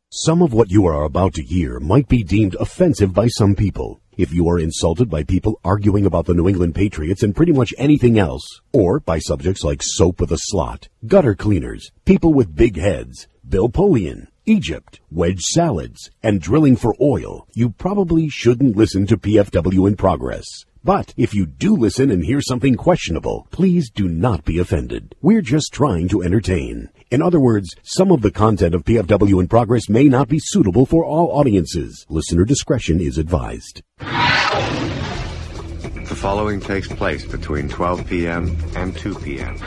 Some of what you are about to hear might be deemed offensive by some people. If you are insulted by people arguing about the New England Patriots and pretty much anything else, or by subjects like soap with a slot, gutter cleaners, people with big heads, Bill Polian, Egypt, wedge salads, and drilling for oil, you probably shouldn't listen to PFW in Progress. But if you do listen and hear something questionable, please do not be offended. We're just trying to entertain. In other words, some of the content of PFW in Progress may not be suitable for all audiences. Listener discretion is advised. The following takes place between 12 p.m. and 2 p.m.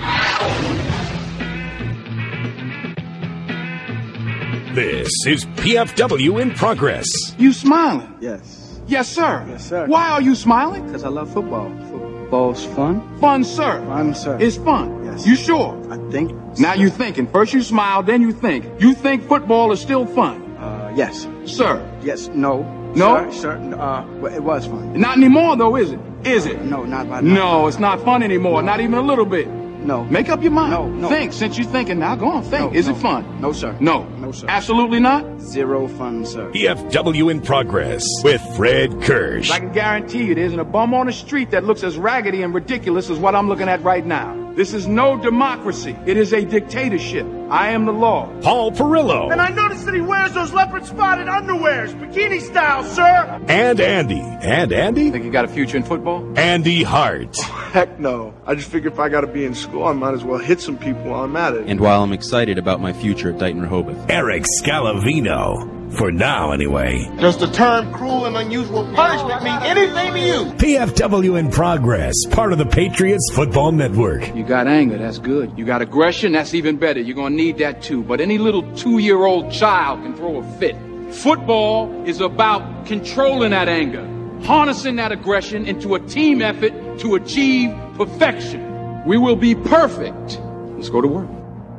This is PFW in Progress. You smiling? Yes. Yes, sir. Yes, sir. Why are you smiling? Because I love football. Football's fun. Fun, sir. Fun, sir. It's fun. Yes. You sure? I think. Now you're thinking. First you smile, then you think. You think football is still fun? Yes. Sir. Yes. No. No? Sir. Well, it was fun. Not anymore, though, is it? Is it? No, not by No, it's not fun anymore. Not even a little bit. No. Make up your mind. No. Think. Since you're thinking now, go on, think. Is it fun? No, sir. No. No, sir. Absolutely not? Zero fun, sir. PFW in Progress with Fred Kirsch. I can guarantee you there isn't a bum on the street that looks as raggedy and ridiculous as what I'm looking at right now. This is no democracy. It is a dictatorship. I am the law. Paul Perillo. And I noticed that he wears those leopard-spotted underwears, bikini style, sir. And Andy. And Andy? Think you got a future in football? Andy Hart. Heck no. I just figure if I gotta be in school, I might as well hit some people while I'm at it. And while I'm excited about my future at Dighton Rehoboth. Eric Scalavino. For now, anyway. Does the term cruel and unusual punishment mean anything to you? PFW in Progress, part of the Patriots Football Network. You got anger, that's good. You got aggression, that's even better. You're going to need that too. But any little 2-year-old child can throw a fit. Football is about controlling that anger, harnessing that aggression into a team effort to achieve perfection. We will be perfect. Let's go to work.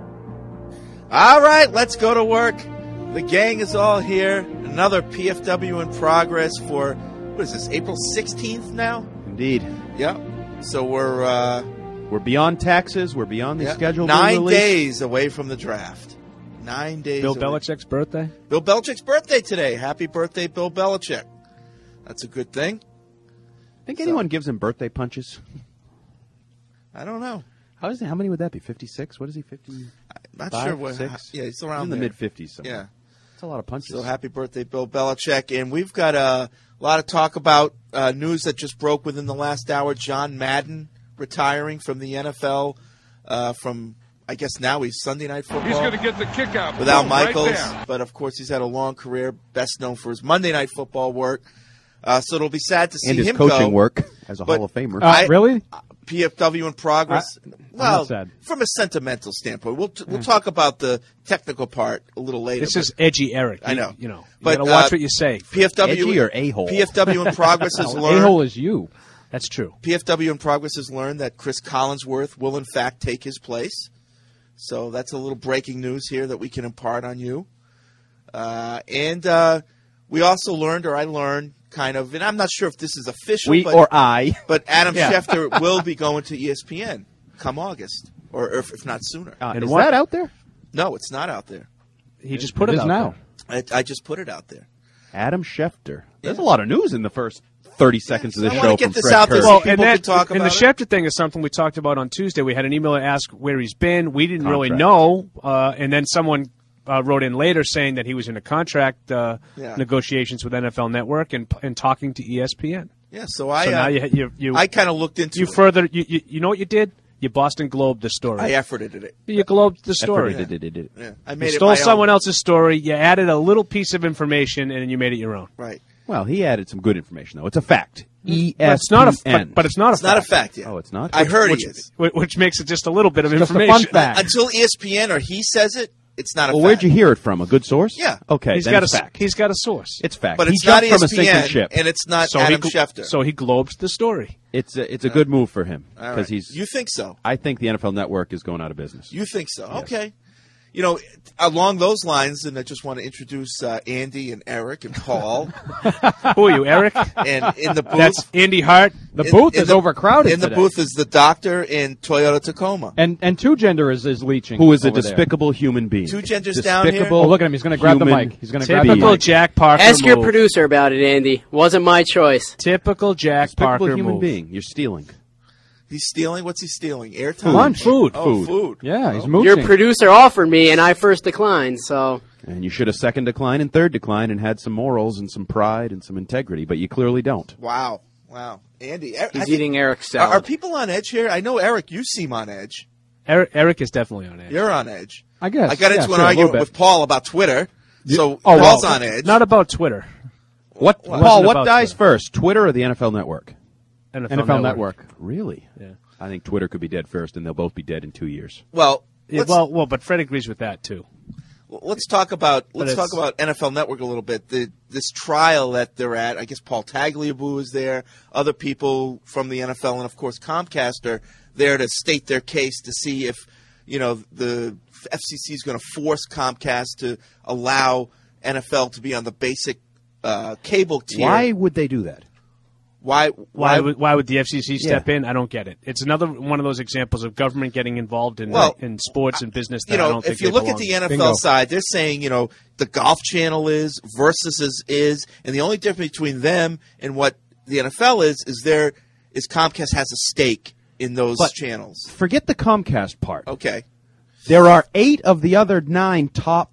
All right, let's go to work. The gang is all here. Another PFW in Progress for, what is this, April 16th now? Indeed. Yep. So we're beyond taxes. We're beyond the schedule. 9 days away from the draft. 9 days Bill away. Belichick's birthday? Bill Belichick's birthday today. Happy birthday, Bill Belichick. That's a good thing. Think anyone gives him birthday punches? I don't know. How many would that be? 56? What is he, 50? I'm not sure what. 6? Yeah, he's around in the there. mid-50s somewhere. Yeah. That's a lot of punches. So happy birthday, Bill Belichick. And we've got a lot of talk about news that just broke within the last hour. John Madden retiring from the NFL from, I guess now he's Sunday Night Football. He's going to get the kick out. With Al Boom, right Michaels. there. But, of course, he's had a long career, best known for his Monday Night Football work. So it'll be sad to see and his him coaching go. work as a But Hall of Famer. Really? PFW in Progress. Well, not sad. from a sentimental standpoint, we'll talk about the technical part a little later. This is edgy, Eric. I know. You But, gotta watch what you say. PFW Edgy or a-hole? PFW in Progress has learned. A-hole is you. That's true. PFW in Progress has learned that Chris Collinsworth will in fact take his place. So that's a little breaking news here that we can impart on you. And we also learned, or I learned, kind of, and I'm not sure if this is official. But Adam Schefter will be going to ESPN come August, or if not sooner. Is that out there? No, it's not out there. He just put it out now. I just put it out there. Adam Schefter. There's a lot of news in the first 30 seconds of this I show wanna get from this Fred out there Kirsch. so Well, people can talk and about the it. Schefter thing is something we talked about on Tuesday. We had an email to ask where he's been. We didn't really Contract. know, and then someone wrote in later saying that he was in a contract negotiations with NFL Network and talking to ESPN. Yeah, so So I now you I kind of looked into you it. further you know what you did? You Boston Globed the story. I efforted it. You globed the story. Yeah. I made You it stole my someone own. else's story. You added a little piece of information, and then you made it your own. Right. Well, he added some good information, though. It's a fact. ESPN. But it's not but it's not a It's not a fact yet. Oh, it's not? I heard which, he is. which makes it just a little bit of Just a information. fun fact. Until ESPN or he says it, it's not a Well, fact. where'd you hear it from? A good source? Yeah. Okay, He's then got it's fact. He's got a source. It's fact. But he it's not jumped from a sinking ESPN, ship. and it's not So Adam he, Schefter. So he globed the story. It's a good move for him All right. because he's. You think so? I think the NFL Network is going out of business. You think so? Okay. Along those lines, and I just want to introduce Andy and Eric and Paul. Who are you, Eric? And in the booth, that's Andy Hart. The booth is overcrowded. In the booth is the doctor in Toyota Tacoma. And Two Gender is leeching. Who is a despicable human being? Two Genders down here. Oh, look at him. He's going to grab the mic. He's going to grab the Typical mic. Jack Parker Ask your move. producer about it, Andy. Wasn't my choice. Typical Jack Despicable Parker human move. being. You're stealing. He's stealing? What's he stealing? Airtime? Lunch. Food. Oh, food. Yeah, he's mooching. Your producer offered me, and I first declined, so... And you should have second decline and third decline and had some morals and some pride and some integrity, but you clearly don't. Wow. Andy. He's eating Eric's salad. Are people on edge here? I know, Eric, you seem on edge. Eric is definitely on edge. You're on edge. I guess. I got into an a argument little with Paul about Twitter, so Oh, Paul's well, on edge. Not about Twitter. What, wasn't Paul? What about dies Twitter. first, Twitter or the NFL Network? NFL Network. Really? Yeah. I think Twitter could be dead first, and they'll both be dead in 2 years. Well, Yeah, well, but Fred agrees with that too. let's talk about it's- NFL Network a little bit. This trial that they're at. I guess Paul Tagliabue is there. Other people from the NFL, and of course Comcast are there to state their case to see if the FCC is going to force Comcast to allow NFL to be on the basic cable tier. Why would they do that? Why would the FCC step in? I don't get it. It's another one of those examples of government getting involved in sports and business that I don't think if you look at the NFL side, they're saying, the Golf Channel is, Versus is, and the only difference between them and what the NFL is Comcast has a stake in those channels. Forget the Comcast part. Okay. There are 8 of the other 9 top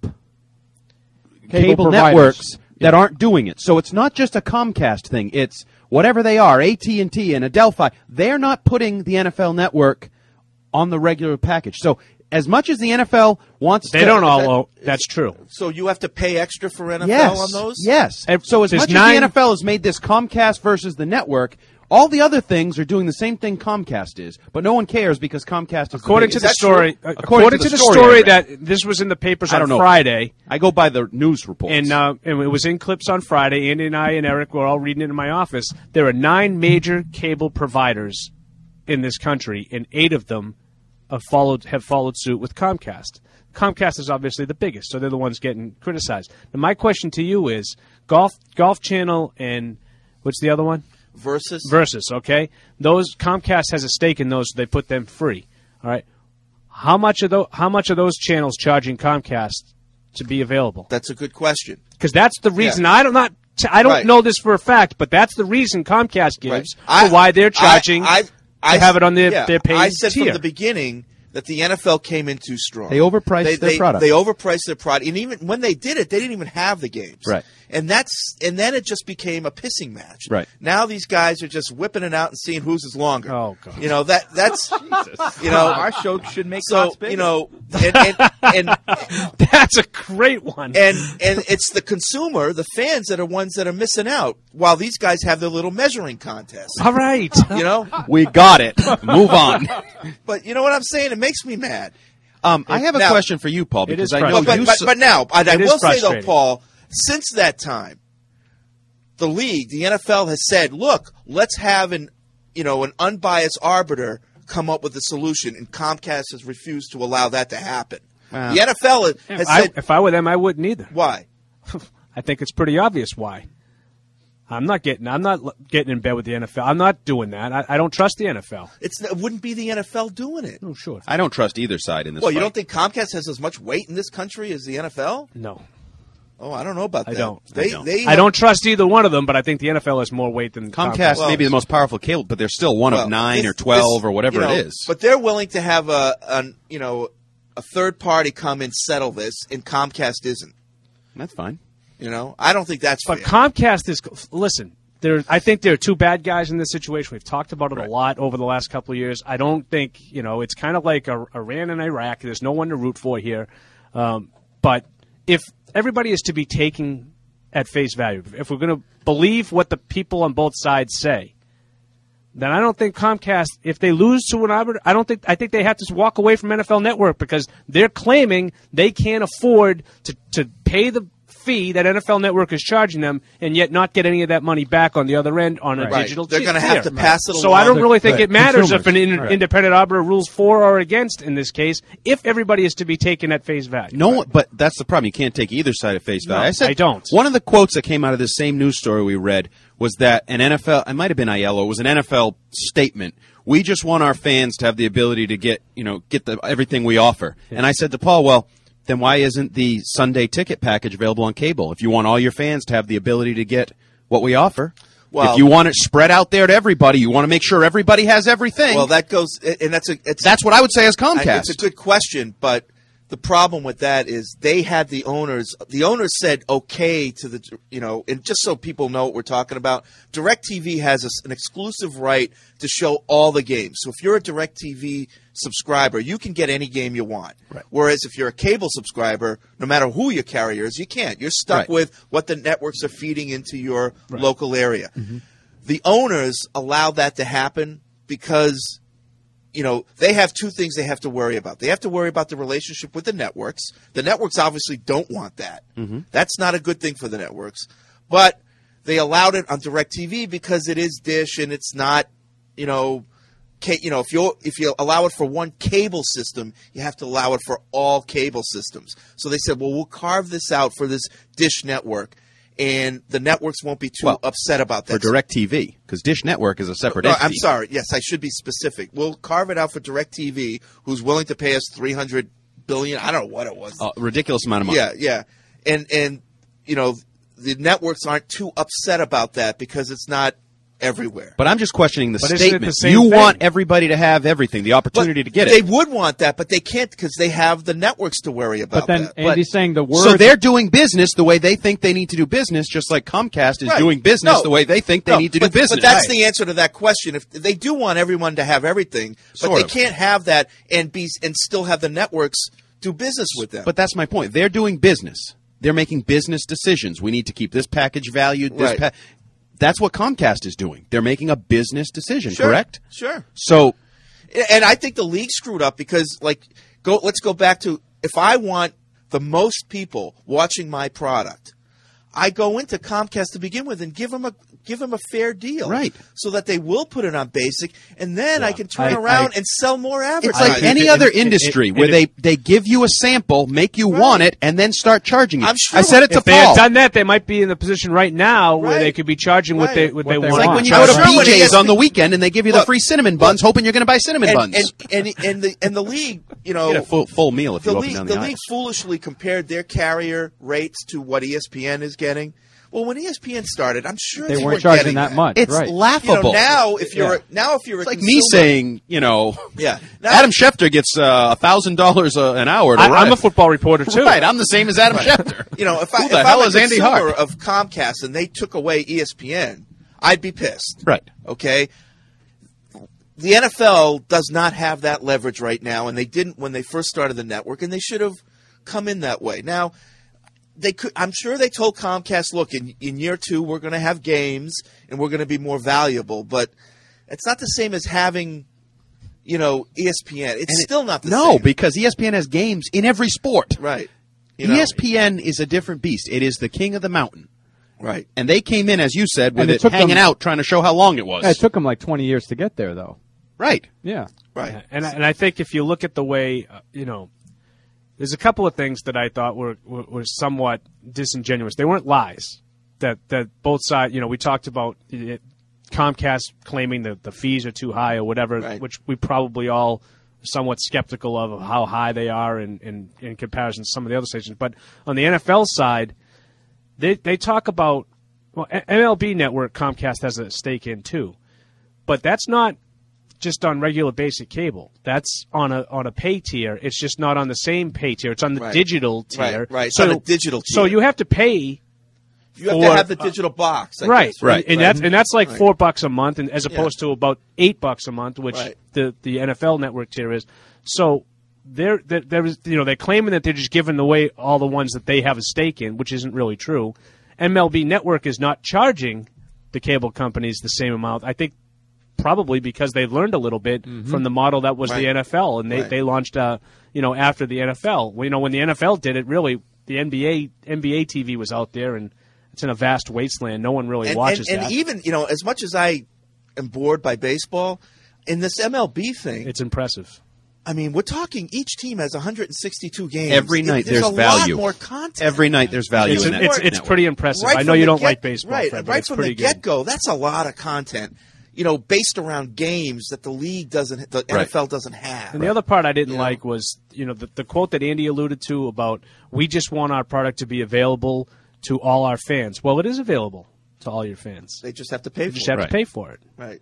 cable providers. networks that aren't doing it. So it's not just a Comcast thing. It's whatever they are, AT&T and Adelphi. They're not putting the NFL Network on the regular package. So as much as the NFL wants they to... don't all. That's true. So you have to pay extra for NFL on those? Yes. So as much as the NFL has made this Comcast versus the network, all the other things are doing the same thing Comcast is, but no one cares because Comcast is according to the story. True? According to the story that this was in the papers on Friday. I go by the news reports, and it was in clips on Friday. Andy and I and Eric were all reading it in my office. There are 9 major cable providers in this country, and 8 of them have followed suit with Comcast. Comcast is obviously the biggest, so they're the ones getting criticized. Now, my question to you is: Golf Channel and what's the other one? Versus, okay. Those Comcast has a stake in those, so they put them free. All right. How much are those channels charging Comcast to be available? That's a good question. Because that's the reason. I don't know this for a fact, but that's the reason Comcast gives for why they're charging to have it on their paid I said tier. from the beginning that the NFL came in too strong. They overpriced their product. They overpriced their product, and even when they did it, they didn't even have the games. Right. And then it just became a pissing match. Right. Now these guys are just whipping it out and seeing whose is longer. Oh God. That's Jesus. Our show should make so bigger. and that's a great one. And it's the consumer, the fans, that are ones that are missing out, while these guys have their little measuring contest. All right. We got it. Move on. But you know what I'm saying? It makes me mad. I have a question for you, Paul, because I know but now I will say though, frustrating. Paul, since that time, the league, the NFL has said, look, let's have an unbiased arbiter come up with a solution, and Comcast has refused to allow that to happen. The NFL has said, if I were them, I wouldn't either. Why? I think it's pretty obvious why. I'm not getting in bed with the NFL. I'm not doing that. I don't trust the NFL. It wouldn't be the NFL doing it. Oh, sure. I don't trust either side in this. Well, you don't think Comcast has as much weight in this country as the NFL? No. Oh, I don't know about that. I don't trust either one of them, but I think the NFL has more weight than Comcast. May be the most powerful cable, but they're still one of 9 or 12 or whatever it is. But they're willing to have a third party come and settle this, and Comcast isn't. That's fine. I don't think that's fair. But Comcast is – listen, I think there are 2 bad guys in this situation. We've talked about it a lot over the last couple of years. I don't think – it's kind of like Iran and Iraq. There's no one to root for here. But if everybody is to be taken at face value, if we're going to believe what the people on both sides say, then I don't think Comcast, if they lose to an arbiter, I think they have to walk away from NFL Network because they're claiming they can't afford to pay the fee that NFL Network is charging them, and yet not get any of that money back on the other end on a digital. They're going to have to pass it along. So I don't really think it matters if an Consumers. independent arbiter rules for or against in this case, if everybody is to be taken at face value. No, but that's the problem. You can't take either side at face value. No, I don't. One of the quotes that came out of this same news story we read was that an NFL, it might have been Aiello, it was an NFL statement. We just want our fans to have the ability to get everything we offer. Yeah. And I said to Paul, well, then why isn't the Sunday ticket package available on cable? If you want all your fans to have the ability to get what we offer, well, if you want it spread out there to everybody, you want to make sure everybody has everything. Well, that goes, and that's what I would say as Comcast. It's a good question, but the problem with that is they had the owners. The owners said okay to the, and just so people know what we're talking about, DirecTV has an exclusive right to show all the games. So if you're a DirecTV subscriber, you can get any game you want. Right. Whereas if you're a cable subscriber, no matter who your carrier is, you can't. You're stuck with what the networks are feeding into your local area. Mm-hmm. The owners allow that to happen because they have two things they have to worry about. They have to worry about the relationship with the networks. The networks obviously don't want that. Mm-hmm. That's not a good thing for the networks. But they allowed it on DirecTV because it is Dish and it's not, if you allow it for one cable system, you have to allow it for all cable systems. So they said, well, we'll carve this out for this Dish network. And the networks won't be too upset about that. For DirecTV, because Dish Network is a separate entity. I'm sorry. Yes, I should be specific. We'll carve it out for DirecTV, who's willing to pay us $300 billion. I don't know what it was. Ridiculous amount of money. Yeah. And the networks aren't too upset about that because it's not everywhere. But I'm just questioning the statement. You want everybody to have everything, the opportunity to get it. They would want that, but they can't because they have the networks to worry about. But then Andy's saying the word. So they're doing business the way they think they need to do business, just like Comcast is doing business the way they think they need to do business. But that's the answer to that question. If they do want everyone to have everything, but they can't have that and still have the networks do business with them. But that's my point. They're doing business. They're making business decisions. We need to keep this package valued. That's what Comcast is doing. They're making a business decision, correct? Sure. So, and I think the league screwed up because, let's go back to if I want the most people watching my product, I go into Comcast to begin with and give them a fair deal, right? So that they will put it on basic, and then I can turn around and sell more advertising. It's like any other industry where they give you a sample, make you want it, and then start charging you. I'm sure I said it to Paul. If they had done that, they might be in the position right now where they could be charging what they want. It's like when you go to BJ's on the weekend and they give you the free cinnamon buns, hoping you're going to buy cinnamon buns. And the league, you get a full meal if you open down the aisle. The league foolishly compared their carrier rates to what ESPN is getting. Well, when ESPN started, I'm sure they weren't charging that much. It's laughable. Now, if you're it's a like consumer, me saying, now, Adam Schefter gets $1,000 an hour. I'm a football reporter too. Right, I'm the same as Adam Schefter. If I'm a consumer of Comcast and they took away ESPN, I'd be pissed. Right. Okay. The NFL does not have that leverage right now, and they didn't when they first started the network, and they should have come in that way. Now, I'm sure they told Comcast, look, in year 2, we're going to have games and we're going to be more valuable, but it's not the same as having, ESPN. It's still not the same. No, because ESPN has games in every sport. Right. ESPN is a different beast. It is the king of the mountain. Right. And they came in, as you said, with it hanging out, trying to show how long it was. It took them like 20 years to get there, though. Right. Yeah. Right. And I think if you look at the way, there's a couple of things that I thought were somewhat disingenuous. They weren't lies. That both sides, we talked about Comcast claiming that the fees are too high or whatever, which we probably all are somewhat skeptical of how high they are in comparison to some of the other stations. But on the NFL side, they talk about MLB Network. Comcast has a stake in too, but that's not just on regular basic cable. That's on a pay tier. It's just not on the same pay tier. It's on the digital tier. Right. It's on the digital tier. So you have to pay. You have to have the digital box. Right. And that's like $4 a month, and as opposed to about $8 a month, which the NFL Network tier is. So they're claiming that they're just giving away all the ones that they have a stake in, which isn't really true. MLB Network is not charging the cable companies the same amount. I think probably because they learned a little bit from the model that was the NFL, and they launched after the NFL. When the NFL did it, really The NBA TV was out there, and it's in a vast wasteland. No one really watches that. And even, as much as I am bored by baseball, in this MLB thing, it's impressive. I mean, we're talking each team has 162 games. Every night there's a value. Lot more content. Every night there's value in that. It's pretty impressive. Right I know you don't like baseball, right? Fred, but Right it's from pretty the get-go, that's a lot of content. Based around games that the league doesn't, the NFL doesn't have. And the other part I didn't like was, the quote that Andy alluded to about, we just want our product to be available to all our fans. Well, it is available to all your fans. They just have to pay for it. They just have to pay for it. Right.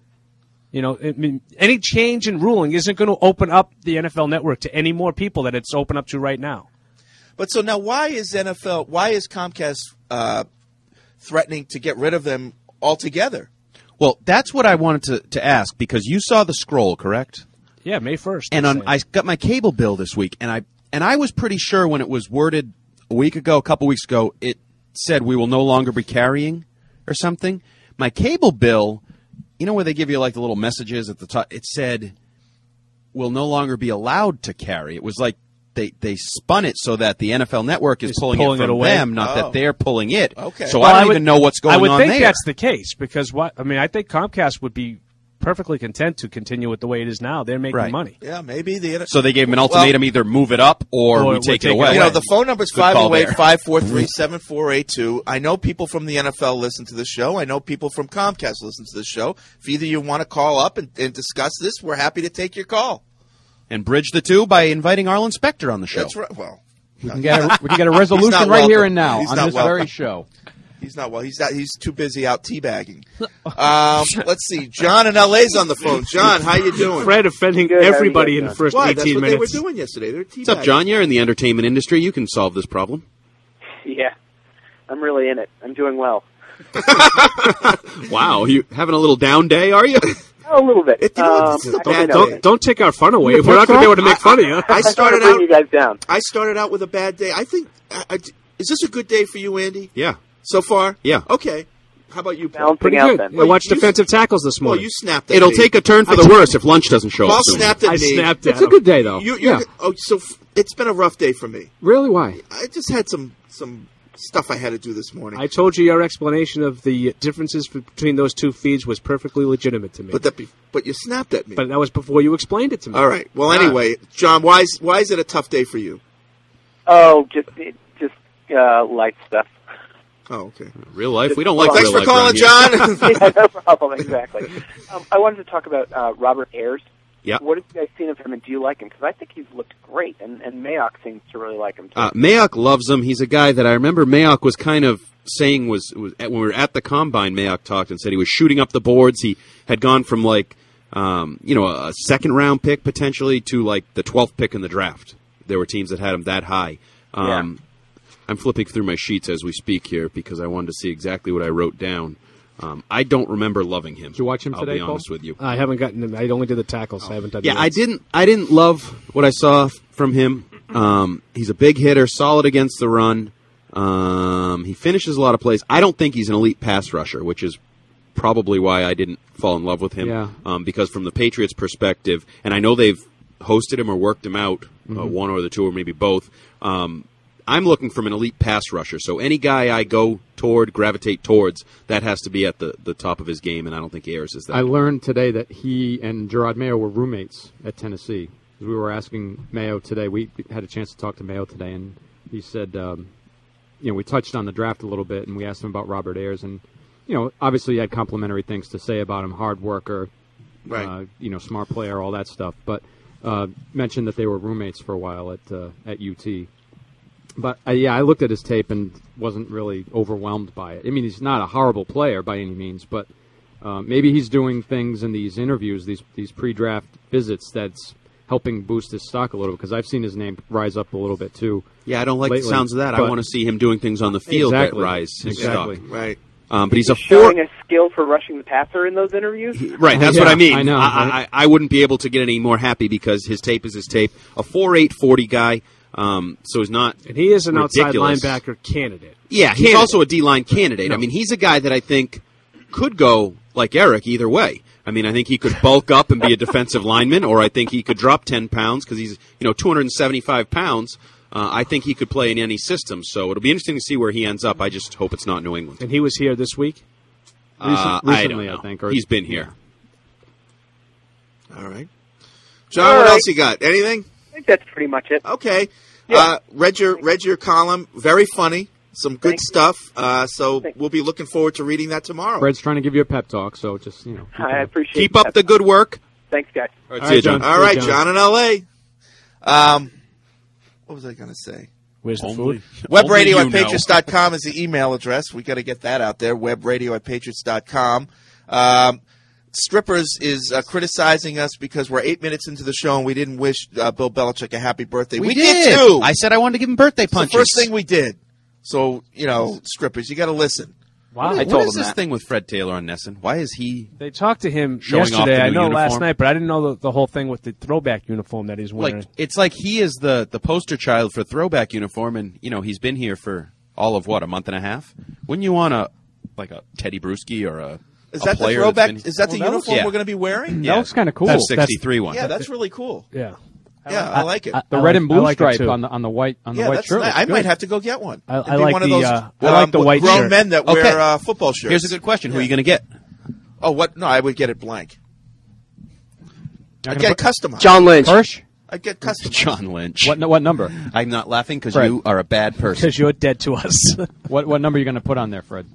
Any change in ruling isn't going to open up the NFL Network to any more people that it's open up to right now. But so now, why is Comcast threatening to get rid of them altogether? Well, that's what I wanted to ask, because you saw the scroll, correct? Yeah, May 1st. And I got my cable bill this week, and I was pretty sure when it was worded a couple weeks ago, it said we will no longer be carrying or something. My cable bill, where they give you like the little messages at the top, it said will no longer be allowed to carry. It was like they spun it so that the NFL Network is pulling it from them, not that they're pulling it. Okay. So I don't even know what's going on there. I would think that's the case, because I think Comcast would be perfectly content to continue it the way it is now. They're making money. Yeah, maybe. So they gave him an ultimatum, either move it up or we take it away. The phone number is 508-543-7482. I know people from the NFL listen to the show. I know people from Comcast listen to the show. If either you want to call up and discuss this, we're happy to take your call. And bridge the two by inviting Arlen Specter on the show. That's right. Well, we can get a resolution right here and now on this very show. He's not well. He's too busy out teabagging. Let's see. John in LA's on the phone. John, how you doing? Fred offending everybody in the first 18 minutes. That's what minutes. they were doing yesterday. They're teabagging. What's up, John? You're in the entertainment industry. You can solve this problem. Yeah, I'm really in it. I'm doing well. Wow, you having a little down day, are you? A little bit. Don't take our fun away. We're not going to be able to make fun of you. I started out. You guys down. I started out with a bad day. I think. Is this a good day for you, Andy? Yeah. So far? Yeah. Okay. How about you, Paul? Balancing Pretty out good. then. I watched defensive tackles this morning. Well, you snapped at It'll me. take a turn for the worse if lunch doesn't show Paul up soon. snapped at me. I snapped at It's a him. good day, though. So it's been a rough day for me. Really? Why? I just had some stuff I had to do this morning. I told you your explanation of the differences between those two feeds was perfectly legitimate to me. But you snapped at me. But that was before you explained it to me. All right. Well, anyway, John, why is it a tough day for you? Oh, just life stuff. Oh, okay. Real life? We don't like Thanks real for calling, John. Yeah, no problem. Exactly. I wanted to talk about Robert Ayers. Yeah. What have you guys seen of him, and do you like him? Because I think he's looked great, and Mayock seems to really like him, too. Mayock loves him. He's a guy that I remember Mayock was kind of saying was when we were at the Combine, Mayock talked and said he was shooting up the boards. He had gone from a second-round pick potentially to like the 12th pick in the draft. There were teams that had him that high. I'm flipping through my sheets as we speak here because I wanted to see exactly what I wrote down. I don't remember loving him. Did you watch him today, I'll be honest with you. I haven't gotten him. I only did the tackles. I haven't done. Yeah, the I didn't love what I saw from him. He's a big hitter, solid against the run. He finishes a lot of plays. I don't think he's an elite pass rusher, which is probably why I didn't fall in love with him. Yeah. Because from the Patriots' perspective, and I know they've hosted him or worked him out, one or the two or maybe both. I'm looking from an elite pass rusher. So any guy I gravitate towards, that has to be at the top of his game, and I don't think Ayers is that. I learned today that he and Gerard Mayo were roommates at Tennessee. We were asking Mayo today. We had a chance to talk to Mayo today, and he said, we touched on the draft a little bit, and we asked him about Robert Ayers, and, obviously he had complimentary things to say about him, hard worker, right. Smart player, all that stuff, but mentioned that they were roommates for a while at UT. But, I looked at his tape and wasn't really overwhelmed by it. I mean, he's not a horrible player by any means, but maybe he's doing things in these interviews, these pre-draft visits, that's helping boost his stock a little, because I've seen his name rise up a little bit, too. Yeah, I don't like lately, the sounds of that. I want to see him doing things on the field that rise his stock. Right. But he's a showing a skill for rushing the passer in those interviews? Right, that's what I mean. I know. I wouldn't be able to get any more happy because his tape is his tape. A 4.8 40 guy. So he's not. And he is an ridiculous. outside linebacker candidate. Yeah, he's also a D-line candidate. No. I mean, he's a guy that I think could go like Eric either way. I mean, I think he could bulk up and be a defensive lineman, or I think he could drop 10 pounds because he's 275 pounds. I think he could play in any system, so it'll be interesting to see where he ends up. I just hope it's not New England. And he was here this week? Recently, I don't know. I think. He's been here. All right. John, what else you got? Anything? I think that's pretty much it. Okay. Yeah. Read your column. Very funny. Some good stuff. So we'll be looking forward to reading that tomorrow. Fred's trying to give you a pep talk, so just, I appreciate Keep up the good work. Thanks, guys. All right, see you, John. All right, John in L.A. What was I going to say? Where's the food? WebRadio@Patriots.com is the email address. We got to get that out there. WebRadio@Patriots.com. Strippers is criticizing us because we're 8 minutes into the show and we didn't wish Bill Belichick a happy birthday. We did too. I said I wanted to give him birthday It's punches. the first thing we did. So, Strippers, you got to listen. Wow. What is this thing with Fred Taylor on Nesson? Why is he? They talked to him showing off yesterday. the I new know uniform? last night, but I didn't know the whole thing with the throwback uniform that he's wearing. It's like he is the poster child for throwback uniform, and he's been here for all of a month and a half. Wouldn't you want a Teddy Bruschi or a Is that the player throwback? that's been- Is that the uniform Yeah. we're going to be wearing? That looks kind of cool. That's 63 one. Yeah, that's really cool. Yeah. Yeah, I like it. The red and blue stripe too. on the white yeah, white that's shirt. nice. looks I good. might have to go get one. I It'd be like one of the, those I like the white grown shirt. men that Okay. wear football shirts. Here's a good question: Who are you going to get? Oh, what? No, I would get it blank. I'd get it customized. John Lynch. Hirsch? I'd get customized. John Lynch. What number? I'm not laughing because Fred. you are a bad person. Because you're dead to us. What number are you going to put on there, Fred?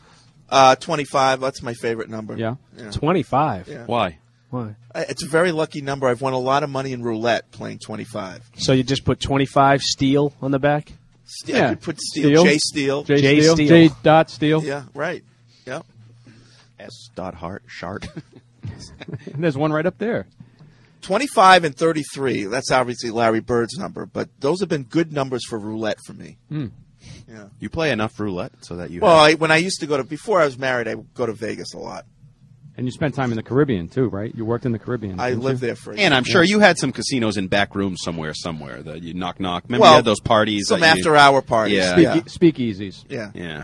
25. That's my favorite number. Yeah. 25. Yeah. Why? Why? It's a very lucky number. I've won a lot of money in roulette playing 25. So you just put 25 steel on the back? I could put Steele. Jay Steele. J. Steele. J. Dot Steele. Yeah, right. Yep. S. Hart Shart. There's one right up there. 25 and 33. That's obviously Larry Bird's number, but those have been good numbers for roulette for me. Yeah. You play enough roulette so that you. Well, when I used to go to before I was married, I would go to Vegas a lot. And you spent time in the Caribbean too, right? You worked in the Caribbean. I didn't lived you? there for a And year. I'm sure you had some casinos in back rooms somewhere. That you knock. Remember Well, you had those parties? some that you- after-hour parties. Yeah. Speakeasies. Yeah. Yeah.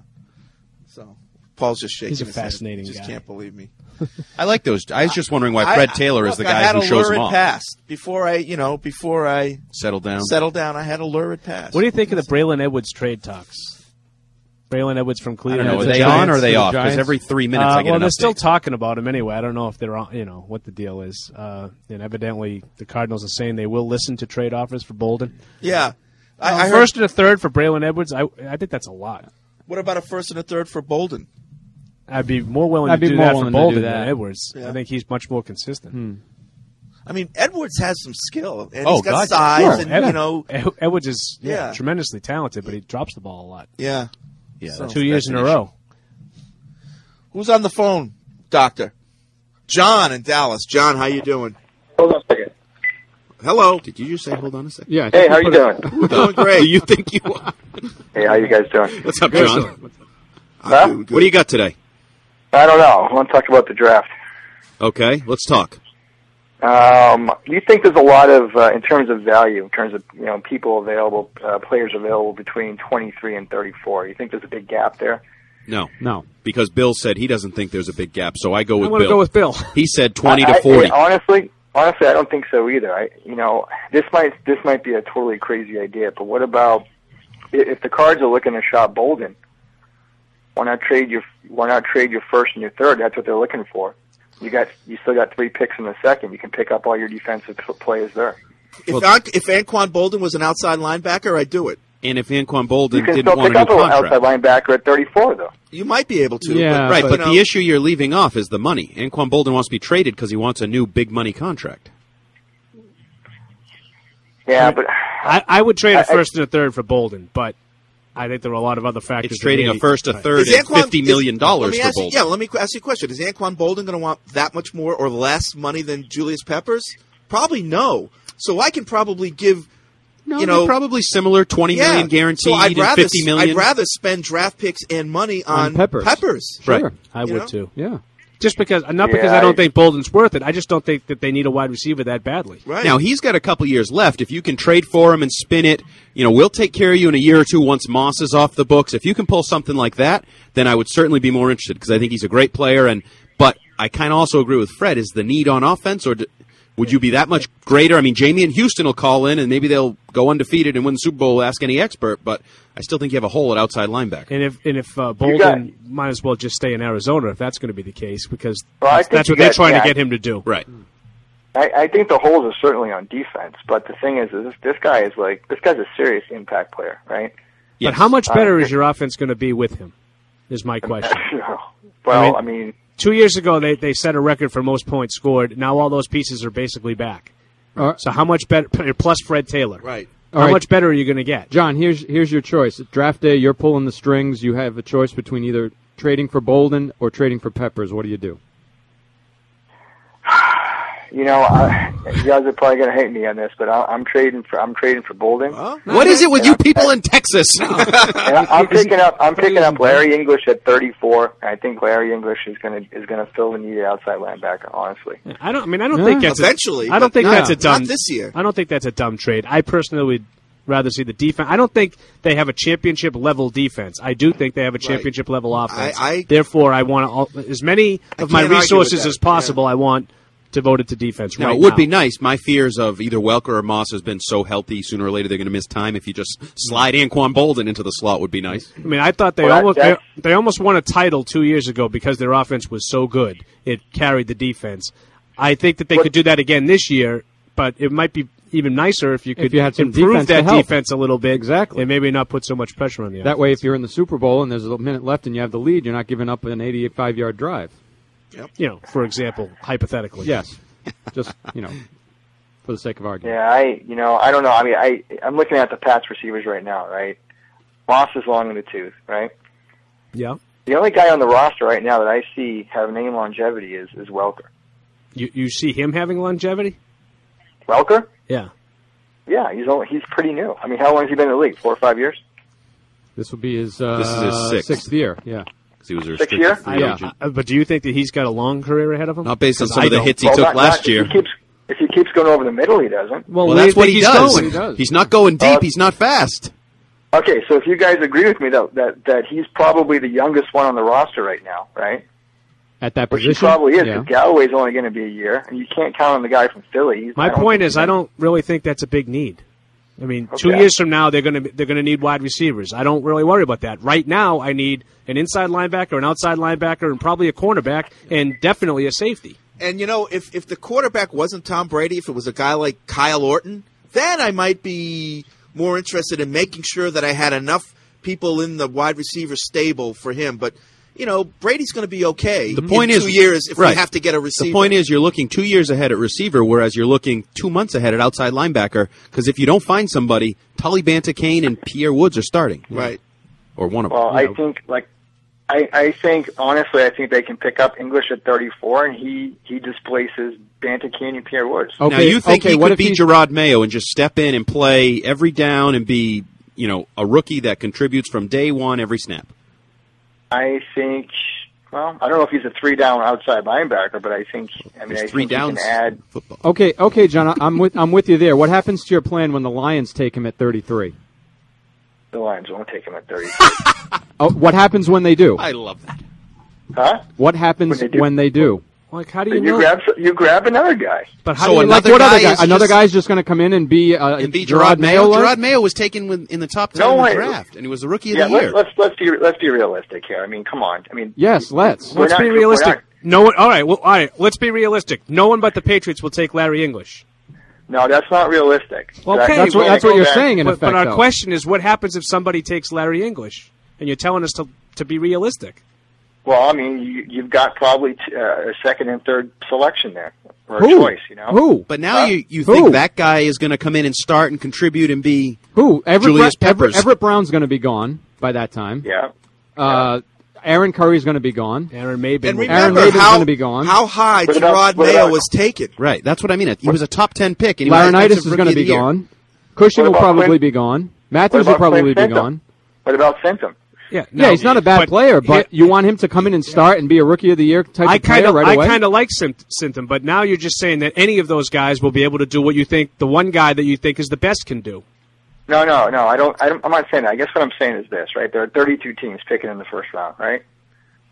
So Paul's just shaking He's a his head. fascinating He just guy. can't believe me. I like those. I was just wondering why Fred Taylor is the guy who shows them off. I had a lurid past before I Settle down. I had a lurid past. What do you think of the Braylon Edwards trade talks? Braylon Edwards from I don't Cleveland. know. Are the they Giants, on or are they the off? Because Giants. every 3 minutes I get well, an they're update. still talking about him anyway. I don't know if they're on, what the deal is. And evidently, the Cardinals are saying they will listen to trade offers for Bolden. Yeah. I heard, First and a third for Braylon Edwards, I think that's a lot. what about a first and a third for Bolden? I'd be more willing I'd to be do more that for willing to Bolden do than that. Edwards. Yeah. I think he's much more consistent. I mean, Edwards has some skill, and Oh, he's got God, size, sure. and Edwards is Yeah. tremendously talented, but he drops the ball a lot. yeah. Yeah, So- that's- 2 years that's in an a issue. row. Who's on the phone, Doctor? John in Dallas. John, how you doing? Hold on a second. Hello. Did you just say hold on a second? Yeah. I Hey, think how we you put it- doing? Doing great. Do you think you are? Hey, how you guys doing? What's up, John? Huh? Doing good. What do you got today? I don't know. I want to talk about the draft. Okay, let's talk. Do you think there's a lot of, in terms of value, in terms of people available, players available between 23 and 34? You think there's a big gap there? No. Because Bill said he doesn't think there's a big gap, so I go with I want to Bill. go with Bill. He said 20 to 40. Honestly, I don't think so either. This might be a totally crazy idea, but what about if the Cards are looking to shop Bolden? Why not trade your first and your third? That's what they're looking for. You still got 3 picks in the second. You can pick up all your defensive players there. If Anquan Bolden was an outside linebacker, I'd do it. And if Anquan Bolden You can didn't still want pick a up new an outside contract. linebacker at 34, though. You might be able to. Yeah, Right, but no. the issue you're leaving off is the money. Anquan Bolden wants to be traded because he wants a new big money contract. Yeah, but I would trade a first and a third for Bolden, but I think there are a lot of other factors. It's trading a first, a Right. third, Is and Anquan- $50 million for let me ask you- Bolden. Yeah, let me ask you a question. Is Anquan Bolden going to want that much more or less money than Julius Peppers? Probably no. So I can probably give, No, you they're know, probably similar, $20 million guaranteed So I'd and rather, $50 million. I'd rather spend draft picks and money on Peppers. Right. Sure. I You would know? too. Yeah. Just because, not because Yeah, I don't think Bolden's worth it. I just don't think that they need a wide receiver that badly. Right. Now, he's got a couple years left. If you can trade for him and spin it, we'll take care of you in a year or two once Moss is off the books. If you can pull something like that, then I would certainly be more interested because I think he's a great player. But I kind of also agree with Fred. Is the need on offense, or Would you be that much greater? I mean, Jamie and Houston will call in, and maybe they'll go undefeated and win the Super Bowl. Ask any expert, but I still think you have a hole at outside linebacker. And if Bolden might as well just stay in Arizona if that's going to be the case, because that's what they're trying to get him to do. Right. I think the holes are certainly on defense, but the thing is this guy's a serious impact player, right? But how much better is your offense going to be with him? Is my question. Well, I mean 2 years ago they set a record for most points scored. Now all those pieces are basically back. So how much better? Plus Fred Taylor. Right. How much better are you going to get? John, here's your choice. At draft day, you're pulling the strings. You have a choice between either trading for Bolden or trading for Peppers. What do you do? You guys are probably going to hate me on this, but I'm trading for Bolden. What is it with you people in Texas? I'm picking up Larry English at 34. I think Larry English is going to fill the need at outside linebacker. Honestly, I don't think that's eventually. I don't think that's a dumb. Not this year. I don't think that's a dumb trade. I personally would rather see the defense. I don't think they have a championship level defense. I do think they have a championship level offense. Therefore, I want as many of my resources as possible. I want devoted to defense. Now, it would be nice. My fears of either Welker or Moss has been so healthy, sooner or later they're going to miss time. If you just slide Anquan Bolden into the slot would be nice. I mean, I thought they almost won a title 2 years ago because their offense was so good. It carried the defense. I think that they could do that again this year, but it might be even nicer if you could improve that defense a little bit. Exactly. And maybe not put so much pressure on the offense. That way, if you're in the Super Bowl and there's a minute left and you have the lead, you're not giving up an 85-yard drive. Yep. For example, hypothetically. Yes. Just, for the sake of argument. Yeah, I don't know. I mean, I'm looking at the Pats receivers right now, right? Moss is long in the tooth, right? Yeah. The only guy on the roster right now that I see have name longevity is Welker. You see him having longevity? Welker? Yeah. Yeah, he's pretty new. I mean, how long has he been in the league? 4 or 5 years? This will be his this is his sixth year, yeah. He was a restricted 6 year? free agent. But do you think that he's got a long career ahead of him? Not based on some of the hits he took last year. If he keeps going over the middle, he doesn't. Well, that's what he does. He's not going deep. He's not fast. Okay, so if you guys agree with me, though, that he's probably the youngest one on the roster right now, right? At that Which position? he probably is, because Galloway's only going to be a year, and you can't count on the guy from Philly. My point is, I don't really think that's a big need. I mean, 2 years from now, they're going to need wide receivers. I don't really worry about that. Right now, I need an inside linebacker, an outside linebacker, and probably a cornerback, and definitely a safety. And, if the quarterback wasn't Tom Brady, if it was a guy like Kyle Orton, then I might be more interested in making sure that I had enough people in the wide receiver stable for him. But, Brady's going to be okay the point in is, 2 years if right. we have to get a receiver. The point is you're looking 2 years ahead at receiver, whereas you're looking 2 months ahead at outside linebacker, because if you don't find somebody, Tully Banta-Kane and Pierre Woods are starting. Right. Or one of them. Well, I think, honestly, I think they can pick up English at 34, and he displaces Banta-Kane and Pierre Woods. Now, you think he could be Gerard Mayo and just step in and play every down and be, a rookie that contributes from day one every snap? I think, I don't know if he's a 3-down outside linebacker, but I think he can add. Okay, John, I'm with you there. What happens to your plan when the Lions take him at 33? The Lions won't take him at 33. What happens when they do? I love that. Huh? What happens when they do? Like, how do you know? You grab another guy. But how do you, what other guy? Another guy's just going to come in and be Gerard Mayo. Gerard Mayo was taken in the top 10 of the draft, and he was the rookie of the year. Let's be realistic here. I mean, come on. I mean, yes, let's be realistic. All right. Let's be realistic. No one but the Patriots will take Larry English. No, that's not realistic. Okay, that's what you're saying. In effect, but our question is, what happens if somebody takes Larry English? And you're telling us to be realistic. Well, I mean, you've got probably a second and third selection there, or a choice, Who? But now you think that guy is going to come in and start and contribute and be Julius Peppers. Everett Brown's going to be gone by that time. Yeah. Aaron Curry's going to be gone. Aaron Maben. And remember going to be gone. How high Gerard Mayo was taken. Right, that's what I mean. He was a top 10 pick. And Laurinaitis is going to be gone. Cushing will probably be gone. Matthews will probably be gone. What about Simpson? Yeah, he's not a bad player, but you want him to come in and start and be a Rookie of the Year type of player right away? I kind of like Simpson, but now you're just saying that any of those guys will be able to do what you think the one guy that you think is the best can do. No, I don't. I'm not saying that. I guess what I'm saying is this, right? There are 32 teams picking in the first round, right?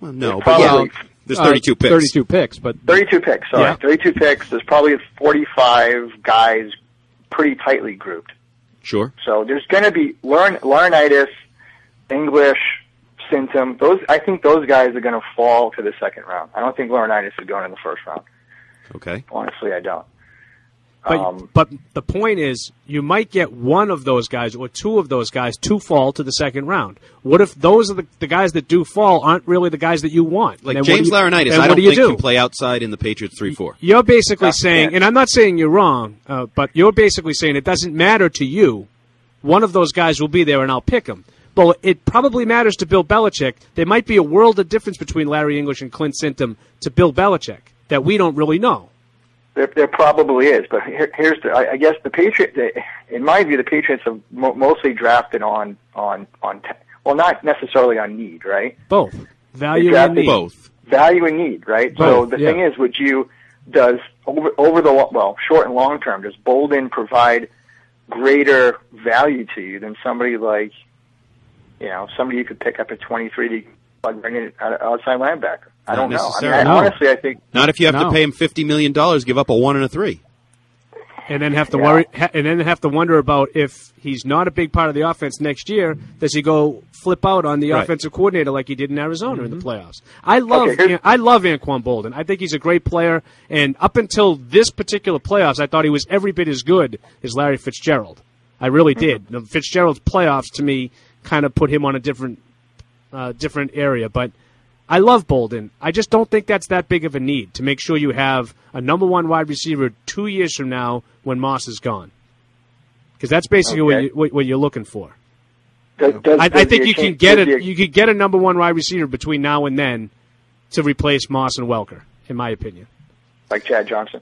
Well, no, but yeah, there's 32 picks. 32 picks, but 32 picks. Sorry, Yeah. 32 picks. There's probably 45 guys, pretty tightly grouped. Sure. So there's going to be Laurinaitis, English, Symptom. I think those guys are going to fall to the second round. I don't think Laurinaitis is going in the first round. Okay. Honestly, I don't. But the point is, you might get one of those guys or two of those guys to fall to the second round. What if those are the guys that do fall aren't really the guys that you want? Like then James Laurinaitis, I don't think can play outside in the Patriots 3-4. You're basically saying, and I'm not saying you're wrong, but you're basically saying it doesn't matter to you. One of those guys will be there, and I'll pick him. But it probably matters to Bill Belichick. There might be a world of difference between Larry English and Clint Symptom to Bill Belichick that we don't really know. There probably is, but here's I guess the Patriots. In my view, the Patriots have mostly drafted on well, not necessarily on need, right? Both value and need. Both value and need, right? Both, so the thing is, does over the short and long term, does Bolden provide greater value to you than somebody like somebody you could pick up at 23 to bring in an outside linebacker? I don't know. Honestly, I think not if you have to pay him $50 million, give up a 1 and a 3, and then have to worry, and then have to wonder about if he's not a big part of the offense next year. Does he go flip out on the offensive coordinator like he did in Arizona in the playoffs? I love Anquan Bolden. I think he's a great player, and up until this particular playoffs, I thought he was every bit as good as Larry Fitzgerald. I really did. The Fitzgerald's playoffs to me kind of put him on a different area, but I love Bolden. I just don't think that's that big of a need to make sure you have a number one wide receiver 2 years from now when Moss is gone. Because that's basically what you're looking for. I think you can get a number one wide receiver between now and then to replace Moss and Welker, in my opinion. Like Chad Jackson.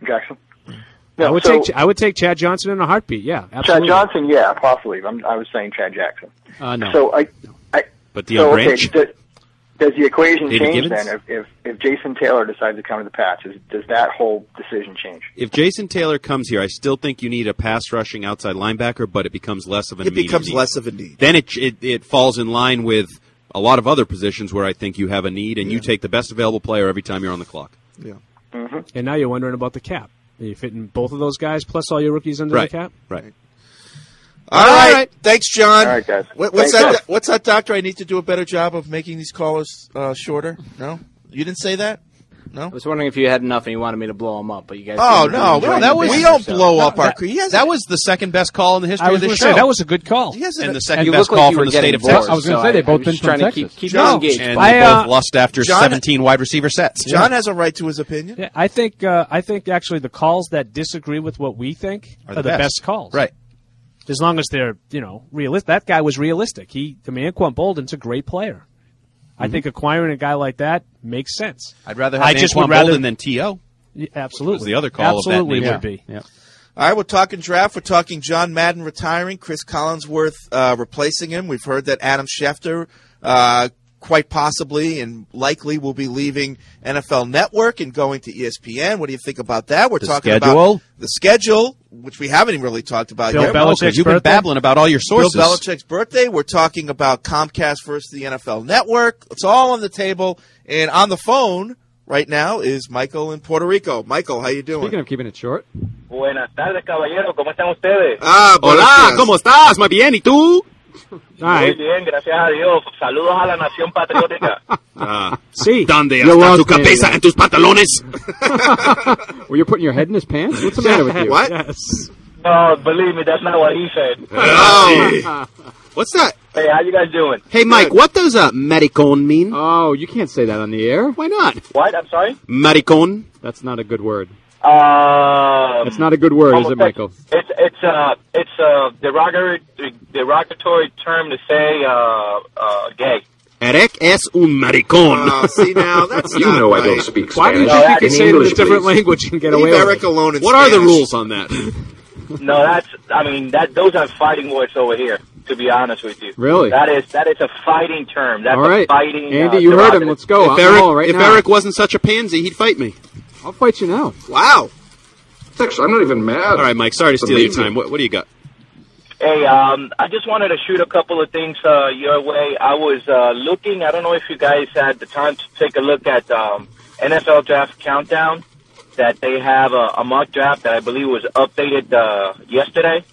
No, I would take Chad Johnson in a heartbeat. Yeah, absolutely. Chad Johnson, yeah, possibly. I was saying Chad Jackson. No. So but Deion Branch. Does the equation change then if Jason Taylor decides to come to the Pats? Does that whole decision change? If Jason Taylor comes here, I still think you need a pass rushing outside linebacker, but it becomes less of an immediate need. It becomes less of a need. Then it falls in line with a lot of other positions where I think you have a need, and you take the best available player every time you're on the clock. Yeah. Mm-hmm. And now you're wondering about the cap. Are you fitting both of those guys plus all your rookies under the cap? Right. All right. Thanks, John. All right, guys. What's that, doctor? I need to do a better job of making these callers shorter. No? You didn't say that? No? I was wondering if you had enough and you wanted me to blow them up, but you guys. Oh, no. We don't blow up our crew. That was the second best call in the history of this show. That was a good call. And the second best call from the state of Texas. I was going to say they've both been from Texas. Keep engaged. And they both lust after 17 wide receiver sets. John has a right to his opinion. Yeah, I think actually the calls that disagree with what we think are the best calls. Right. As long as they're, realistic. That guy was realistic. Anquan Bolden's a great player. I think acquiring a guy like that makes sense. I'd rather have Anquan Bolden than T.O. Yeah, absolutely. Was the other call absolutely of that would be. Yeah. All right, we're talking draft. We're talking John Madden retiring, Chris Collinsworth replacing him. We've heard that Adam Schefter quite possibly and likely will be leaving NFL Network and going to ESPN. What do you think about that? We're talking about the schedule, which we haven't even really talked about Bill yet. Belichick's You've been babbling about all your sources. Bill Belichick's birthday. We're talking about Comcast versus the NFL Network. It's all on the table. And on the phone right now is Michael in Puerto Rico. Michael, how you doing? Speaking of keeping it short. Buenas tardes, caballero. ¿Cómo están ustedes? Hola, ¿cómo estás? Muy bien, ¿y tú? Muy bien, gracias a Dios. Saludos a la nación patriótica. Sí. ¿Dónde está tu cabeza en tus pantalones? Were you putting your head in his pants? What's the matter with you? What? Yes. No, believe me, that's not what he said. Oh. What's that? Hey, how you guys doing? Hey, Mike, what does maricón mean? Oh, you can't say that on the air. Why not? What? I'm sorry? Maricón. That's not a good word. That's not a good word, is it, Michael? It's a derogatory term to say gay. Eric es un maricón. See now, that's you know I don't speak Spanish. Why do you think you can say it in a different language and get away with it? Eric alone in What Spanish. are the rules on that? No, those are fighting words over here, to be honest with you. Really? That is a fighting term. That's all right. a fighting Andy, you heard him. Let's go. If Eric wasn't such a pansy, he'd fight me. I'll fight you now. Wow. Actually, I'm not even mad. All right, Mike, sorry to steal your time. What do you got? Hey, I just wanted to shoot a couple of things your way. I was looking. I don't know if you guys had the time to take a look at NFL Draft Countdown. That they have a mock draft that I believe was updated yesterday.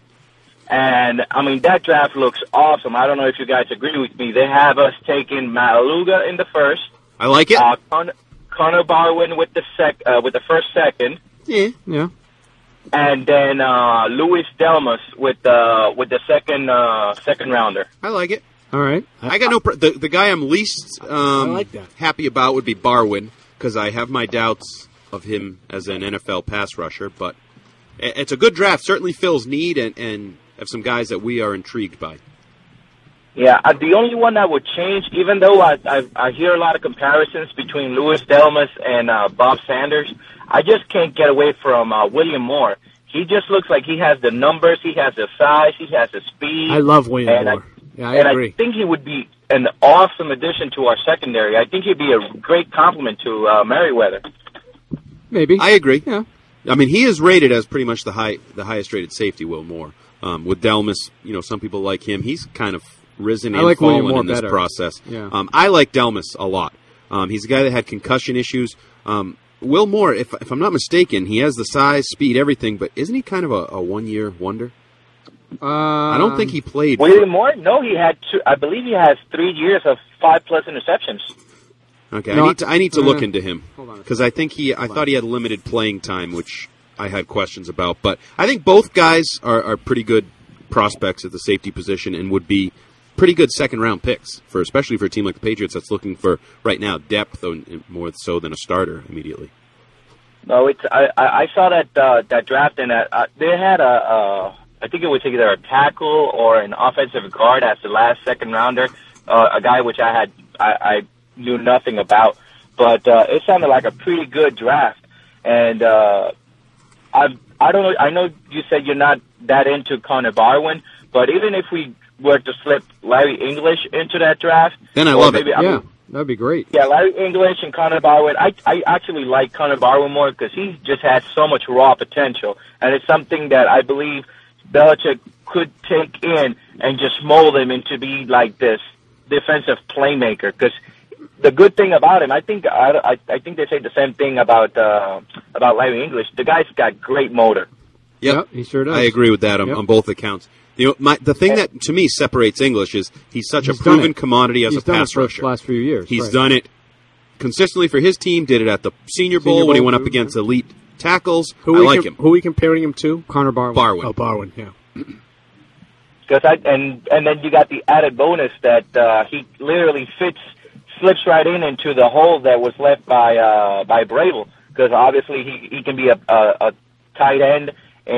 And, I mean, that draft looks awesome. I don't know if you guys agree with me. They have us taking Maluga in the first. I like it. Connor Barwin with the first second. Yeah. And then Louis Delmas with the second rounder. I like it. All right. I got no. The guy I'm least happy about would be Barwin because I have my doubts of him as an NFL pass rusher. But it's a good draft. Certainly fills need and have some guys that we are intrigued by. Yeah, the only one that would change, even though I hear a lot of comparisons between Louis Delmas and Bob Sanders, I just can't get away from William Moore. He just looks like he has the numbers, he has the size, he has the speed. I love William Moore. I agree. I think he would be an awesome addition to our secondary. I think he'd be a great compliment to Merriweather. Maybe. I agree. Yeah. I mean, he is rated as pretty much the highest rated safety, Will Moore. With Delmas, some people like him. He's kind of risen and fallen in this process. Yeah. I like Delmas a lot. He's a guy that had concussion issues. Will Moore, if I'm not mistaken, he has the size, speed, everything, but isn't he kind of a one-year wonder? I don't think he played. William Moore? No, he had two. I believe he has 3 years of 5+ interceptions. Okay, no, I need to look into him because I thought he had limited playing time, which I had questions about. But I think both guys are pretty good prospects at the safety position and would be pretty good second-round picks, especially for a team like the Patriots that's looking for, right now, depth more so than a starter immediately. No, I saw that draft, and they had I think it was either a tackle or an offensive guard as the last second-rounder, a guy which I knew nothing about. But it sounded like a pretty good draft. And I don't know. I know you said you're not that into Connor Barwin, but even if we were to slip Larry English into that draft, then I love it. Yeah, that'd be great. Yeah, Larry English and Connor Barwin. I actually like Connor Barwin more because he just has so much raw potential, and it's something that I believe Belichick could take in and just mold him into be like this defensive playmaker. Because the good thing about him, I think they say the same thing about Larry English. The guy's got great motor. Yep, he sure does. I agree with that on both accounts. The thing that to me separates English is he's such a proven commodity as a pass rusher. The last few years, he's done it consistently for his team. Did it at the Senior Bowl when he went up against elite tackles. I like him. Who are we comparing him to? Connor Barwin. Oh, Barwin. Yeah. Because and then you got the added bonus that he literally slips right into the hole that was left by Brable. Because obviously he can be a tight end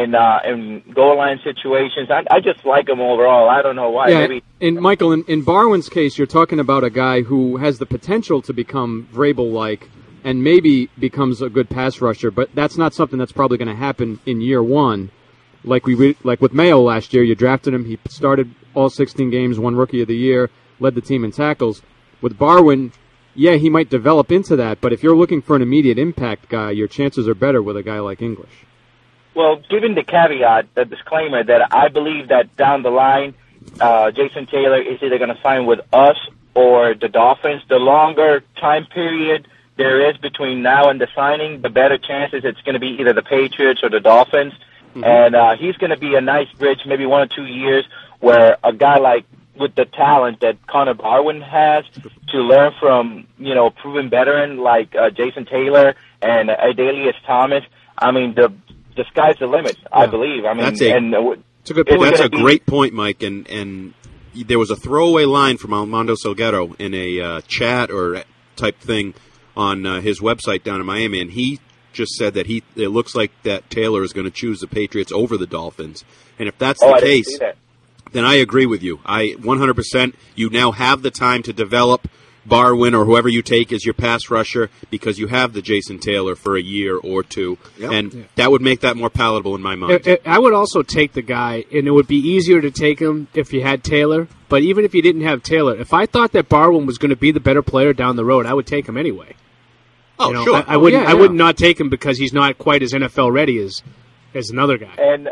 in goal line situations. I just like him overall. I don't know why. Yeah, maybe. And Michael, in Barwin's case, you're talking about a guy who has the potential to become Vrabel-like and maybe becomes a good pass rusher, but that's not something that's probably going to happen in year one. Like with Mayo last year, you drafted him. He started all 16 games, won Rookie of the Year, led the team in tackles. With Barwin, yeah, he might develop into that, but if you're looking for an immediate impact guy, your chances are better with a guy like English. Well, given the caveat, the disclaimer, that I believe that down the line, Jason Taylor is either going to sign with us or the Dolphins. The longer time period there is between now and the signing, the better chances it's going to be either the Patriots or the Dolphins. Mm-hmm. And he's going to be a nice bridge, maybe 1 or 2 years, where a guy like with the talent that Connor Barwin has to learn from, proven veteran like Jason Taylor and Adalius Thomas. I mean, the sky's the limit, I believe. I mean, that's a good point. That's a great point, Mike. And there was a throwaway line from Armando Salguero in a chat or type thing on his website down in Miami, and he just said that it looks like that Taylor is going to choose the Patriots over the Dolphins. And if that's the case, then I agree with you. 100%. You now have the time to develop Barwin or whoever you take as your pass rusher because you have the Jason Taylor for a year or two, and that would make that more palatable in my mind. I would also take the guy, and it would be easier to take him if you had Taylor, but even if you didn't have Taylor, if I thought that Barwin was going to be the better player down the road, I would take him anyway. Oh, sure. I would not take him because he's not quite as NFL ready as another guy. And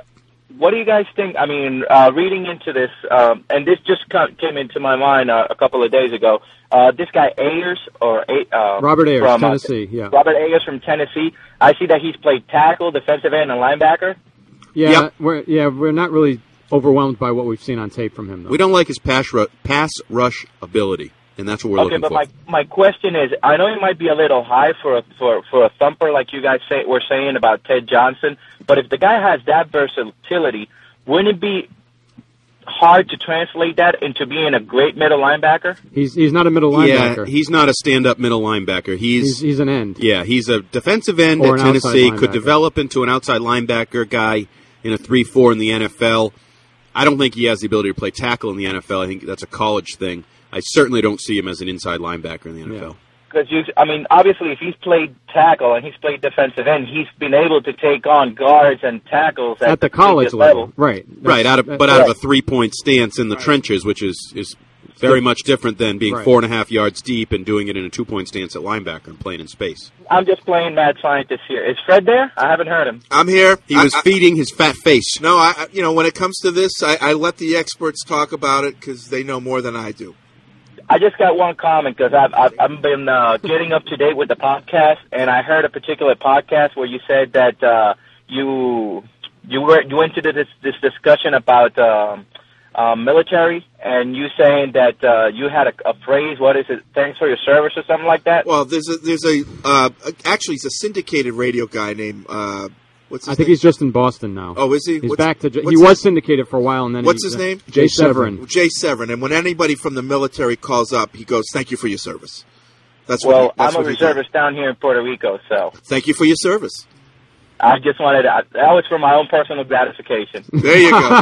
what do you guys think? I mean, reading into this, and this just came into my mind a couple of days ago. This guy Ayers, Robert Ayers, from Tennessee. Yeah, Robert Ayers from Tennessee. I see that he's played tackle, defensive end, and linebacker. Yeah, we're not really overwhelmed by what we've seen on tape from him, though. We don't like his pass rush ability, and that's what we're looking for. Okay, but my question is, I know it might be a little high for a thumper like you guys were saying about Ted Johnson, but if the guy has that versatility, wouldn't it be hard to translate that into being a great middle linebacker? He's not a middle linebacker. Yeah, he's not a stand-up middle linebacker. He's an end. Yeah, he's a defensive end Or at an Tennessee, outside could linebacker. develop into an outside linebacker guy in a 3-4 in the NFL. I don't think he has the ability to play tackle in the NFL. I think that's a college thing. I certainly don't see him as an inside linebacker in the NFL. Because obviously, if he's played tackle and he's played defensive end, he's been able to take on guards and tackles at the college level. Right. Right, out of a 3-point stance in the trenches, which is very much different than being 4.5 yards deep and doing it in a 2-point stance at linebacker and playing in space. I'm just playing mad scientist here. Is Fred there? I haven't heard him. I'm here. He was feeding his fat face. No, when it comes to this, I let the experts talk about it because they know more than I do. I just got one comment because I've been getting up to date with the podcast, and I heard a particular podcast where you said that you went into this discussion about military, and you saying that you had a phrase. What is it? Thanks for your service or something like that. Well, there's actually he's a syndicated radio guy named what's his name? I think he's just in Boston now. Oh, is he? He's back to. He was syndicated for a while, and then what's his name? Jay Severin. Jay Severin. And when anybody from the military calls up, he goes, "Thank you for your service." That's I'm a reservist down here in Puerto Rico, so thank you for your service. I just wanted that was for my own personal gratification. There you go.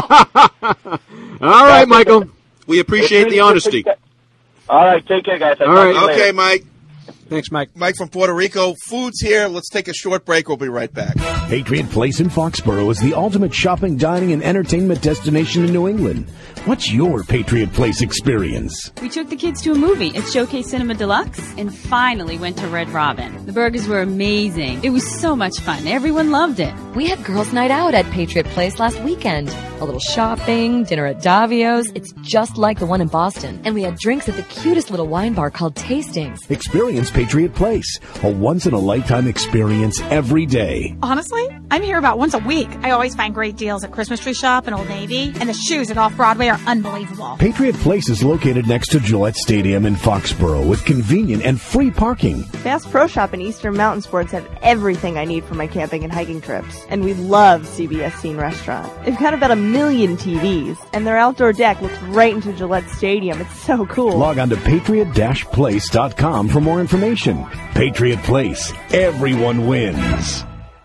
All right, Michael. We appreciate the honesty. All right, take care, guys. All right. Okay, Mike. Thanks, Mike. Mike from Puerto Rico. Food's here. Let's take a short break. We'll be right back. Patriot Place in Foxborough is the ultimate shopping, dining, and entertainment destination in New England. What's your Patriot Place experience? We took the kids to a movie at Showcase Cinema Deluxe and finally went to Red Robin. The burgers were amazing. It was so much fun. Everyone loved it. We had girls' night out at Patriot Place last weekend. A little shopping, dinner at Davio's. It's just like the one in Boston. And we had drinks at the cutest little wine bar called Tastings. Experience Patriot Place, a once-in-a-lifetime experience every day. Honestly, I'm here about once a week. I always find great deals at Christmas Tree Shop and Old Navy, and the shoes at Off-Broadway are unbelievable. Patriot Place is located next to Gillette Stadium in Foxborough with convenient and free parking. Bass Pro Shop and Eastern Mountain Sports have everything I need for my camping and hiking trips. And we love CBS Scene Restaurant. They've got about 1 million TVs, and their outdoor deck looks right into Gillette Stadium. It's so cool. Log on to patriot-place.com for more information. Patriot Place. Everyone wins.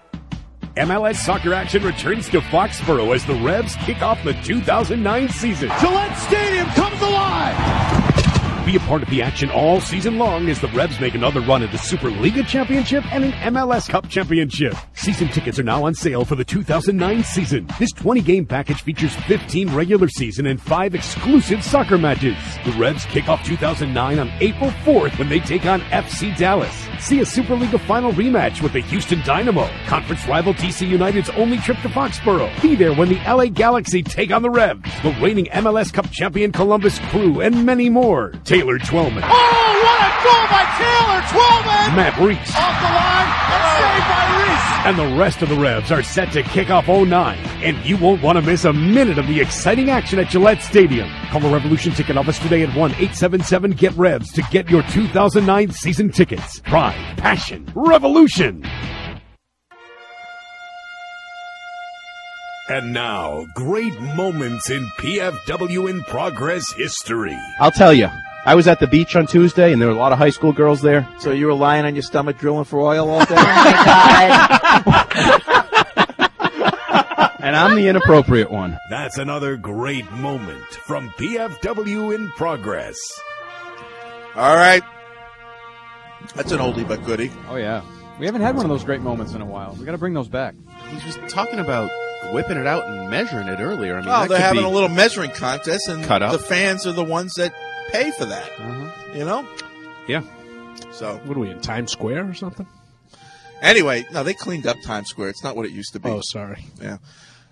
MLS soccer action returns to Foxborough as the Revs kick off the 2009 season. Gillette Stadium comes alive! Be a part of the action all season long as the Revs make another run at the Superliga Championship and an MLS Cup Championship. Season tickets are now on sale for the 2009 season. This 20-game package features 15 regular season and 5 exclusive soccer matches. The Revs kick off 2009 on April 4th when they take on FC Dallas. See a Superliga final rematch with the Houston Dynamo, conference rival DC United's only trip to Foxborough. Be there when the LA Galaxy take on the Revs, the reigning MLS Cup champion Columbus Crew, and many more. Taylor Twellman. Oh, what a goal by Taylor Twellman! Matt Reese. Off the line, and saved by Reese! And the rest of the Revs are set to kick off 09. And you won't want to miss a minute of the exciting action at Gillette Stadium. Call the Revolution Ticket Office today at 1-877-GET-REVS to get your 2009 season tickets. Pride, passion, revolution! And now, great moments in PFW in Progress history. I'll tell you, I was at the beach on Tuesday, and there were a lot of high school girls there. So you were lying on your stomach drilling for oil all day? And I'm the inappropriate one. That's another great moment from PFW in Progress. All right. That's an oldie but goodie. Oh, yeah. We haven't had one of those great moments in a while. We got to bring those back. He was talking about whipping it out and measuring it earlier. I mean, well, they're having a little measuring contest, and cut up. The fans are the ones that pay for that. You know? Yeah. So, what are we in Times Square or something? Anyway, no, they cleaned up Times Square. It's not what it used to be. Oh, sorry. Yeah.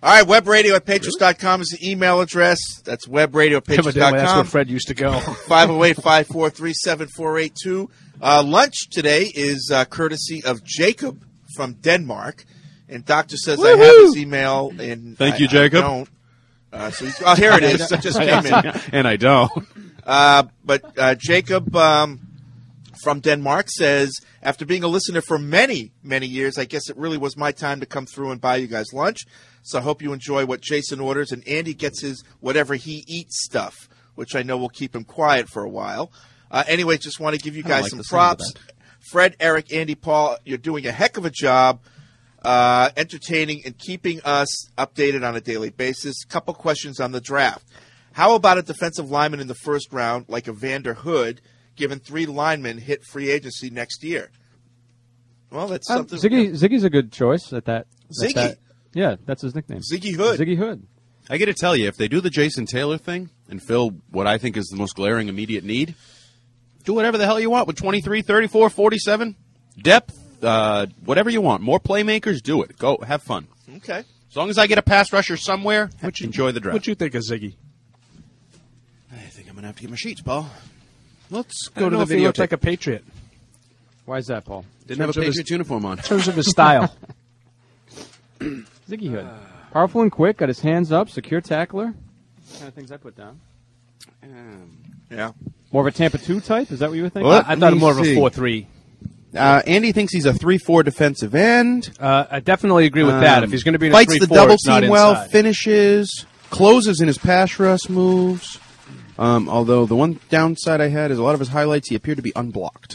All right, webradio@patriots.com is the email address. That's webradio@patriots.com. That's where Fred used to go. 508-543-7482. Lunch today is courtesy of Jacob from Denmark. And Doctor says I have his email. And Thank you, Jacob. I don't. Here it is. It just came in. And I don't. But Jacob from Denmark says, after being a listener for many, many years, I guess it really was my time to come through and buy you guys lunch. So I hope you enjoy what Jason orders, and Andy gets his whatever he eats stuff, which I know will keep him quiet for a while. Anyway, just want to give you guys some props. Fred, Eric, Andy, Paul, you're doing a heck of a job entertaining and keeping us updated on a daily basis. Couple questions on the draft. How about a defensive lineman in the first round like a Vander Hood, given 3 linemen hit free agency next year? Well, that's something. Ziggy's a good choice at that. Ziggy? Yeah, that's his nickname. Ziggy Hood. Ziggy Hood. I got to tell you, if they do the Jason Taylor thing and fill what I think is the most glaring immediate need, do whatever the hell you want with 23, 34, 47, depth, whatever you want. More playmakers, do it. Go, have fun. Okay. As long as I get a pass rusher somewhere, enjoy the draft. What you think of Ziggy? I think I'm going to have to get my sheets, Paul. Let's I go don't to know the if he video. looks like a Patriot. Why is that, Paul? Didn't have a Patriots uniform on. In terms of his style. Ziggy Hood. Powerful and quick, got his hands up, secure tackler. Kind of things I put down. Yeah. More of a Tampa 2 type? Is that what you were thinking? I thought more of a 4-3. Andy thinks he's a 3-4 defensive end. I definitely agree with that. If he's going to be in a 3-4, fights the double it's not team well, inside. finishes, closes in his pass rush moves. Although the one downside I had is a lot of his highlights, he appeared to be unblocked.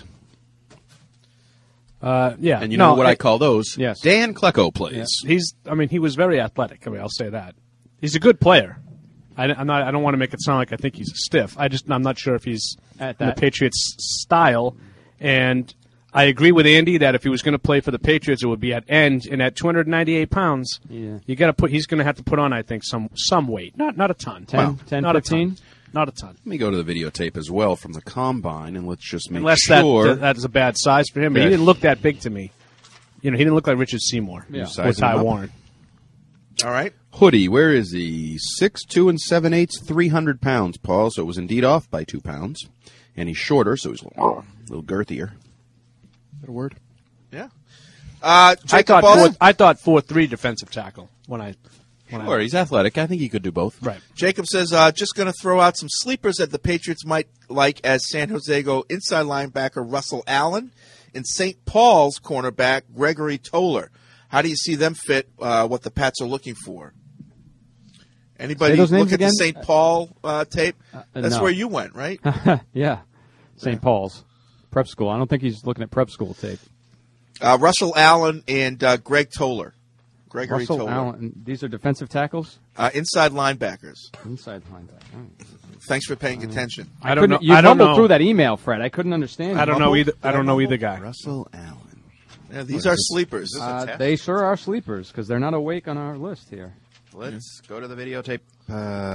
Yeah. And you know what I call those? Yes. Dan Klecko plays. He was very athletic. I'll say that. He's a good player. I don't want to make it sound like I think he's stiff. I'm not sure if he's in the Patriots style. And I agree with Andy that if he was going to play for the Patriots, it would be at end. And at 298 pounds, he's going to have to put on, I think, some weight. Not a ton. 10, 15? Not a ton. Let me go to the videotape as well from the combine, and let's just make Unless sure. that is a bad size for him. But he didn't look that big to me. He didn't look like Richard Seymour or Ty Warren. All right. Hoodie, where is he? 6'2" and 7/8", 300 pounds, Paul. So it was indeed off by 2 pounds. And he's shorter, so he's a little girthier. Is that a word? Yeah. I thought 4-3 defensive tackle Sure, he's athletic. I think he could do both. Right. Jacob says, just going to throw out some sleepers that the Patriots might like as San Jose go inside linebacker Russell Allen and St. Paul's cornerback Gregory Toller. How do you see them fit what the Pats are looking for? Anybody look at the St. Paul tape? That's no. where you went, right? Yeah. St. Paul's. Prep school. I don't think he's looking at prep school tape. Russell Allen and Greg Toller. Gregory Russell Toller. Allen. These are defensive tackles? Inside linebackers. Inside linebacker. Thanks for paying attention. I don't know. You fumbled through that email, Fred. I couldn't understand. I don't know either guy. Russell Allen. Yeah, these are sleepers. They sure are sleepers because they're not awake on our list here. Let's go to the videotape. I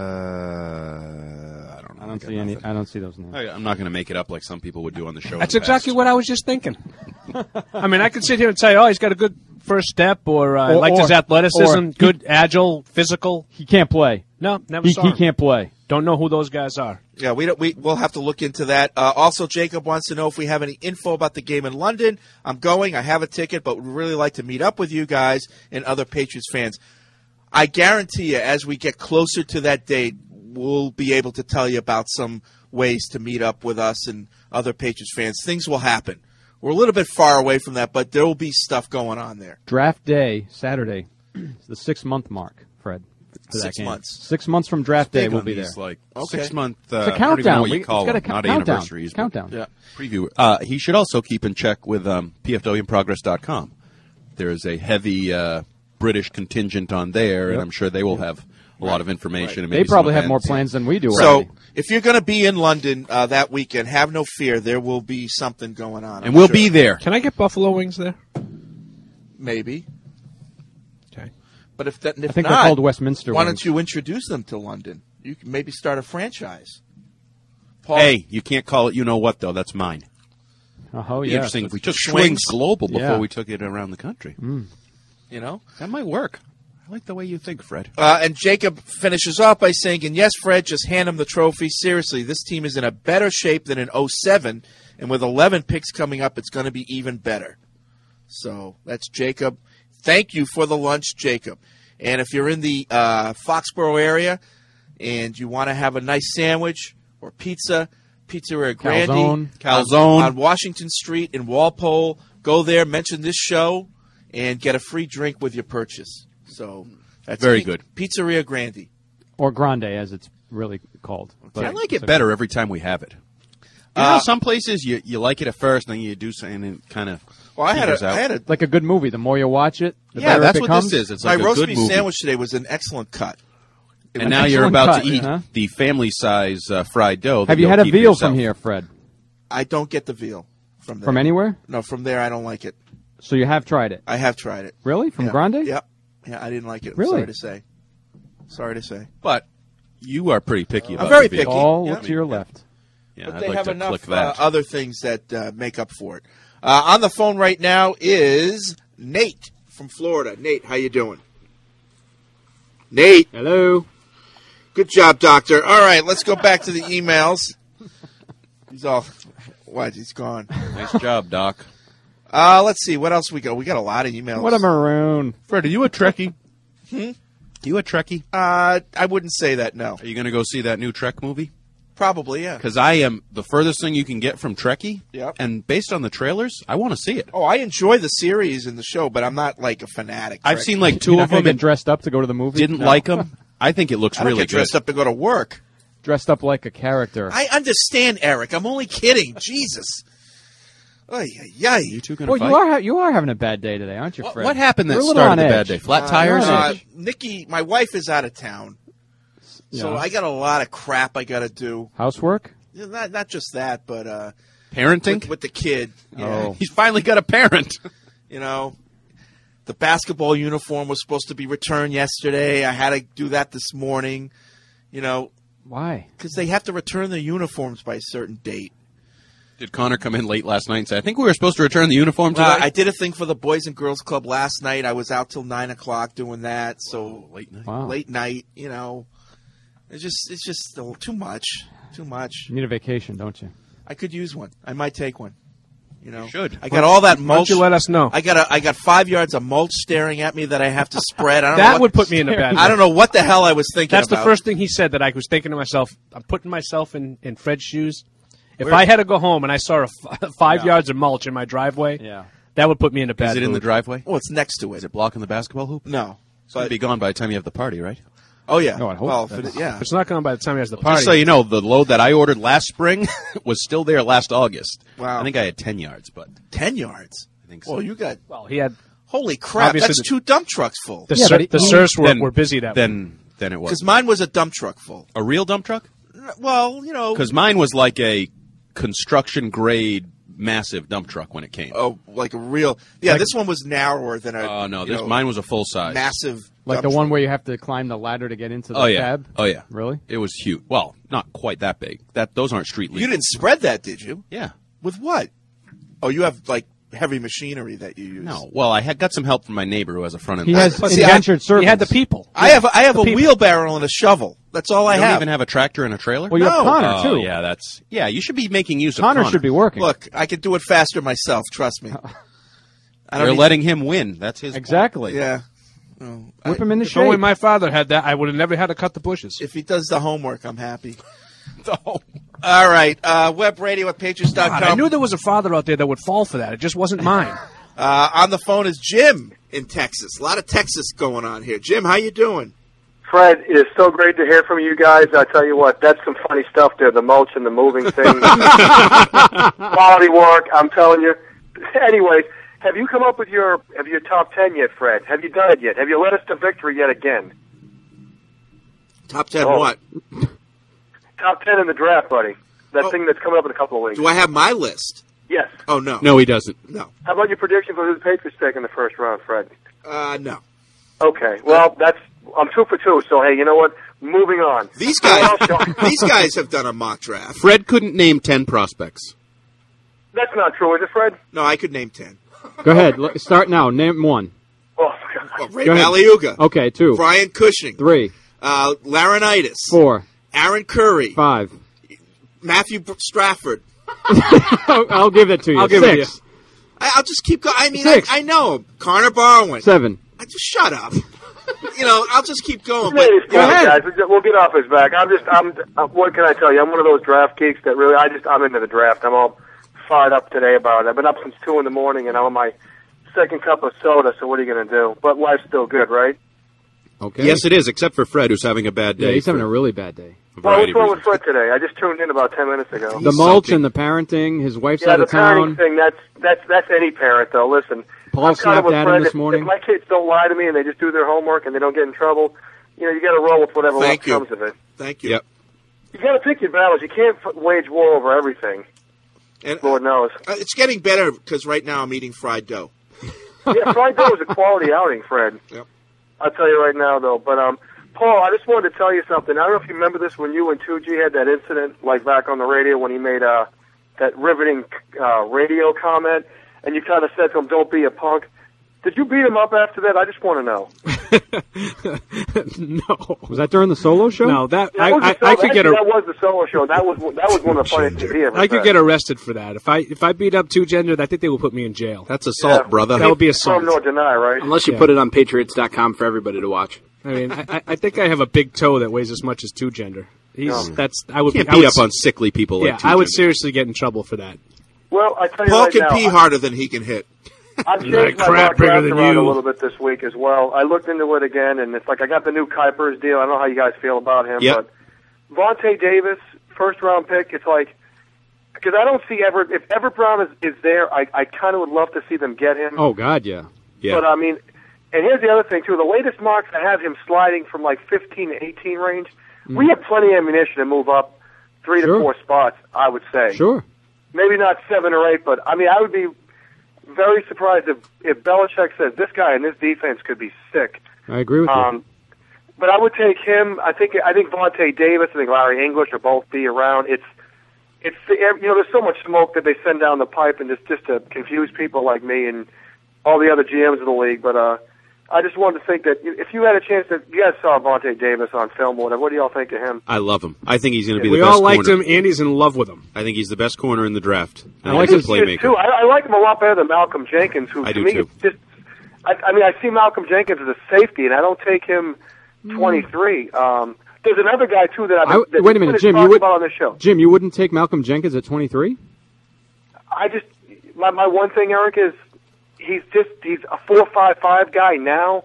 don't know. I don't see any. I don't see those names. I'm not going to make it up like some people would do on the show. That's exactly what I was just thinking. I mean, I could sit here and say, he's got a good first step, or I liked his athleticism, good, agile, physical. He can't play. No, never saw him. He can't play. Don't know who those guys are. Yeah, we'll have to look into that. Also, Jacob wants to know if we have any info about the game in London. I'm going. I have a ticket, but would really like to meet up with you guys and other Patriots fans. I guarantee you, as we get closer to that date, we'll be able to tell you about some ways to meet up with us and other Patriots fans. Things will happen. We're a little bit far away from that, but there will be stuff going on there. Draft day, Saturday, is the 6-month mark, Fred. For that 6 game. months. 6 months from draft day, we'll be there. Like Okay. 6 month. It's a I don't even countdown. know what you call It's got a them. Not countdown. anniversaries. but Countdown. Yeah. Preview. He should also keep in check with PFWinprogress.com. There is a heavy British contingent on there, and I'm sure they will have a lot of information. And maybe They probably some have more events. plans than we do. So, already. if you're going to be in London that weekend, have no fear. There will be something going on. And we'll be there. Can I get buffalo wings there? Maybe. Okay. But if I think not, they're called Westminster why wings. don't you introduce them to London? You can maybe start a franchise. Paul, Hey, you can't call it. You know what though? That's mine. Oh, Be yeah. interesting if we took Swings. Swings global before Yeah. we took it around the country. you know, That might work. I like the way you think, Fred. And Jacob finishes off by saying, and yes, Fred, just hand him the trophy. Seriously, this team is in a better shape than in 07, and with 11 picks coming up, it's going to be even better. So that's Jacob. Thank you for the lunch, Jacob. And if you're in the Foxborough area and you want to have a nice sandwich or pizza, Pizzeria Grande Calzone. On Washington Street in Walpole, go there, mention this show, and get a free drink with your purchase. So that's Very good. Pizzeria Grande. Or Grande, as it's really called. I like it better every time we have it. You know, some places you like it at first, and then you do something and it kind of. Well, I had a like a good movie. The more you watch it, the yeah, better that's it what becomes. this is. It's My like a roast good beef movie. sandwich today was an excellent cut. And now you're about to eat the family-size fried dough. Have you had a veal from here, Fred? I don't get the veal from there. From anywhere? No, from there I don't like it. So you have tried it? I have tried it. Really? From Yeah. Grande? Yep. Yeah, I didn't like it. Really? Sorry to say. But you are pretty picky about I'm very the veal. picky. All Yeah. look to your left. Yeah, But I'd they like have to enough click that. other things that make up for it. On the phone right now is Nate from Florida. Nate, how you doing? Nate. Hello. Good job, Doctor. All right, let's go back to the emails. He's off. What? He's gone. Nice job, Doc. Let's see. What else we got? We got a lot of emails. What a maroon. Fred, are you a Trekkie? Hmm? You a Trekkie? I wouldn't say that, no. Are you going to go see that new Trek movie? Probably, yeah. Because I am the furthest thing you can get from Trekkie. Yep. And based on the trailers, I want to see it. Oh, I enjoy the series and the show, but I'm not like a fanatic. I've Trek. seen like two You're not of gonna them get and dressed up to go to the movie? didn't No. like them. I think it looks I don't really get dressed good. up to go to work. Dressed up like a character. I understand, Eric. I'm only kidding. Jesus. Ay, ay, ay. You two going Well, to fight? you are having a bad day today, aren't you, Fred? What happened that You're a little started on the edge. bad day? Flat tires? Nikki, my wife is out of town, so Yeah. I got a lot of crap I got to do. Housework? Not just that, but Parenting? with the kid. Oh. He's finally got a parent. You know, the basketball uniform was supposed to be returned yesterday. I had to do that this morning. You know, Why? because they have to return the uniforms by a certain date. Did Connor come in late last night and say, I think we were supposed to return the uniform today? I did a thing for the Boys and Girls Club last night. I was out till 9 o'clock doing that. So late night. Wow. late night, you know, it's just a little too much. Too much. You need a vacation, don't you? I could use one. I might take one. You know, should. I got all that Why mulch. don't you let us know? I got 5 yards of mulch staring at me that I have to spread. I don't know That what, would put me in a bad I don't know what the hell I was thinking. That's the about. first thing he said that I was thinking to myself, I'm putting myself in Fred's shoes. If Where- I had to go home and I saw 5 yards of mulch in my driveway, Yeah. that would put me in a bad Is it in the mood. driveway? Well, it's next to Is it. it blocking the basketball hoop? No. So it'd be gone by the time you have the party, right? Oh yeah. No, I hope well, that's- yeah. If it's not gone by the time he has the party. Just so you know, the load that I ordered last spring was still there last August. Wow. I think I had 10 yards, but 10 yards. I think so. Well, you got. Well, he had Holy crap! Obviously That's the- 2 dump trucks full. the Yeah, Sur- but the he- Sirs were, Then- were busy that week. Then it was. Because mine was a dump truck full. A real dump truck? Well, you know. Because mine was like a construction grade massive dump truck when it came. Oh, like a real. Yeah, this one was narrower than a. Oh, no, you know, mine was a full size. massive. Like dump the one truck. where you have to climb the ladder to get into the Oh, yeah. cab? Oh, yeah. Really? It was huge. Well, not quite that big. Those aren't street legal. You didn't spread that, did you? Yeah. With what? Oh, you have like heavy machinery that you use. No. Well, I had got some help from my neighbor who has a front end. He has But see, indentured servants. He had the people. I have a people. wheelbarrow and a shovel. That's all I You don't have. even have a tractor and a trailer? Well, you have No. Connor, Oh, too. yeah, you should be making use of Connor Connor. should be working. Look, I can do it faster myself. Trust me. I They're don't letting him win. That's his Exactly. Yeah. Oh, Whip him into If only shape. my father had that, I would have never had to cut the bushes. If he does the homework, I'm happy. All right. Web radio at Patriots.com. God, I knew there was a father out there that would fall for that. It just wasn't mine. On the phone is Jim in Texas. A lot of Texas going on here. Jim, how you doing? Fred, it is so great to hear from you guys. I tell you what, that's some funny stuff there, the mulch and the moving thing. Quality work, I'm telling you. Anyways, have you come up with your top 10 yet, Fred? Have you done it yet? Have you led us to victory yet again? Top 10 Oh. what? Top 10 in the draft, buddy. That thing that's coming up in a couple of weeks. Do I have my list? Yes. Oh, no. No, he doesn't. No. How about your prediction for who the Patriots take in the first round, Fred? No. Okay. Well, I'm 2 for 2, so hey, you know what? Moving on. These guys have done a mock draft. Fred couldn't name 10 prospects. That's not true, is it, Fred? No, I could name 10. Go ahead. Start now. Name one. Oh, Ray Go ahead. Magliuga. Okay, 2. Brian Cushing. 3. Laronitis. 4. Aaron Curry. 5. Matthew Stafford. I'll give it to you. I'll give it to you. I'll just keep going. I mean, 6. I know him. Connor Barwin. 7. Just shut up. I'll just keep going. But, But, go ahead, guys. We'll get off his back. What can I tell you? I'm one of those draft geeks that really, I'm into the draft. I'm all fired up today about it. I've been up since 2 in the morning, and I'm on my second cup of soda, so what are you going to do? But life's still good, right? Okay. Yes, it is, except for Fred, who's having a bad day. Yeah, he's having a really bad day. Well, what's wrong with Fred today? I just tuned in about 10 minutes ago. The mulch and the parenting. His wife's out of the parenting town. thing, that's any parent, though. Listen, Paul I'm kind of snapped with at Fred. him this If morning. my kids don't lie to me and they just do their homework and they don't get in trouble, you got to roll with whatever comes of it. Thank you. Yep. You got to pick your battles. You can't wage war over everything. And, Lord knows. It's getting better because right now I'm eating fried dough. Yeah, fried dough is a quality outing, Fred. Yep. I'll tell you right now, though. But Paul, I just wanted to tell you something. I don't know if you remember this when you and 2G had that incident, like back on the radio when he made that riveting radio comment, and you kind of said to him, "Don't be a punk." Did you beat him up after that? I just want to know. No. Was that during the solo show? No, that Yeah, I could get that was the solo show. That was one of the funniest things he ever I could said. get arrested for that. If I beat up 2Gender, I think they will put me in jail. That's assault, brother. That would be assault. Confirm nor deny, right? Unless you put it on Patriots.com for everybody to watch. I mean, I think I have a big toe that weighs as much as 2Gender. I would Can't I beat would- up on sickly people Yeah, like I would 2Gender. seriously get in trouble for that. Well, I tell you Paul right can now, pee harder than he can hit. I've That changed my crap mock bigger draft than around you. a little bit this week as well. I looked into it again, and it's like I got the new Kuipers deal. I don't know how you guys feel about him, Yep. but Vontae Davis, first-round pick, it's like, because I don't see if Everett Brown is there, I kind of would love to see them get him. Oh, God, yeah. Yeah. But, I mean, and here's the other thing, too. The latest mocks, I have him sliding from like 15 to 18 range. We have plenty of ammunition to move up 3 Sure. to 4 spots, I would say. Sure. Maybe not 7 or 8, but, I mean, I would be very surprised if Belichick says this guy in this defense could be sick. I agree with you. But I would take him. I think Vontae Davis. I think Larry English will both be around. It's there's so much smoke that they send down the pipe and just to confuse people like me and all the other GMs in the league. But I just wanted to think that if you had a chance to, you guys saw Vontae Davis on film or whatever. What do y'all think of him? I love him. I think he's going to be We the best all liked corner. him. Andy's in love with him. I think he's the best corner in the draft. I like he's his a playmaker. Too. I like him a lot better than Malcolm Jenkins, who I to do me too. is just. I mean, I see Malcolm Jenkins as a safety, and I don't take him 23. There's another guy too that I've that wait a minute, Jim. talked about on this show. Jim, you wouldn't take Malcolm Jenkins at 23? I just my one thing, Eric, is he's a 4.55 guy now,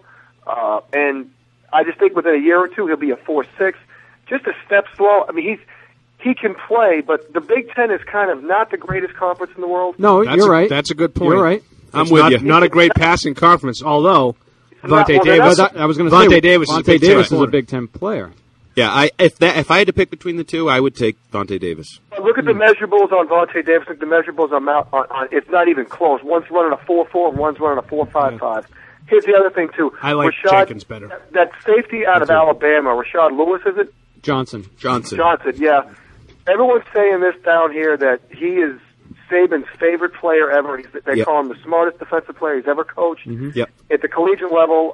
and I just think within a year or two he'll be a 4.6. Just a step slow. I mean, he can play, but the Big Ten is kind of not the greatest conference in the world. No, you're right. That's a good point. You're right. It's I'm with not, you. Not a great passing conference, although Not- Vontae well, they're Davis. not- I was going to Vontae say Davis is a Vontae Big Ten Davis is a corner. Big Ten player. Yeah, if I had to pick between the two, I would take Vontae Davis. But look at the measurables on Vontae Davis. Look at the measurables on it's not even close. One's running a 4.4 and one's running a 4.55. Here's the other thing too. I like Rashad, Jenkins better. That safety out of Alabama, Rashad Lewis, is it? Johnson. Johnson, yeah. Everyone's saying this down here that he is Saban's favorite player ever. They Yep. call him the smartest defensive player he's ever coached Yep. at the collegiate level.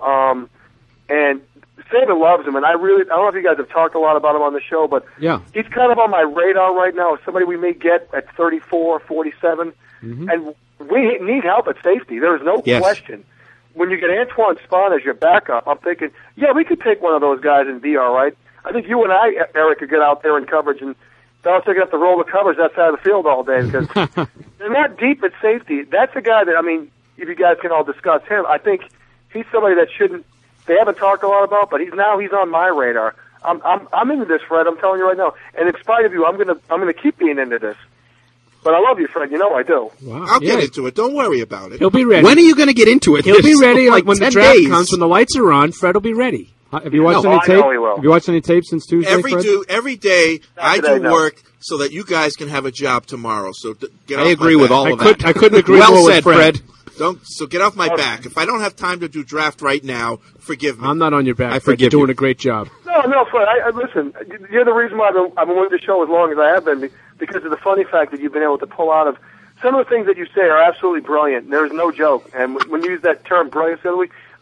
And Saban loves him, and I don't know if you guys have talked a lot about him on the show, but Yeah. he's kind of on my radar right now as somebody we may get at 34, 47. And we need help at safety. There is no Yes. question. When you get Antoine Spahn as your backup, I'm thinking, yeah, we could take one of those guys and be all right. I think you and I, Eric, could get out there in coverage, and Belichick would have to roll the covers that side of the field all day because they're not deep at safety. That's a guy that, I mean, if you guys can all discuss him, I think he's somebody that shouldn't. They haven't talked a lot about, but he's on my radar. I'm into this, Fred. I'm telling you right now. And in spite of you, I'm gonna keep being into this. But I love you, Fred. You know I do. Wow. I'll get into it. Don't worry about it. He'll be ready. When are you going to get into it? He'll be There's ready like when the 10 draft days. comes. When the lights are on, Fred will be ready. Have you watched No, any I tape? know he will. Have you watched any tape since Tuesday, Fred? Every day I today, do no. work so that you guys can have a job tomorrow. So get off I agree my with back. all of I that. couldn't agree well more said, with Fred. So get off my back. If I don't have time to do draft right now, forgive me. I'm not on your back. I Fred. You're forgive you. doing a great job. No, Fred. I listen. You're the reason why I've been with the show as long as I have been because of the funny fact that you've been able to pull out of some of the things that you say are absolutely brilliant. There's no joke. And when you use that term brilliance the other week,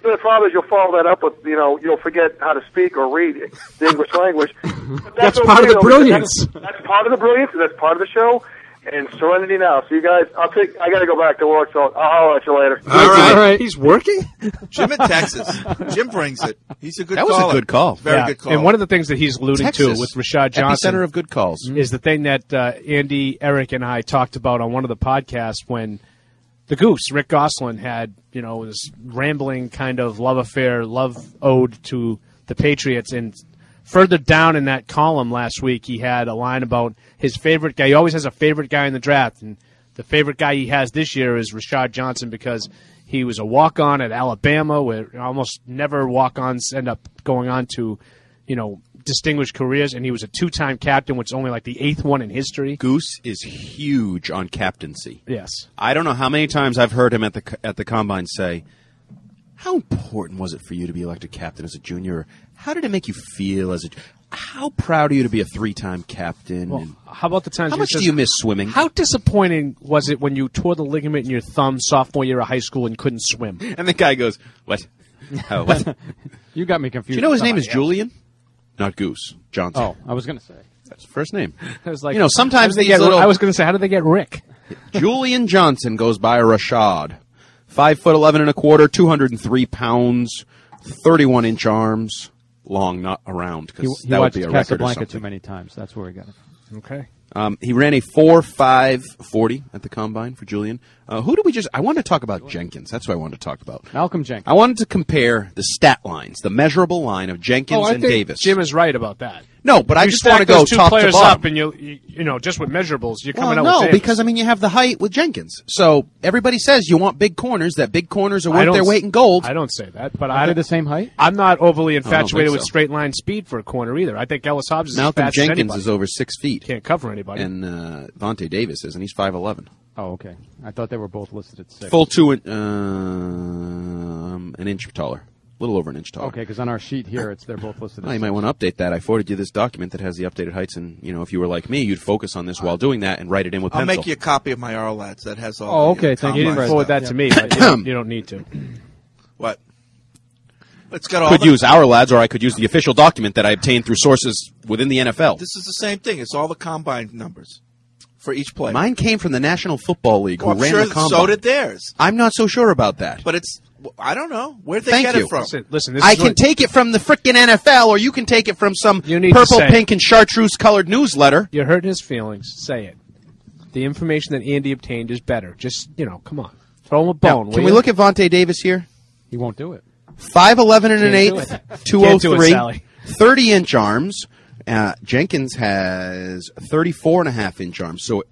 The problem is you'll follow that up with, you'll forget how to speak or read the English language. But That's okay, part of the though. brilliance. That's part of the brilliance, and that's part of the show. And Serenity now. So you guys, I got to go back to work, so I'll let you later. All right. He's working? Jim in Texas. Jim brings it. He's a good That caller. was a good call. Very good call. And one of the things that he's alluding Texas, to with Rashad Johnson epicenter of good calls, is the thing that Andy, Eric, and I talked about on one of the podcasts when the Goose, Rick Gosselin, had this rambling kind of love affair, love ode to the Patriots. And further down in that column last week, he had a line about his favorite guy. He always has a favorite guy in the draft, and the favorite guy he has this year is Rashad Johnson because he was a walk-on at Alabama, where almost never walk-ons end up going on to, distinguished careers, and he was a two-time captain, which is only like the 8th one in history. Goose is huge on captaincy. Yes. I don't know how many times I've heard him at the combine say, "How important was it for you to be elected captain as a junior? How did it make you feel as a? How proud are you to be a 3-time captain? Well, and how about the times? how much do you miss swimming? How disappointing was it when you tore the ligament in your thumb sophomore year of high school and couldn't swim? And the guy goes, "What? Oh, what? You got me confused. Do you know his name is Julian? Not Goose. Johnson. Oh, I was going to say. That's his first name. I was like, sometimes I was going to say, how did they get Rick? Julian Johnson goes by Rashad. 5'11", 203 pounds, 31-inch arms, long, not around, because that would be a record or Casablanca something. too many times. That's where we got it. Okay. He ran a 4.540 at the combine for Julian. Who did we just? I wanted to talk about Jenkins. That's what I wanted to talk about. Malcolm Jenkins. I wanted to compare the stat lines, the measurable line of Jenkins I and think Davis. Jim is right about that. No, but I just want to stack go those two top to players bottom. up, and you know, just with measurables, you're Well, coming out no, with Davis. because you have the height with Jenkins. So everybody says you want big corners. That big corners are worth their weight in gold. I don't say that, but Are they the same height? I'm not overly don't infatuated think with so. straight line speed for a corner either. I think Ellis Hobbs is Malcolm as fast as Jenkins anybody. is over 6 feet. Can't cover anybody. And Vontae Davis is, and he's 5'11". Oh, okay. I thought they were both listed at 6. Full an inch taller. A little over an inch taller. Okay, because on our sheet here, they're both listed at Well, you 6. might want to update that. I forwarded you this document that has the updated heights, and if you were like me, you'd focus on this while doing that and write it in with I'll pencil. make you a copy of my RLADs that has all. Oh, the, okay, thank you. You didn't combine forward stuff. that to me, but you don't need to. What? It's got all. Could the, use our lads, or I could use the official document that I obtained through sources within the NFL. This is the same thing. It's all the combine numbers for each player. Mine came from the National Football League, who I'm ran sure the combine. so did theirs. I'm not so sure about that. But it's. I don't know. Where'd they Thank get you. it from? Listen, this I is can what- take it from the frickin' NFL, or you can take it from some You need to purple, say- pink, and chartreuse-colored newsletter. You're hurting his feelings. Say it. The information that Andy obtained is better. Just, come on. Throw him a bone. Now, can we look at Vontae Davis here? He won't do it. 5'11 and an Can't do eighth, it. Can't do it, 203, Sally. 30-inch arms. Jenkins has 34.5-inch arms, so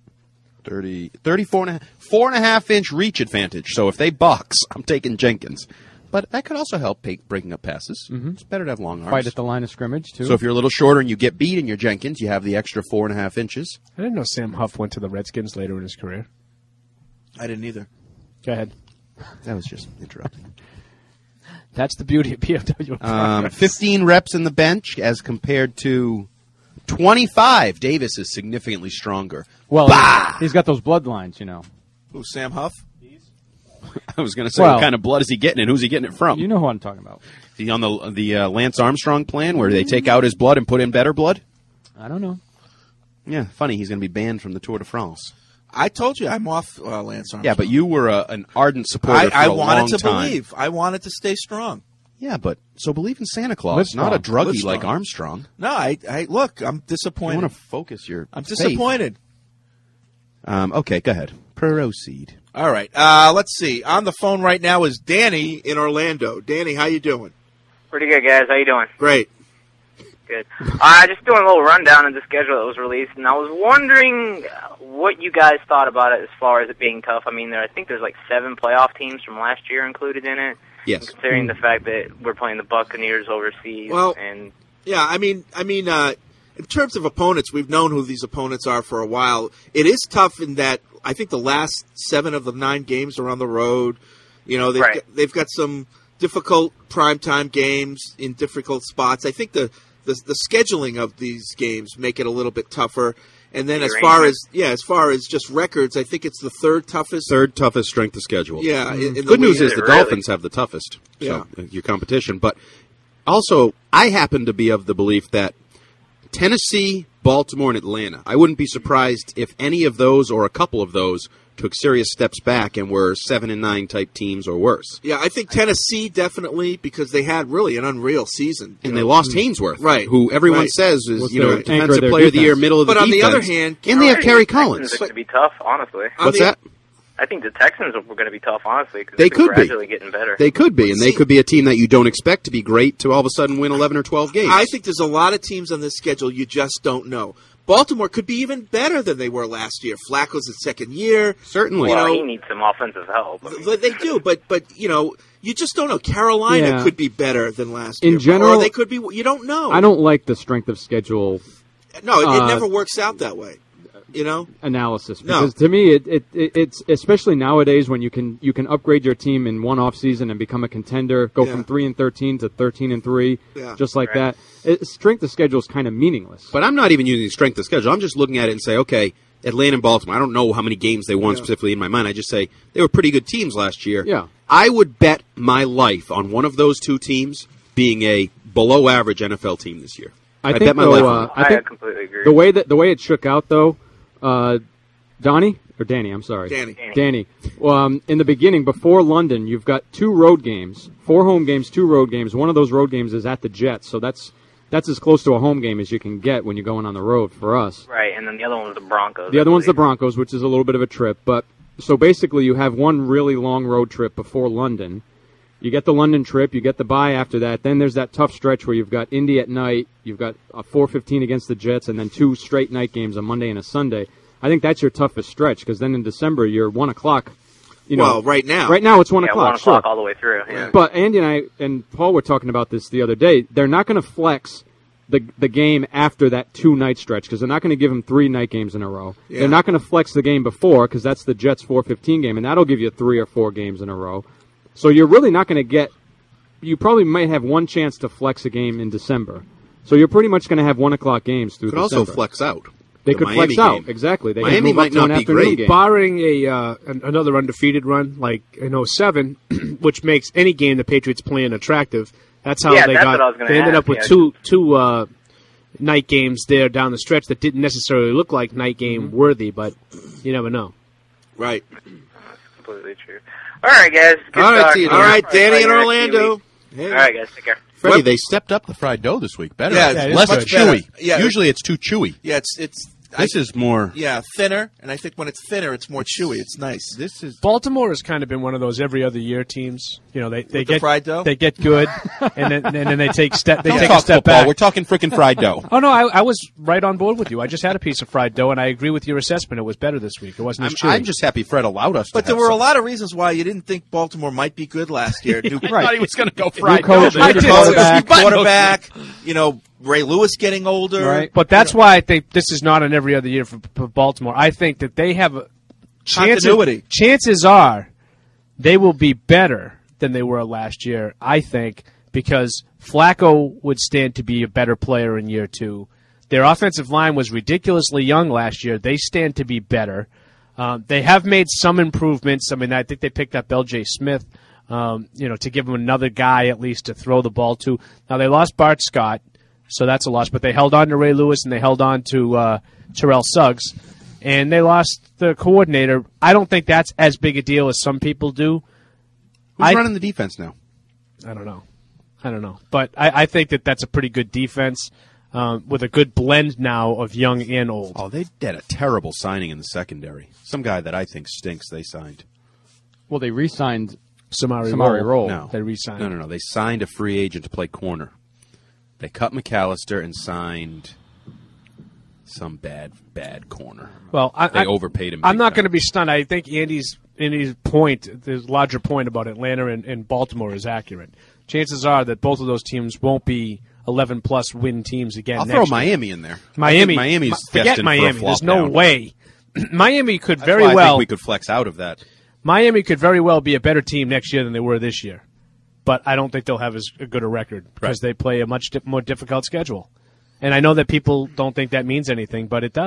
4.5-inch reach advantage. So if they box, I'm taking Jenkins. But that could also help breaking up passes. It's better to have long arms. Fight at the line of scrimmage, too. So if you're a little shorter and you get beat and you're Jenkins, you have the extra 4.5 inches. I didn't know Sam Huff went to the Redskins later in his career. I didn't either. Go ahead. That was just interrupting. That's the beauty of PFW. 15 reps in the bench as compared to 25. Davis is significantly stronger. Well, he's got those bloodlines, Who, Sam Huff? I was going to say, Well- what kind of blood is he getting and who's he getting it from? You know who I'm talking about. Is he on the Lance Armstrong plan where they take out his blood and put in better blood? I don't know. Yeah, funny. He's going to be banned from the Tour de France. I told you I'm off Lance Armstrong. Yeah, but you were an ardent supporter for I a wanted long to time. believe. I wanted to stay strong. Yeah, but so believe in Santa Claus, Live not a strong. druggie Live like strong. Armstrong. No, I look. I'm You disappointed. want to focus your I'm faith. disappointed. Okay, go ahead. Proceed. All right. Let's see. On the phone right now is Danny in Orlando. Danny, how you doing? Pretty good, guys. How you doing? Great. Good. Just doing a little rundown of the schedule that was released, and I was wondering what you guys thought about it as far as it being tough. I mean, I think there's like 7 playoff teams from last year included in it. Yes. And considering the fact that we're playing the Buccaneers overseas, Well, and Yeah, I mean, in terms of opponents, we've known who these opponents are for a while. It is tough in that I think the last 7 of the 9 games are on the road. They've got some difficult primetime games in difficult spots. I think the scheduling of these games make it a little bit tougher. And then as far as just records, I think it's the third toughest strength of schedule. Yeah. in the Good news league. is the Dolphins have the toughest. So your competition. But also, I happen to be of the belief that Tennessee, Baltimore, and Atlanta, I wouldn't be surprised if any of those or a couple of those took serious steps back and were 7-9 type teams or worse. Yeah, I think Tennessee definitely, because they had really an unreal season. And they lost Hainsworth, right? Who everyone says is defensive player of the year, middle of the defense. But on the other hand, and they have Kerry Collins. Texans are going to be tough, honestly. What's that? I think the Texans were going to be tough, honestly, because They they're could be. gradually getting better. They could be, and they could be a team that you don't expect to be great to all of a sudden win 11 or 12 games. I think there's a lot of teams on this schedule you just don't know. Baltimore could be even better than they were last year. Flacco's his second year. Certainly. Well, he needs some offensive help. They do, but you just don't know. Carolina could be better than last year. In general, or they could be. You don't know. I don't like the strength of schedule. No, it never works out that way. Analysis, because to me it's especially nowadays when you can upgrade your team in one off season and become a contender, go from 3-13 to 13-3, just like that. Strength of schedule is kind of meaningless. But I'm not even using strength of schedule. I'm just looking at it and say, okay, Atlanta and Baltimore. I don't know how many games they won specifically in my mind. I just say they were pretty good teams last year. Yeah, I would bet my life on one of those two teams being a below average NFL team this year. I bet my life on it. I completely agree. The way it shook out though. Danny. I'm sorry. Danny. Well, in the beginning, before London, you've got 2 road games, 4 home games, 2 road games. One of those road games is at the Jets, so that's as close to a home game as you can get when you're going on the road for us. Right, and then the other one was the Broncos. The other one's the Broncos, which is a little bit of a trip. But so basically, you have one really long road trip before London. You get the London trip, you get the bye after that. Then there's that tough stretch where you've got Indy at night, you've got a 4:15 against the Jets, and then 2 straight night games, a Monday and a Sunday. I think that's your toughest stretch because then in December you're 1 o'clock. Right now it's 1 o'clock. 1 o'clock all the way through. Yeah. But Andy and I and Paul were talking about this the other day. They're not going to flex the game after that 2-night stretch because they're not going to give them 3 night games in a row. Yeah. They're not going to flex the game before because that's the Jets 4:15 game, and that'll give you 3 or 4 games in a row. So you're really not going to get. You probably might have one chance to flex a game in December. So you're pretty much going to have 1 o'clock games through December. Could also flex out. They could flex out, exactly. They Miami might not be great. Game. Barring another undefeated run like in 07, which makes any game the Patriots play in attractive. That's how they got. They ended up with two night games there down the stretch that didn't necessarily look like night game worthy, but you never know. Right. That's completely true. All right, guys. Good all talk. right, Danny in Orlando. Hey. All right, guys. Take care. Freddie, they stepped up the fried dough this week. Better. Yeah, less chewy. Yeah. Usually it's too chewy. Yeah, This is more. Yeah, thinner, and I think when it's thinner, it's more chewy. It's nice. Baltimore has kind of been one of those every other year teams. They get fried dough? They get good, and then they take a step football. back. We're talking freaking fried dough. Oh no, I was right on board with you. I just had a piece of fried dough, and I agree with your assessment. It was better this week. It wasn't as chewy. I'm just happy Fred allowed us. But there were a lot of reasons why you didn't think Baltimore might be good last year. I thought he was going to go fried dough. Quarterback. Ray Lewis getting older. Right. But that's why I think this is not an every other year for Baltimore. I think that they have continuity. Chances are they will be better than they were last year, I think, because Flacco would stand to be a better player in year 2. Their offensive line was ridiculously young last year. They stand to be better. They have made some improvements. I mean, I think they picked up L.J. Smith, to give them another guy at least to throw the ball to. Now, they lost Bart Scott. So that's a loss, but they held on to Ray Lewis and they held on to Terrell Suggs, and they lost the coordinator. I don't think that's as big a deal as some people do. Who's running the defense now? I don't know. But I think that's a pretty good defense with a good blend now of young and old. Oh, they did a terrible signing in the secondary. Some guy that I think stinks they signed. Well, they re-signed Samari Rolle. No. They re-signed. No. They signed a free agent to play corner. They cut McAllister and signed some bad corner. Well, they overpaid him. I'm not going to be stunned. I think Andy's point, the larger point about Atlanta and Baltimore is accurate. Chances are that both of those teams won't be 11-plus win teams again. I'll throw Miami in there. Miami's forget Miami. There's no way. Miami could very well. I think we could flex out of that. Miami could very well be a better team next year than they were this year. But I don't think they'll have as good a record because they play a much more difficult schedule. And I know that people don't think that means anything, but it does.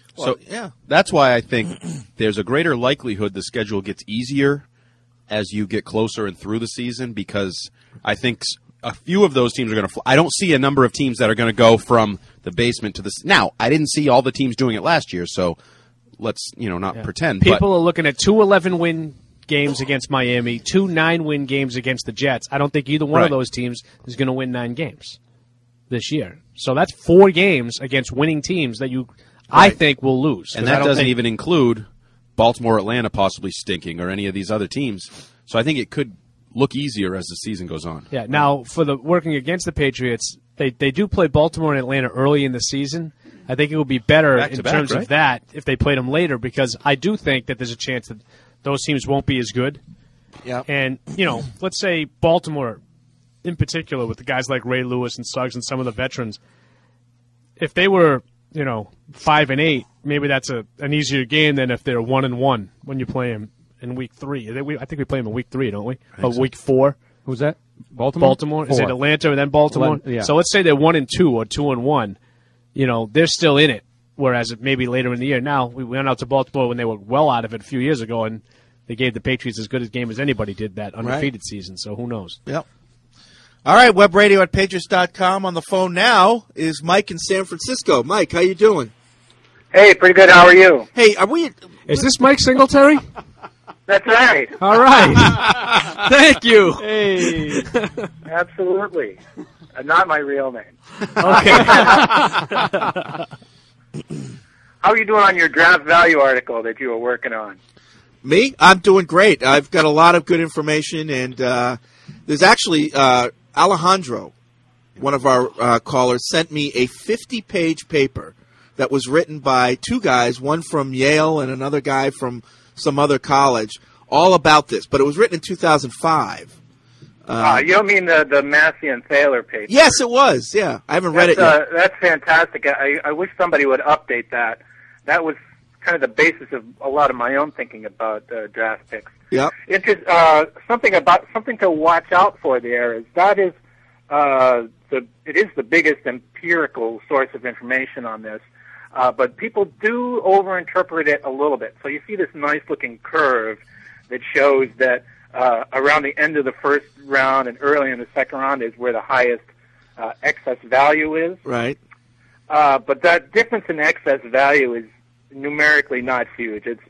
So that's why I think there's a greater likelihood the schedule gets easier as you get closer and through the season, because I think a few of those teams are going to. I don't see a number of teams that are going to go from the basement to the. Now, I didn't see all the teams doing it last year, so let's not pretend. People are looking at 2 11-win games against Miami, 2 9-win games against the Jets. I don't think either one of those teams is going to win 9 games this year. So that's 4 games against winning teams that I think will lose. And that doesn't even include Baltimore, Atlanta possibly stinking, or any of these other teams. So I think it could look easier as the season goes on. Yeah. Now, for the working against the Patriots, they do play Baltimore and Atlanta early in the season. I think it would be better in terms of that if they played them later, because I do think that there's a chance that those teams won't be as good. Yeah. And, let's say Baltimore, in particular, with the guys like Ray Lewis and Suggs and some of the veterans, if they were, 5-8, maybe that's an easier game than if they're 1-1 when you play them in week 3. I think we play them in week 3, don't we? Or week 4. Who's that? Baltimore? Is it Atlanta and then Baltimore? Yeah. So let's say they're 1-2 or 2-1. They're still in it. Whereas maybe later in the year, now we went out to Baltimore when they were well out of it a few years ago, and they gave the Patriots as good a game as anybody did that undefeated season. So who knows? Yep. All right, webradio@patriots.com. On the phone now is Mike in San Francisco. Mike, how you doing? Hey, pretty good. How are you? Hey, are we? Is this Mike Singletary? That's right. All right. Thank you. Hey. Absolutely. Not my real name. Okay. How are you doing on your draft value article that you were working on? Me? I'm doing great. I've got a lot of good information, and there's actually Alejandro, one of our callers, sent me a 50-page paper that was written by 2 guys, one from Yale and another guy from some other college, all about this. But it was written in 2005. You don't mean the Massey and Thaler paper? Yes, it was. Yeah, I haven't read it yet. That's fantastic. I wish somebody would update that. That was kind of the basis of a lot of my own thinking about draft picks. Yep. It's just, something to watch out for there is it is the biggest empirical source of information on this, but people do overinterpret it a little bit. So you see this nice looking curve that shows that around the end of the first round and early in the second round is where the highest excess value is. Right. But that difference in excess value is numerically not huge. It's,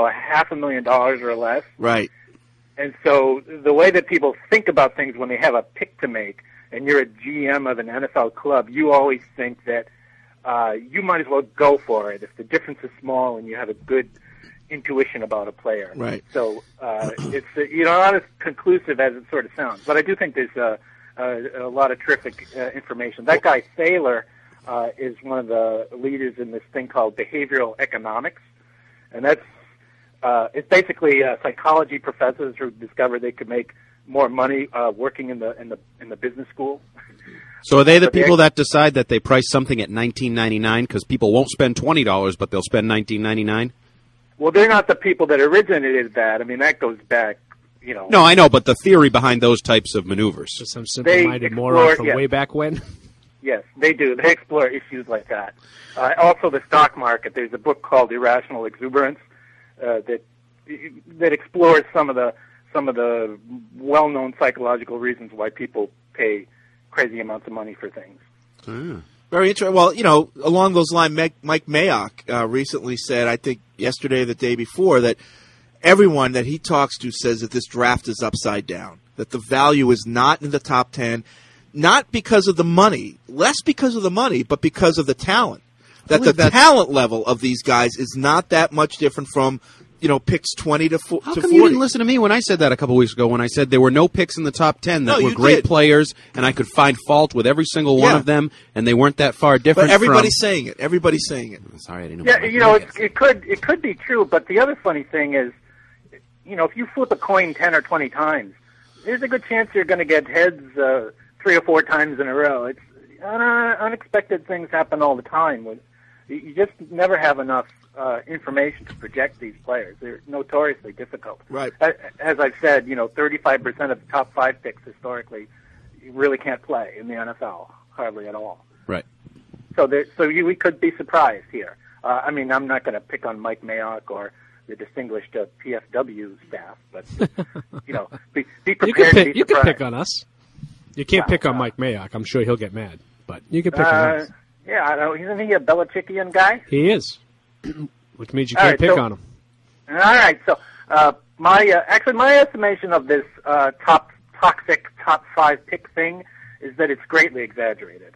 $500,000 or less. Right. And so the way that people think about things when they have a pick to make, and you're a GM of an NFL club, you always think that you might as well go for it if the difference is small and you have a good intuition about a player. Right. So it's not as conclusive as it sort of sounds. But I do think there's a lot of terrific information. That guy Thaler is one of the leaders in this thing called behavioral economics, and that's it's basically psychology professors who discovered they could make more money working in the business school. So are they the people that decide that they price something at $19.99 because people won't spend $20, but they'll spend $19.99? Well, they're not the people that originated that. I mean, that goes back, No, I know, but the theory behind those types of maneuvers. So some simple-minded moron from way back when? Yes, they do. They explore issues like that. Also, the stock market. There's a book called Irrational Exuberance that explores some of the well-known psychological reasons why people pay crazy amounts of money for things. Very interesting. Well, along those lines, Mike Mayock recently said, I think yesterday or the day before, that everyone that he talks to says that this draft is upside down, that the value is not in the top 10, not because of the money, less because of the money, but because of the talent. That the talent level of these guys is not that much different from, picks 20 to 40. How come you didn't listen to me when I said that a couple weeks ago, when I said there were no picks in the top 10 that were great players, and I could find fault with every single one of them, and they weren't that far different. But everybody's saying it. Everybody's saying it. Sorry, I didn't know. Yeah, it could be true, but the other funny thing is, if you flip a coin 10 or 20 times, there's a good chance you're going to get heads 3 or 4 times in a row. It's unexpected things happen all the time. You just never have enough information to project these players. They're notoriously difficult. Right. As I've said, 35% of the top 5 picks historically really can't play in the NFL, hardly at all. Right. So we could be surprised here. I mean, I'm not going to pick on Mike Mayock or the distinguished PFW staff, but be prepared. You can pick on us. You can't pick on Mike Mayock. I'm sure he'll get mad, but you can pick on us. Yeah, I don't. Isn't he a Belichickian guy? He is, which means you can't pick on him. All right, so my estimation of this toxic top 5 pick thing is that it's greatly exaggerated.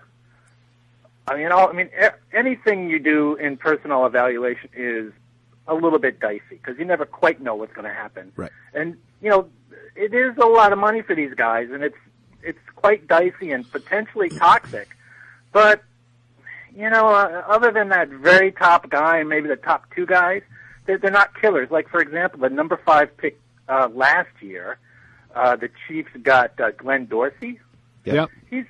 Anything you do in personnel evaluation is a little bit dicey because you never quite know what's going to happen. Right. And it is a lot of money for these guys, and it's quite dicey and potentially toxic. But other than that very top guy and maybe the top 2 guys, they're not killers. Like, for example, the number 5 pick last year, the Chiefs got Glenn Dorsey. Yep.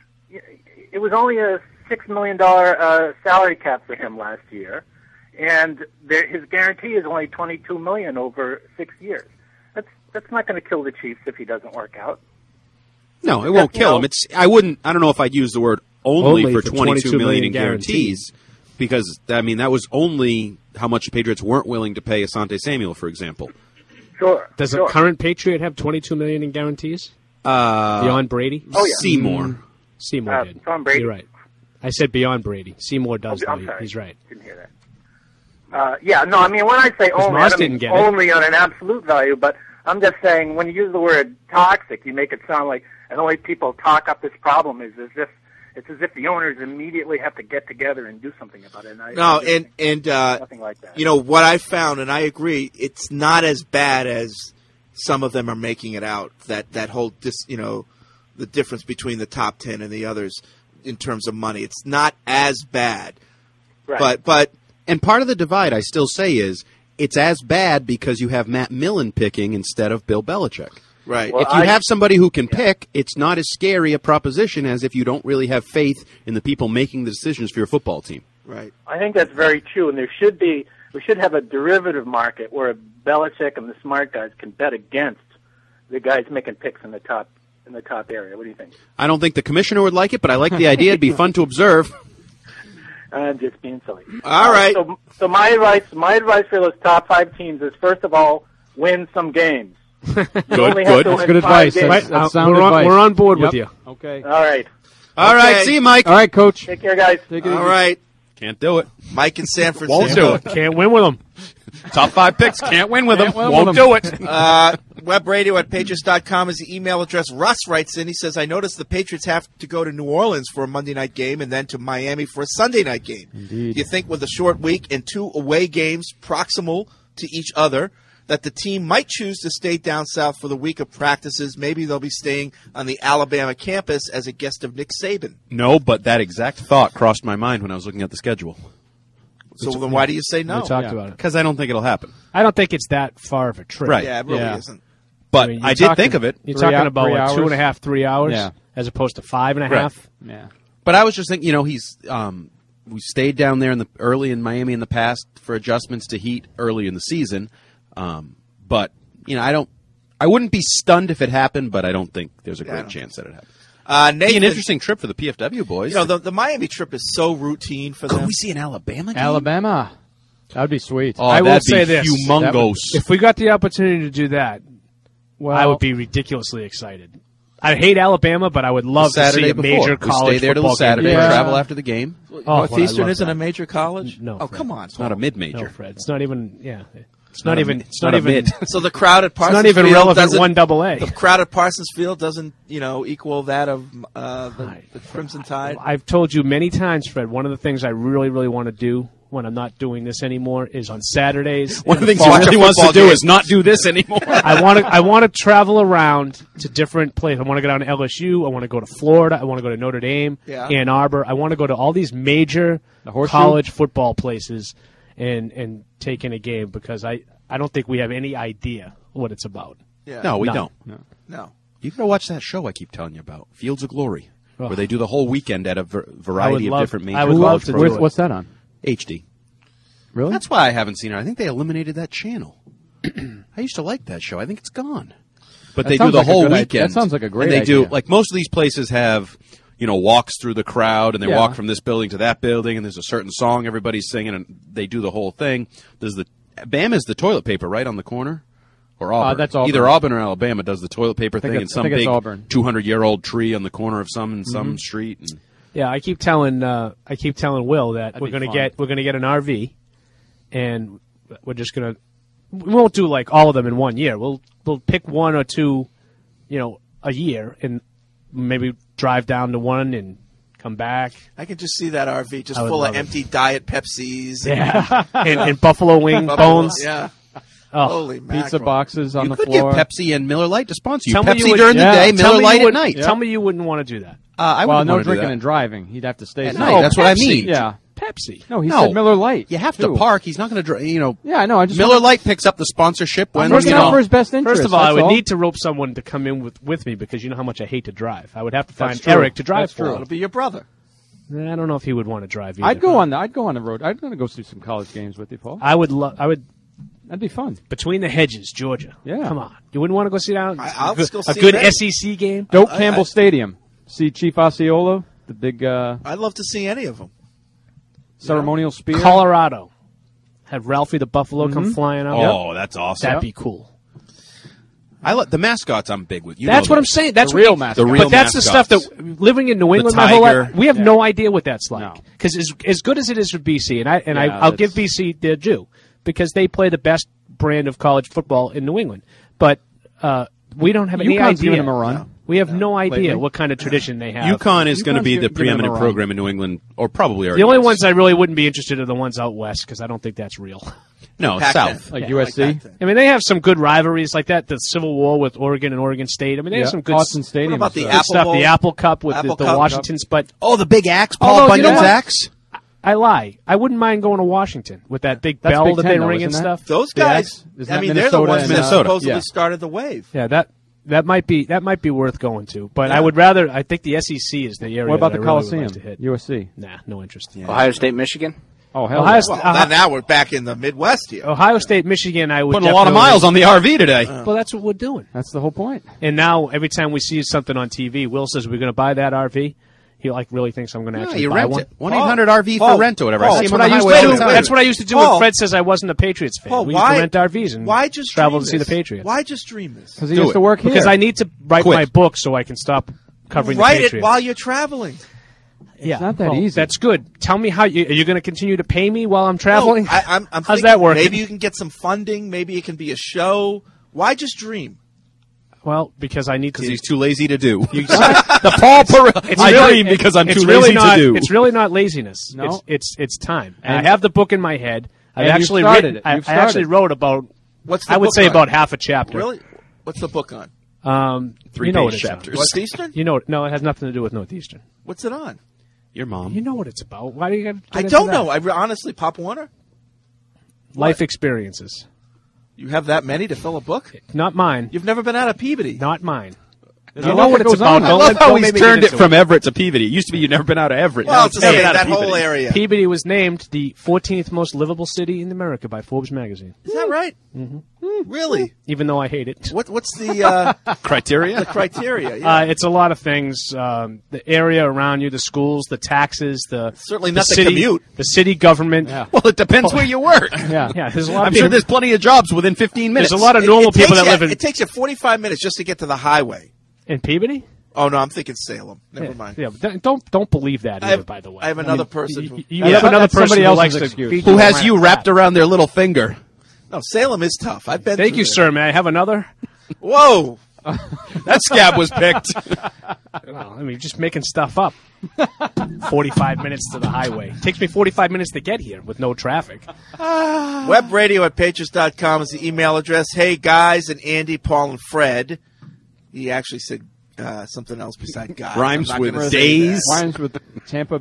It was only a $6 million salary cap for him last year, and his guarantee is only $22 million over 6 years. That's not going to kill the Chiefs if he doesn't work out. No, it won't kill him. I don't know if I'd use the word only for $22 million in guarantees, because that was only how much the Patriots weren't willing to pay Asante Samuel, for example. Sure. Does a current Patriot have $22 million in guarantees? Beyond Brady? Oh, yeah. Seymour. Seymour did. Tom Brady. You're right. I said beyond Brady. Seymour does. I'm sorry. He's right. Didn't hear that. When I say only, I don't mean only on an absolute value, but I'm just saying when you use the word toxic, you make it sound like, and the way people talk up this problem is as if the owners immediately have to get together and do something about it. Nothing like that. What I found, and I agree, it's not as bad as some of them are making it out. That whole the difference between the top 10 and the others in terms of money, it's not as bad. Right. But and part of the divide, I still say, is it's as bad because you have Matt Millen picking instead of Bill Belichick. Right. Well, if you have somebody who can pick, it's not as scary a proposition as if you don't really have faith in the people making the decisions for your football team. Right. I think that's very true, and we should have a derivative market where Belichick and the smart guys can bet against the guys making picks in the top area. What do you think? I don't think the commissioner would like it, but I like the idea. It'd be fun to observe. I'm just being silly. All right. So my advice for those top 5 teams is, first of all, win some games. Good. That's good advice. That's sound advice. We're on board with you. Okay. All right. All right. See you, Mike. All right, Coach. Take care, guys. Take it easy. All right. Can't do it. Mike in San Francisco. Won't do it. Can't win with them. Top 5 picks. Can't win with them. Won't do it. Webradio@patriots.com is the email address. Russ writes in. He says, I noticed the Patriots have to go to New Orleans for a Monday night game and then to Miami for a Sunday night game. Indeed. Do you think with a short week and 2 away games proximal to each other that the team might choose to stay down south for the week of practices? Maybe they'll be staying on the Alabama campus as a guest of Nick Saban. No, but that exact thought crossed my mind when I was looking at the schedule. So then why do you say no? We talked about it. Because I don't think it'll happen. I don't think it's that far of a trip. Right. Yeah, it really isn't. But I did think of it. You're talking about 2.5, 3 hours, Yeah. as opposed to 5.5. Right. Yeah. But I was just thinking, he's we stayed down there early in Miami in the past for adjustments to heat early in the season. But I wouldn't be stunned if it happened, but I don't think there's a great chance that it happened. Nathan, be an interesting trip for the PFW boys. The Miami trip is so routine for them. Could we see an Alabama game? Alabama. That would be sweet. Oh, I will that'd say be this. humongous. If we got the opportunity to do that, I would be ridiculously excited. I hate Alabama, but I would love to see a major college we stay there till football Saturday game. and travel after the game. Northeastern isn't a major college? No. Oh, Fred. come on. It's not a mid-major. No, Fred. It's not even. Yeah. It's not even mid. So the crowd at Parsons It's not even Field relevant doesn't- 1AA. The crowd at Parsons Field doesn't, equal that of the Crimson Tide. I've told you many times, Fred, one of the things I really, really want to do when I'm not doing this anymore is on Saturdays. One of the things fall- he really wants to do is not do this anymore. I want to travel around to different places. I want to go down to LSU. I want to go to Florida. I want to go to Notre Dame, Ann Arbor. I want to go to all these major college football places and take in a game because I don't think we have any idea what it's about. Yeah. No, we don't. No. You got to watch that show I keep telling you about, Fields of Glory, Ugh. where they do the whole weekend at a variety of different major I would love to do it. What's that on? HD. Really? That's why I haven't seen it. I think they eliminated that channel. I used to like that show. I think it's gone. But That they do sounds the like a whole good idea. weekend. That sounds like a great And they idea. do, like most of these places have, walks through the crowd, and they Yeah. walk from this building to that building, and there's a certain song everybody's singing, and they do the whole thing. Bama's the toilet paper right on the corner? Or Auburn? That's Auburn. Either Auburn or Alabama does the toilet paper thing in some I think it's big Auburn. 200-year-old tree on the corner of some street. And Yeah, I keep telling Will that we're be gonna fun. get an RV, and we're just gonna we won't do like all of them in 1 year. We'll pick one or two, a year, and maybe drive down to one and come back. I can just see that RV just I would full of love it. empty Diet Pepsis. Yeah, and buffalo wing Buffalo- bones. Yeah. Oh, Holy Pizza mackerel. boxes on you the could floor. get Pepsi and Miller Lite to sponsor you. Tell me Pepsi you would- during the yeah. day, Tell Miller me Lite you at would- night. Tell me you wouldn't want to do that. I Well, wouldn't no wanna do drinking that. and driving. He'd have to stay. At safe. night, that's what I Pepsi. mean. Yeah. Pepsi. No, he No. said Miller Lite. You have too. to park. He's not going to drive. Yeah, I know. I just Miller Lite picks up the sponsorship when I'm looking out for his best interest. First of all, I that's would all. need to rope someone to come in with me because you know how much I hate to drive. I would have to find That's true. Eric to drive That's for. true. It'll be your brother. I don't know if he would want to drive either. I'd go on the road. I'd want to go see some college games with you, Paul. I would. That'd be fun. Between the Hedges, Georgia. Yeah. Come on. You wouldn't want to go see down I'll a go good, a see good that. SEC game? Doak Campbell Stadium. See Chief Osceola, the big I'd love to see any of them. ceremonial spear. Colorado. Have Ralphie the Buffalo come Mm-hmm. flying out. Oh, that's awesome. That'd be cool. The mascots I'm big with. That's what I'm saying. That's The real what, mascots. The real But that's the stuff mascots. that living in New England The my whole tiger. life, we have Yeah. no idea what that's like. No. Because as good as it is for BC, and Yeah, I'll give that's- BC their due because they play the best brand of college football in New England. But we don't have any UConn's idea. giving them a run. We have no idea Lately. what kind of tradition they have. UConn is going to UConn's be the giving them a preeminent run. program in New England, or probably already The only is. ones I really wouldn't be interested in are the ones out west because I don't think that's real. No, Pac-Man. South. Like Yeah, USC. like that. I mean, they have some good rivalries like that. The Civil War with Oregon and Oregon State. I mean, they have some good, Austin Stadium. What about the is, Apple stuff. Bowl? The Apple Cup with Apple the Cup. Washingtons, but Oh, the big axe, Paul Although, you know Bunyan's what? axe. I lie. I wouldn't mind going to Washington with that big That's bell Big that Ten, they though, ring and isn't that? stuff. Those The guys, Axe? Isn't I that mean, they're the Minnesota ones and, that Minnesota. supposedly yeah. started the wave. Yeah, that might be worth going to. But Yeah. I would rather. I think the SEC is the area. What about that the I really would Coliseum? like to hit. USC. Nah, no interest. Ohio State, Michigan. Oh, hell Ohio yeah. State- Well, now we're back in the Midwest here. Ohio State, Michigan. I would Putting a lot of definitely- miles on the RV today. Well, that's what we're doing. That's the whole point. And now every time we see something on TV, Will says we're going to buy that RV. He really thinks I'm going to Yeah, actually you buy rent one. it. 1-800-RV for rent or whatever. I see That's him what on I the used highway to all do. the time. That's what I used to do Paul. when Fred says I wasn't a Patriots fan. Paul, we used to rent RVs and why just travel dream to see the this? Patriots. Why just dream this? Because he Do used it. to work here. Because I need to write Quit. my book so I can stop covering the Write Patriots. it while you're traveling. Yeah, not that easy. That's good. Tell me how are you going to continue to pay me while I'm traveling? No, I'm How's thinking that working? Maybe you can get some funding. Maybe it can be a show. Why just dream? Well, because I need to. Because he's too lazy to do. The Paul It's I dream because I'm too lazy to do. It's really not laziness. No. It's time. And And- I have the book in my head. I've And you've actually started written. it. I You've actually started. wrote about. What's the I would book say on? about half a chapter. Really? What's the book on? Three you know page what it's chapters. on. Northeastern? You know, no, it has nothing to do with Northeastern. What's it on? Your mom. You know what it's about. Why do you? I don't know. Honestly, Pop Warner, Life experiences, you have that many to fill a book? not mine. You've never been out of Peabody. Not mine. There's You a know lot what that it's goes about. on. I Don't love let- how don't he's make me turned get it into from Everett to Peabody. It used to be you've never been out of Everett. Well, Now it's it's never okay, been out that of whole Peabody. area. Peabody was named the 14th most livable city in America by Forbes magazine. Is that right? Mm-hmm. Really? Even though I hate it. What's the Criteria? the criteria? Yeah. It's a lot of things. The area around you, the schools, the taxes, Certainly the not the city, commute. the city government. Yeah. Well, it depends where you work. Yeah. Yeah, there's a lot. I'm of sure people- there's plenty of jobs within 15 minutes. There's a lot of normal It people takes that live in It takes you 45 minutes just to get to the highway. in Peabody. Oh no, I'm thinking Salem. Never mind. Yeah, but don't believe that I either. have- by the way, I have another person You, who- you Yeah. have another That's somebody person who else's likes to excuse. feed Who has around you that. wrapped around their little finger? No, Salem is tough. I've been. Thank through you, there. sir. May I have another? Whoa. That scab was picked. Well, I mean, just making stuff up. 45 minutes to the highway. Takes me 45 minutes to get here with no traffic. Webradio@patriots.com is the email address. Hey guys, and Andy, Paul, and Fred. He actually said something else beside guys. Rhymes I'm not with gonna say days. that. Rhymes with Tampa.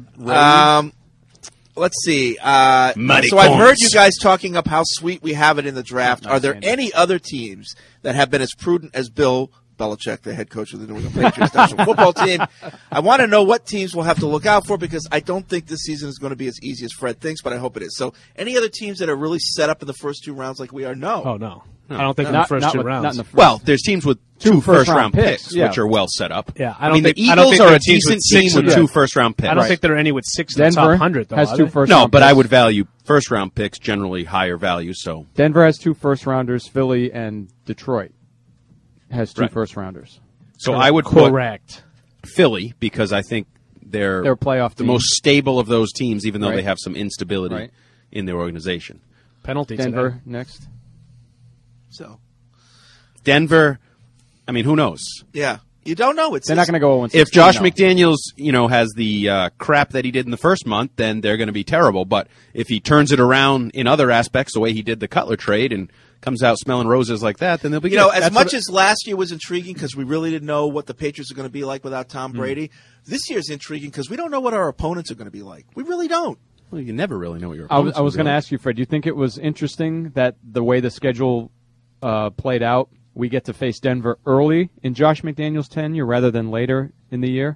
Let's see. Muddy So I've heard corns. you guys talking up how sweet we have it in the draft. Are there any other teams that have been as prudent as Bill Belichick, the head coach of the New England Patriots national football team? I want to know what teams we'll have to look out for because I don't think this season is going to be as easy as Fred thinks, but I hope it is. So any other teams that are really set up in the first two rounds like we are? No. Oh, no. I don't think in the first two rounds. Well, there's teams with two first-round picks, yeah. which are well set up. Yeah, I mean, the Eagles are a decent team with two first-round picks. I don't think there are any with six in the top 100, though. has two first-round No, but picks. I would value first-round picks generally higher value. So Denver has two first-rounders. Philly and Detroit has two Right. first-rounders. So I would correct put Philly because I think they're a playoff the team. most stable of those teams, even though Right. they have some instability Right. in their organization. Penalty Denver today. next. So Denver, I mean, who knows? yeah, you don't know. They're not going to go 0-16. If Josh no. McDaniels, has the crap that he did in the first month, then they're going to be terrible. But if he turns it around in other aspects, the way he did the Cutler trade, and comes out smelling roses like that, then they'll be good. As much as last year was intriguing because we really didn't know what the Patriots are going to be like without Tom Brady, this year's intriguing because we don't know what our opponents are going to be like. We really don't. Well, you never really know what your I opponents was going to like. ask you, Fred, do you think it was interesting that the way the schedule played out, we get to face Denver early in Josh McDaniels' tenure rather than later in the year?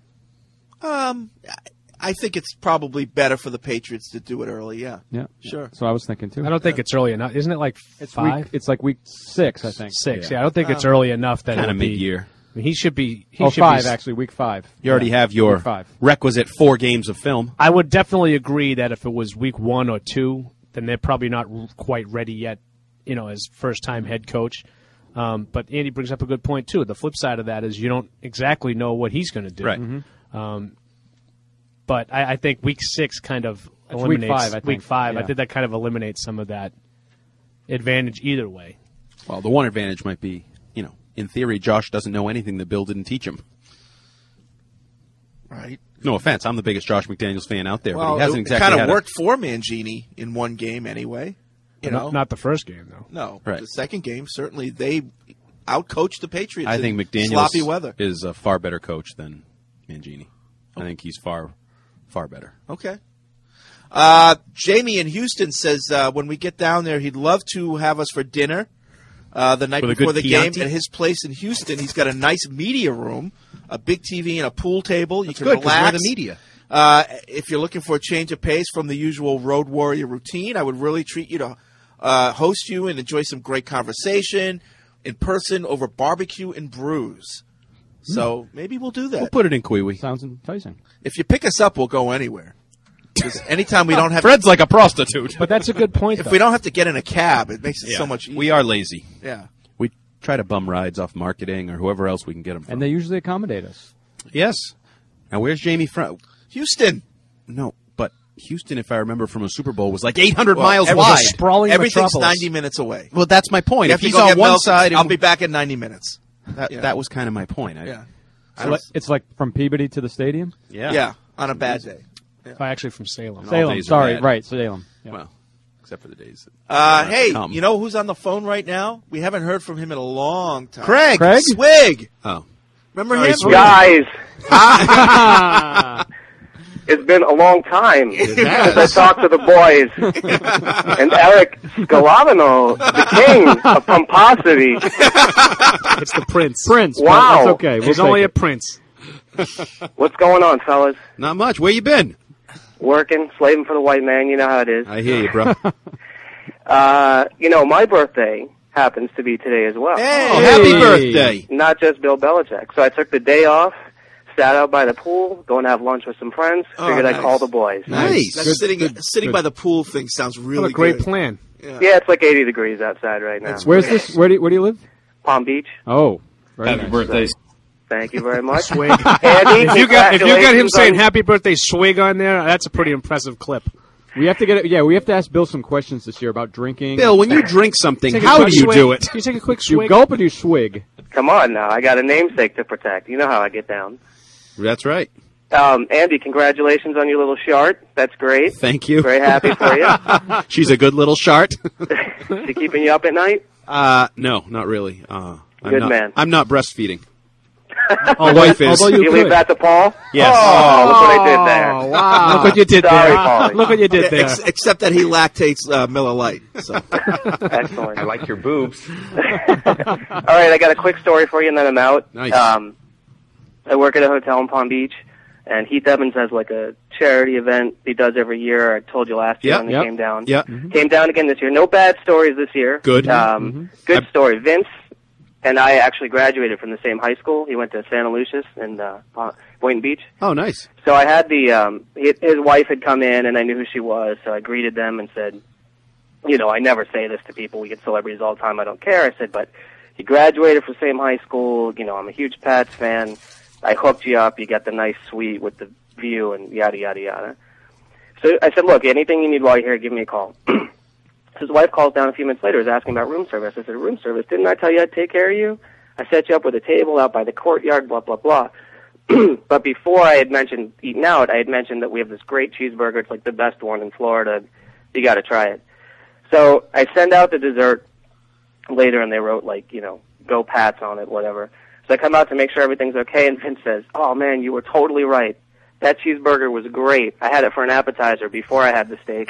I think it's probably better for the Patriots to do it early. Yeah, Yeah, sure. So I was thinking too. I don't think it's early enough. Isn't it like It's 5? It's like week 6, I think. 6. Yeah, I don't think it's early enough that Kinda it'll be mid-year. I mean, he should be. He Oh, should 5 be, actually, week 5. You already have your Week 5. requisite 4 games of film. I would definitely agree that if it was week 1 or 2, then they're probably not quite ready yet. As first-time head coach. But Andy brings up a good point too. The flip side of that is you don't exactly know what he's going to do. Right. But I think week 6 kind of That's eliminates week 5, I think. week 5. I Yeah. think that kind of eliminates some of that advantage either way. Well, the one advantage might be, in theory, Josh doesn't know anything that Bill didn't teach him. Right. No offense, I'm the biggest Josh McDaniels fan out there, Well, but he hasn't it exactly kind had of worked for Mangini in one game anyway. Not the first game though. No, Right. the second game certainly they outcoached the Patriots. I think in McDaniels sloppy weather. is a far better coach than Mangini. I think he's far, far better. Okay. Jamie in Houston says when we get down there, he'd love to have us for dinner the night With a before good the game Chianti? at his place in Houston. He's got a nice media room, a big TV, and a pool table. You That's can good, 'cause we're relax. the media. If you're looking for a change of pace from the usual Road Warrior routine, I would really treat you to host you and enjoy some great conversation in person over barbecue and brews. So maybe we'll do that. We'll put it in Kiwi. Sounds enticing. If you pick us up, we'll go anywhere. 'Cause anytime we don't have Fred's like a prostitute. But that's a good point. if we don't have to get in a cab, it makes it Yeah. so much easier. We are lazy. Yeah. We try to bum rides off marketing or whoever else we can get them from. And they usually accommodate us. Yes. Now, where's Jamie from? Houston. No, but Houston, if I remember from a Super Bowl, was like 800 Well, miles every- wide. sprawling Everything's metropolis. 90 minutes away. Well, that's my point. You If have to he's go on get one milk, side, I'll be back in 90 minutes. that was kind of my point. Yeah. It's like from Peabody to the stadium? Yeah, on a bad day. Oh, actually from Salem. All Salem, days are sorry, bad. right, Salem. Yeah. Well, except for the days. Hey, come. you know who's on the phone right now? We haven't heard from him in a long time. Craig. Swig. Oh. Remember him? Guys, it's been a long time since I talked to the boys. And Eric Scalavino, the king of pomposity. It's the prince. Prince. Wow. That's okay. He's We'll only take a prince. What's going on, fellas? Not much. Where you been? Working, slaving for the white man, you know how it is. I hear you, bro. My birthday happens to be today as well. Hey. Oh, happy birthday. Not just Bill Belichick. So I took the day off, sat out by the pool, going to have lunch with some friends, figured nice. I'd call the boys. Nice. That sitting by the pool thing sounds really What a great good. plan. Yeah, it's like 80 degrees outside right now. Where's this? Where do you live? Palm Beach. Oh, very nice. birthday. Thank you very much. Swig. Andy, If you got him congratulations saying on- "Happy Birthday, Swig" on there, that's a pretty impressive clip. We have to get it. Yeah, we have to ask Bill some questions this year about drinking. Bill, when you drink something, Take a how quick do you swig. do it? You take a quick you swig. gulp or do you swig? Come on now, I got a namesake to protect. You know how I get down. That's right. Andy, congratulations on your little shart. That's great. Thank you. Very happy for you. She's a good little shart. She keeping you up at night? No, not really. Good man. I'm not breastfeeding. Oh, wife is. Although You leave could. that to Paul? Yes. Oh, look what I did there. Oh, wow. Look what you did Sorry, there. Paulie. Look what you did there. Except that he lactates Miller Lite. So. Excellent. I like your boobs. All right, I got a quick story for you, and then I'm out. Nice. I work at a hotel in Palm Beach, And Heath Evans has like a charity event he does every year. I told you last year when he came down. Yeah. Came down again this year. No bad stories this year. Good. Good story. Vince and I actually graduated from the same high school. He went to Santa Lucia's in Boynton Beach. Oh, nice. So I had his wife had come in, and I knew who she was, so I greeted them and said, you know, I never say this to people. We get celebrities all the time. I don't care. I said, but he graduated from the same high school. You know, I'm a huge Pats fan. I hooked you up. You got the nice suite with the view and yada, yada, yada. So I said, look, anything you need while you're here, give me a call. His wife calls down a few minutes later, is asking about room service. I said, room service? Didn't I tell you I'd take care of you? I set you up with a table out by the courtyard, blah, blah, blah. But before I had mentioned eating out, I had mentioned that we have this great cheeseburger. It's like the best one in Florida. You got to try it. So I send out the dessert later, and they wrote, like, you know, go Pats on it, whatever. So I come out to make sure everything's okay, and Vince says, oh, man, you were totally right. That cheeseburger was great. I had it for an appetizer before I had the steak.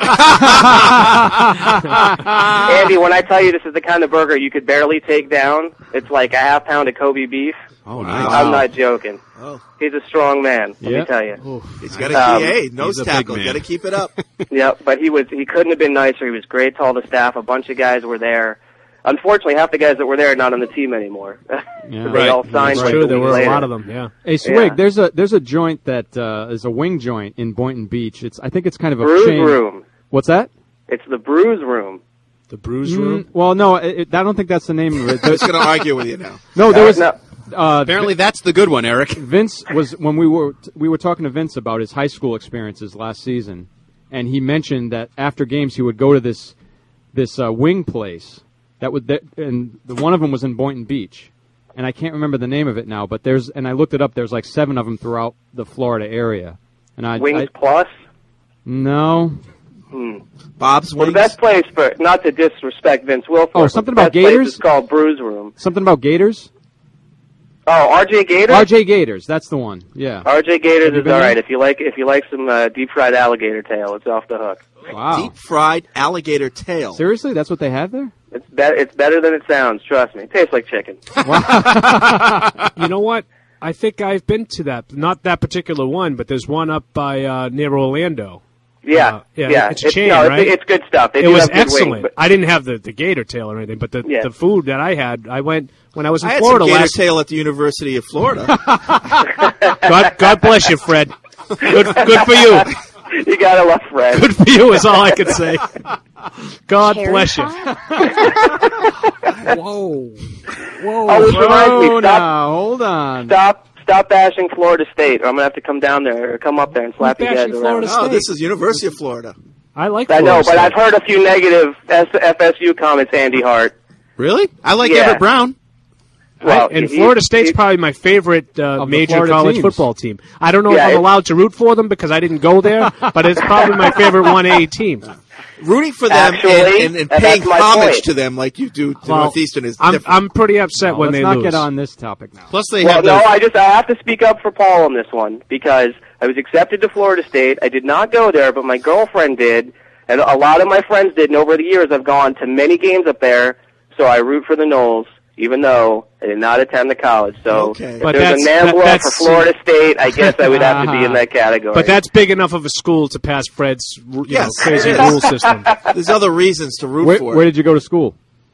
Andy, when I tell you this is the kind of burger you could barely take down, it's like a half pound of Kobe beef. Oh, nice. I'm not joking. Oh. He's a strong man, let me tell you. He's got a nose tackle. Got to keep it up. Yeah, but he couldn't have been nicer. He was great to all the staff. A bunch of guys were there. Unfortunately, half the guys that were there are not on the team anymore. They all signed. That's true. There were a lot of them. Yeah. Hey, Swig, there's a joint that is a wing joint in Boynton Beach. I think it's kind of a Bruise chain. Room. What's that? It's the Bruise Room. The Bruise Room. Well, no, I don't think that's the name of it. I was going to argue with you now. No, there was. Apparently, that's the good one, Eric. Vince was when we were talking to Vince about his high school experiences last season, and he mentioned that after games he would go to this wing place. And one of them was in Boynton Beach, and I can't remember the name of it now. But I looked it up. There's like 7 of them throughout the Florida area. And Wings Plus? No. Bob's Wings. Well, the best place not to disrespect Vince Wilfork. Oh, something about Gators. Gators. It's called Bruise Room. Something about Gators. Oh, R.J. Gators. R.J. Gators. That's the one. Yeah. R.J. Gators is been all there? right if you like some deep fried alligator tail. It's off the hook. Wow. Deep fried alligator tail. Seriously, that's what they have there? It's better than it sounds. Trust me. It tastes like chicken. You know what? I think I've been to that. Not that particular one, but there's one up by near Orlando. Yeah. It's a chain, right? It's good stuff. They it do was have good excellent. wings, but I didn't have the gator tail or anything, but the food that I had, I went when I was in I had Florida some gator last. tail at the University of Florida. God bless you, Fred. Good for you. You gotta love Fred. Good for you is all I can say. God Cherry bless you. Whoa. Oh, which reminds me, now, hold on. Stop bashing Florida State, or I'm gonna have to come down there or come up there and slap you guys bashing around. Florida Oh, this is University of Florida. I like. I know, Florida but State. I've heard a few negative FSU comments. Andy Hart. Really? I like Yeah. Everett Brown. Well, and Florida State's probably my favorite major Florida college teams. football team. I don't know Yeah, if I'm it's- allowed to root for them because I didn't go there, but it's probably my favorite 1A team. Rooting for them Actually, and and paying that's my homage point. to them like you do to Well, Northeastern is I'm different. pretty upset when Let's they not lose. get on this topic now. Plus, they Well, have no, those. I have to speak up for Paul on this one because I was accepted to Florida State. I did not go there, but my girlfriend did, and a lot of my friends did. And over the years, I've gone to many games up there, so I root for the Noles, even though I did not attend the college. So if But there's a that's- NAMBLA that's- for Florida State, I guess I would have to be in that category. But that's big enough of a school to pass Fred's Yes. crazy rule system. There's other reasons to root for Where it. did you go to school?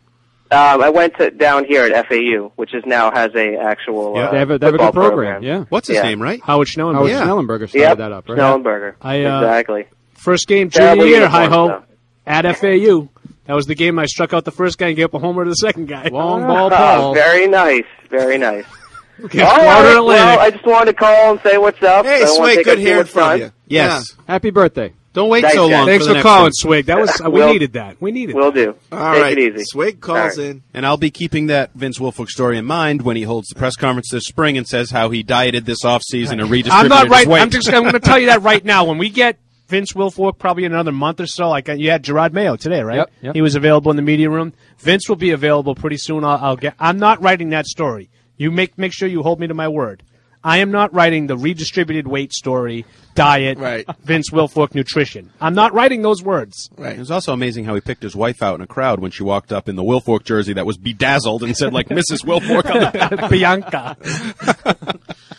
I went down here at FAU, which is now has a actual They have a football good program. Yeah. What's his name, right? Howard Schnellenberger. Howard Schnellenberger started Yep, that up, right? Schnellenberger. Exactly. First game Terrible junior year, uniforms, hi-ho, though. at FAU. That was the game I struck out the first guy and gave up a homer to the second guy. Long ball, Oh, Paul. very nice, very nice. Okay, All Florida right, Atlantic. well, I just wanted to call and say what's up. Hey, I don't want to Swig, take good up too hearing much from time. you. Yes. Happy birthday. Don't wait Thanks, so long. guys. Thanks for for the next calling, one. Swig. That was we Will- needed that. We needed Will do. All Take right. it easy. Swig calls All right. in. And I'll be keeping that Vince Wilfork story in mind when he holds the press conference this spring and says how he dieted this offseason and redistributed I'm not right. his weight. I'm going to tell you that right now. When we get Vince Wilfork, probably in another month or so, like you had Gerard Mayo today, right? Yep. He was available in the media room. Vince will be available pretty soon. I'm not writing that story. You make sure you hold me to my word. I am not writing the redistributed weight story, diet, Right. Vince Wilfork nutrition. I'm not writing those words. Right. It was also amazing how he picked his wife out in a crowd when she walked up in the Wilfork jersey that was bedazzled and said, like, Mrs. Wilfork on the back. Bianca.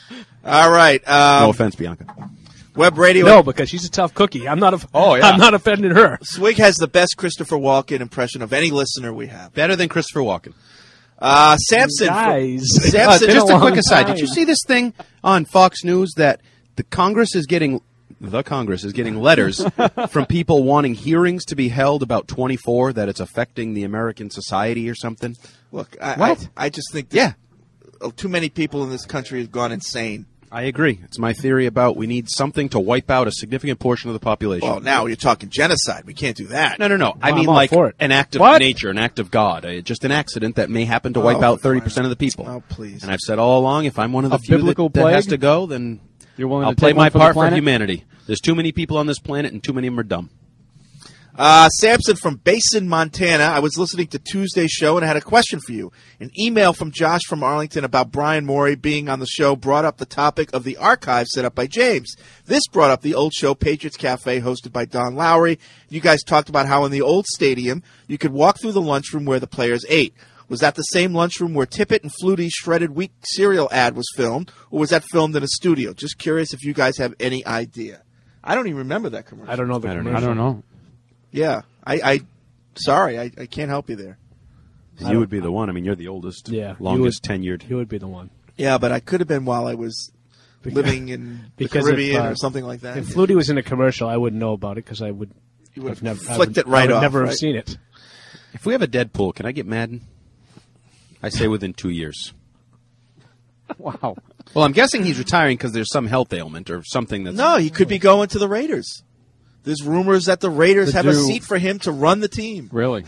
All right. No offense, Bianca. Web radio. No, because she's a tough cookie. I'm not. Oh, yeah. I'm not offending her. Swig has the best Christopher Walken impression of any listener we have. Better than Christopher Walken. Samson. Guys. Samson. Just a quick aside. time. Did you see this thing on Fox News that the Congress is getting letters from people wanting hearings to be held about 24, that it's affecting the American society or something? Look, What? I just think that too many people in this country have gone insane. I agree. It's my theory about we need something to wipe out a significant portion of the population. Well, now you're talking genocide. We can't do that. No. I Well, mean I'm all like for it. an act of What? nature, an act of God. Just an accident that may happen to wipe out 30% of the people. Oh, please. And I've said all along, if I'm one of the A few biblical that has plague? to go, then You're willing I'll to play take my one for the part for planet? humanity. There's too many people on this planet, and too many of them are dumb. Samson from Basin, Montana. I was listening to Tuesday's show and I had a question for you. An email from Josh from Arlington about Brian Morey being on the show brought up the topic of the archive set up by James. This brought up the old show, Patriots Cafe, hosted by Don Lowry. You guys talked about how in the old stadium you could walk through the lunchroom where the players ate. Was that the same lunchroom where Tippett and Flutie's shredded wheat cereal ad was filmed, or was that filmed in a studio? Just curious if you guys have any idea. I don't even remember that commercial. I don't know the commercial. I don't know. Yeah, sorry, I can't help you there. You would be the one. I mean, you're the oldest, longest tenured. You would be the one. Yeah, but I could have been while I was living in the Caribbean or something like that. If Flutie was in a commercial, I wouldn't know about it because I would. You would have never flicked it right I would off, never right? have seen it. If we have a Deadpool, can I get Madden? I say within 2 years. Wow. Well, I'm guessing he's retiring because there's some health ailment or something that's... No, he could be going to the Raiders. There's rumors that the Raiders have a do- seat for him to run the team. Really?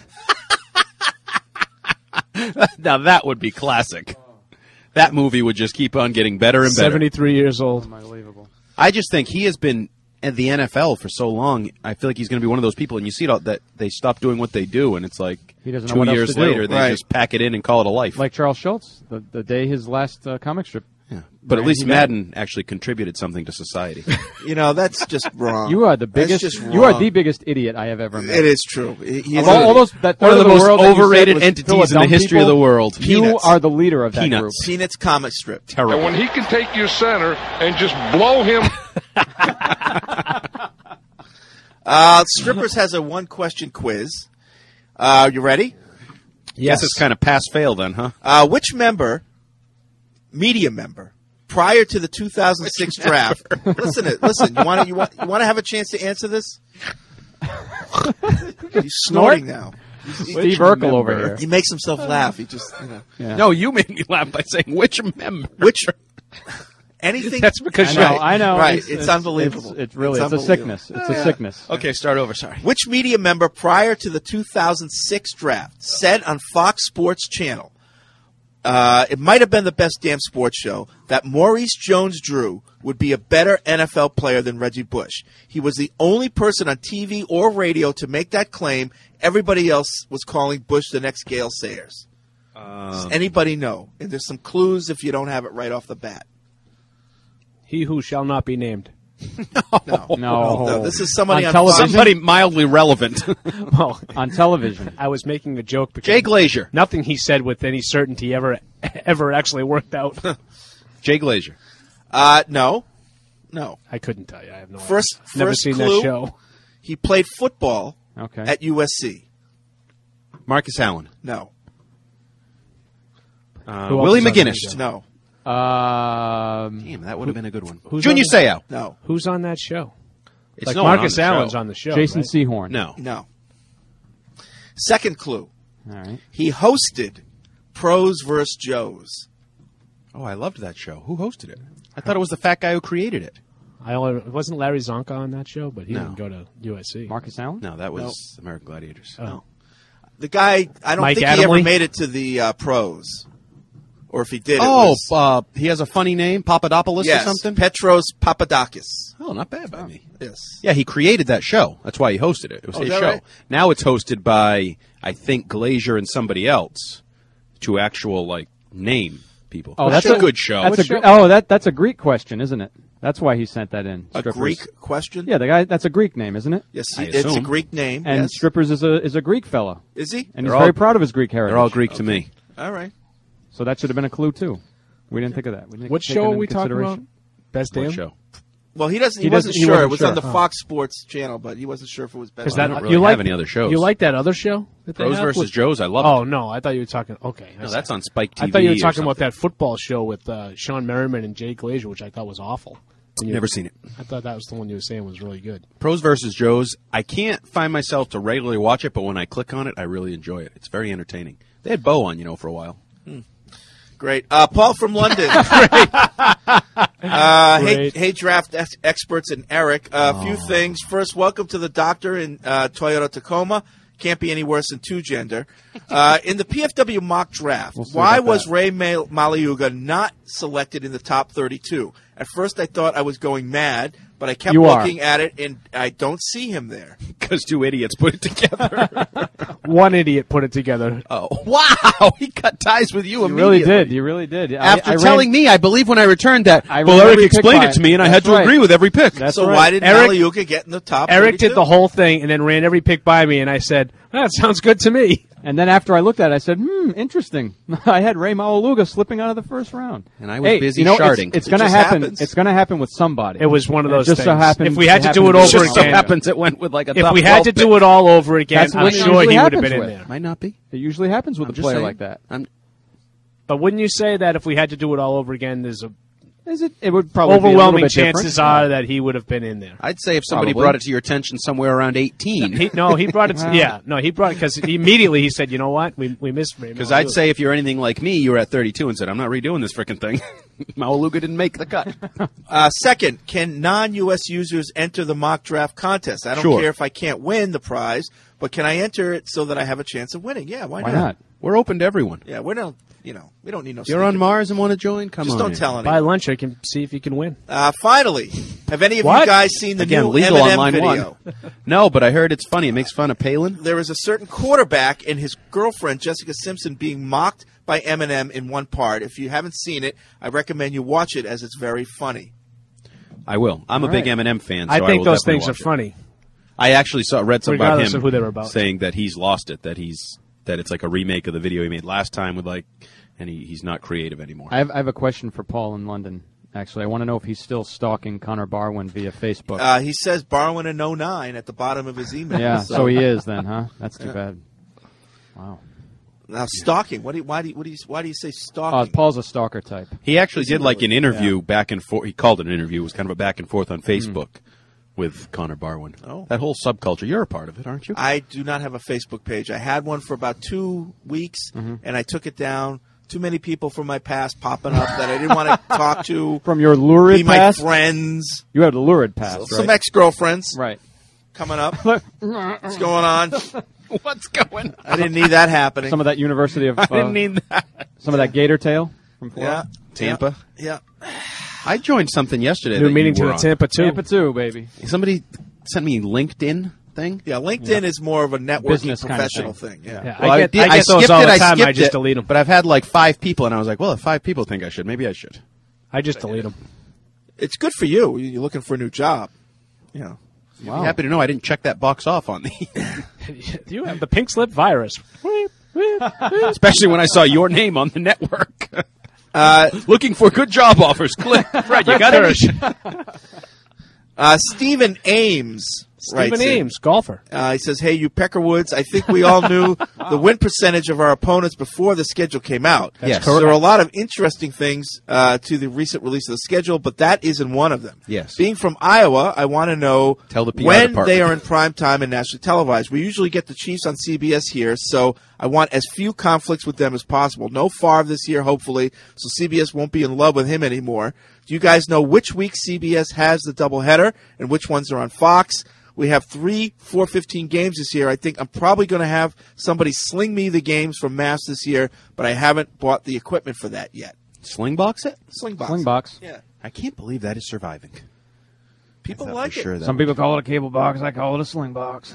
Now that would be classic. That movie would just keep on getting better and better. 73 years old. Unbelievable. I just think he has been at the NFL for so long. I feel like he's going to be one of those people, and you see it all, that they stop doing what they do, and it's like He doesn't know 2 what else years to do. later they Right. just pack it in and call it a life. Like Charles Schultz, the day his last comic strip. Yeah. But at ran, least he Madden actually contributed something to society. You know, that's just wrong. You are the That's biggest. just You are wrong. the biggest idiot I have ever met. It is true. He's Of all those, that one third of the most world that you said overrated was entities full of in the dumb history of people, the world. You Peanuts. are the leader of that group. Peanuts. Peanuts comic strip. Terrible. And when he can take your center and just blow him. Strippers has a one-question quiz. You ready? Yes, it's kind of pass-fail then, huh? Which media member, prior to the 2006 draft? Listen. You want to have a chance to answer this? He's snorting now. Steve Urkel over here. He makes himself laugh. He just, you know. Yeah. No, you made me laugh by saying which member. Anything. That's because I know. Right. It's unbelievable. It's really. It's a unbelievable. sickness. It's a sickness. Okay, start over. Sorry. Which media member prior to the 2006 draft said on Fox Sports Channel, it might have been the best damn sports show, that Maurice Jones-Drew would be a better NFL player than Reggie Bush? He was the only person on TV or radio to make that claim. Everybody else was calling Bush the next Gale Sayers. Does anybody know? And there's some clues if you don't have it right off the bat. He who shall not be named. No. This is somebody on television. Somebody mildly relevant. Well, On television. I was making a joke because Jay Glazier. nothing he said with any certainty ever actually worked out. Jay Glazier. No. I couldn't tell you. I have no idea. First Never seen clue, that show. He played football Okay. at USC. Marcus Allen. No. Who else Willie is on that McGinnis. show? No. Damn, that would have been a good one. Who's Junior on that? Seau. No. Who's on that show? It's Like no one Marcus on the Allen's show. on the show. Jason right? Sehorn. No. No. Second clue. All right. He hosted Pros vs. Joes. Oh, I loved that show. Who hosted it? I thought it was the fat guy who created it. Wasn't Larry Zonka on that show, but he No. didn't go to USC. Marcus Allen? No, that was American Gladiators. Oh. The guy, I don't Mike think he ever Adamle? made it to the pros. Or if he did, it was... he has a funny name, Papadopoulos yes, or something? Petros Papadakis. Oh, not bad by me. Yes. Yeah, he created that show. That's why he hosted it. It was Oh, his is that show. right? Now it's hosted by, I think, Glazier and somebody else. To actual, name people. Oh, That's a good show. That's a Greek question, isn't it? That's why he sent that in. A Strippers. Greek question? Yeah, the guy. That's a Greek name, isn't it? Yes, I it's a assume. Greek name. And yes. Strippers is a Greek fella, Is he? and They're he's all- very proud of his Greek heritage. They're all Greek to me. All right. So that should have been a clue too. We didn't think of that. We didn't What take show that are into we talking about? consideration. Best What Damn show? Well, he wasn't wasn't sure. It was sure. on the Fox Sports channel, but he wasn't sure if it was Best Is Damn. that don't really you have like any other shows. You like that other show? That they Pros have versus with- Joes. I love Oh it. no, I thought you were talking. Okay, No, that's on Spike TV. I thought you were or talking about something. that football show with Sean Merriman and Jay Glazer, which I thought was awful. And you- Never seen it. I thought that was the one you were saying was really good. Pros versus Joes. I can't find myself to regularly watch it, but when I click on it, I really enjoy it. It's very entertaining. They had Bo on, for a while. Great. Paul from London. Hey, draft experts and Eric. A few things. First, welcome to the doctor in Toyota Tacoma. Can't be any worse than two gender. In the PFW mock draft, why was Ray Maliuga not selected in the top 32? At first, I thought I was going mad, but I kept looking at it, and I don't see him there. Because two idiots put it together. One idiot put it together. Oh, wow. He cut ties with you immediately. You really did. After telling me, I believe when I returned that, I well, ran Eric every pick explained by it to me, and I it. had to That's agree right. with every pick. That's So right. why did Maliuga get in the top Eric 32? did the whole thing and then ran every pick by me, and I said, "That sounds good to me." And then after I looked at it, I said, interesting. I had Ray Maliuga slipping out of the first round. And I was busy sharding. It's going to just happen. happens. It's going to happen with somebody. It was one of And those it just things. so happened. If we had to do it happened over to be Just so again, happens it went with like a if top we had to 12 do it all over again, That's I'm what it sure usually he would have been happens in with. there. Might not be. It usually happens with I'm a just player saying. like that. But wouldn't you say that if we had to do it all over again, there's a It would probably overwhelming be a little bit chances different. are that he would have been in there. I'd say if somebody Probably. brought it to your attention somewhere around 18. He brought it. He brought it because immediately he said, "You know what? We missed Ray." Because I'd say if you're anything like me, you were at 32 and said, I'm not redoing this frickin' thing. Maliuga didn't make the cut. Second, can non-U.S. users enter the mock draft contest? I don't Sure. care if I can't win the prize, but can I enter it so that I have a chance of winning? Yeah, why Why not? We're open to everyone. Yeah, we don't need no. You're on Mars and want to join? Come Just on. don't in. tell anyone. buy lunch. I can see if you can win. Finally, have any of What? you guys seen the Again, new legal on Eminem line video? one. No, but I heard it's funny. It makes fun of Palin. There is a certain quarterback and his girlfriend, Jessica Simpson, being mocked by Eminem in one part. If you haven't seen it, I recommend you watch it as it's very funny. I will. I'm a All big right. Eminem fan, so I think will those definitely things are watch it. funny. I actually read something about Regardless him of who they were about. saying that he's lost it, that it's like a remake of the video he made last time with and he's not creative anymore. I have a question for Paul in London. Actually, I want to know if he's still stalking Connor Barwin via Facebook. He says Barwin in 09 at the bottom of his email. Yeah, so he is then, huh? That's too bad. Wow. Now stalking. Why do you say stalking? Paul's a stalker type. He actually did like an interview back and forth. He called it an interview. It was kind of a back and forth on Facebook with Connor Barwin. Oh. That whole subculture. You're a part of it, aren't you? I do not have a Facebook page. I had one for about 2 weeks, and I took it down. Too many people from my past popping up that I didn't want to talk to. From your lurid be my past? friends. You had a lurid past, right? Some ex-girlfriends. Right. Coming up. What's going on? What's going on? I didn't need that happening. Some of that University of... I didn't need that. Some of that gator tail from Florida. Yeah. Tampa. Yeah. I joined something yesterday. New that meeting you to were the on. Tampa 2. Tampa 2, baby. Somebody sent me LinkedIn thing. Yeah, LinkedIn is more of a networking Business kind of professional thing. thing. Yeah. Yeah, Well, I get I those skipped all it. the I time. I skipped just it, delete them. But I've had like 5 people, and I was like, well, if 5 people think I should, maybe I should. I just delete them. It's good for you. You're looking for a new job. You know. You'd be happy to know I didn't check that box off on the. You have the pink slip virus. Especially when I saw your name on the network. Looking for good job offers. Click. Fred, you got it. Stephen Ames. Stephen Ames, golfer. He says, hey, you Peckerwoods, I think we all knew the win percentage of our opponents before the schedule came out. Yes. There are a lot of interesting things to the recent release of the schedule, but that isn't one of them. Yes. Being from Iowa, I want to know Tell the PR when department. they are in prime time and nationally televised. We usually get the Chiefs on CBS here, so I want as few conflicts with them as possible. No Favre this year, hopefully, so CBS won't be in love with him anymore. Do you guys know which week CBS has the doubleheader and which ones are on Fox? We have 3 4:15 games this year. I think I'm probably going to have somebody sling me the games from Mass this year, but I haven't bought the equipment for that yet. Slingbox it? Slingbox. Slingbox. Yeah. I can't believe that is surviving. People I thought like for it. sure that Some people call it a cable box. I call it a sling box.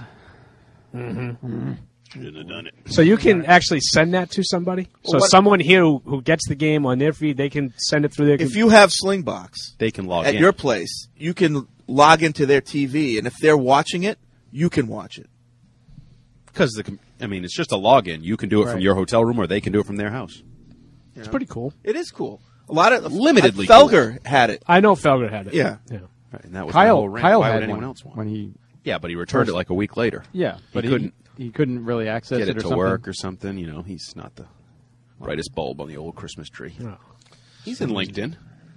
shouldn't have done it. So you can actually send that to somebody? So Well, what- someone here who gets the game on their feed, they can send it through their If you have Slingbox They can log at in. your place, you can log into their TV, and if they're watching it, you can watch it. Because it's just a login. You can do it from Right. your hotel room, or they can do it from their house. It's pretty cool. It is cool. A lot of limitedly. Felger had it. I know Felger had it. Yeah. Right, and that was Kyle- the whole rant. Kyle Why had would anyone one else want when it? he Yeah, but he returned it like a week later. Yeah, but he couldn't really access get it it or to something. work or something. You know, he's not the brightest bulb on the old Christmas tree. No. He's in LinkedIn.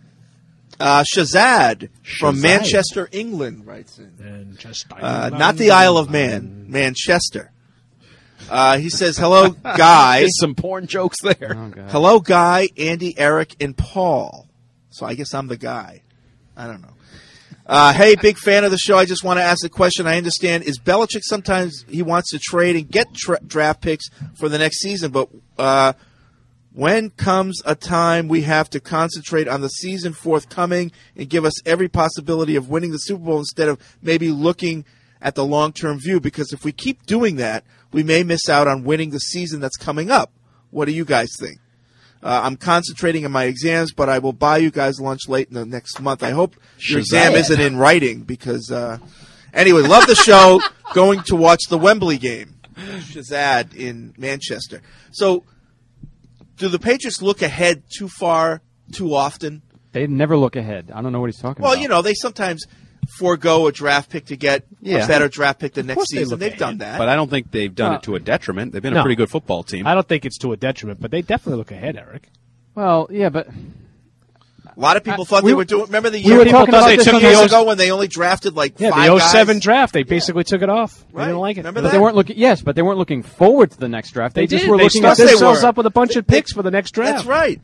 Shazad from Shazad. Manchester, England writes in. Manchester. Not the Isle of Man, Manchester. He says, hello, Guy. There's some porn jokes there. Hello, Guy, Andy, Eric, and Paul. So I guess I'm the guy. I don't know. Hey, big fan of the show. I just want to ask a question. I understand, is Belichick sometimes he wants to trade and get draft picks for the next season, but when comes a time we have to concentrate on the season forthcoming and give us every possibility of winning the Super Bowl instead of maybe looking at the long-term view? Because if we keep doing that, we may miss out on winning the season that's coming up. What do you guys think? I'm concentrating on my exams, but I will buy you guys lunch late in the next month. I hope your exam isn't in writing because, anyway, love the show. Going to watch the Wembley game. Shazad in Manchester. So, do the Patriots look ahead too far, too often? They never look ahead. I don't know what he's talking about. Well, you know, they sometimes forego a draft pick to get a better draft pick the next season. They've done that. But I don't think they've done it to a detriment. They've been a pretty good football team. I don't think it's to a detriment, but they definitely look ahead, Eric. Well, yeah, but a lot of people thought they were doing. Remember the we year were people talking thought about they this took on years the- ago when they only drafted like Yeah, five the guys? 07 draft, they basically took it off. They didn't like it. Remember but that? they weren't looking. Yes, but they weren't looking forward to the next draft. They just did. were They looking stuffed at themselves up with a bunch of picks for the next draft. That's right.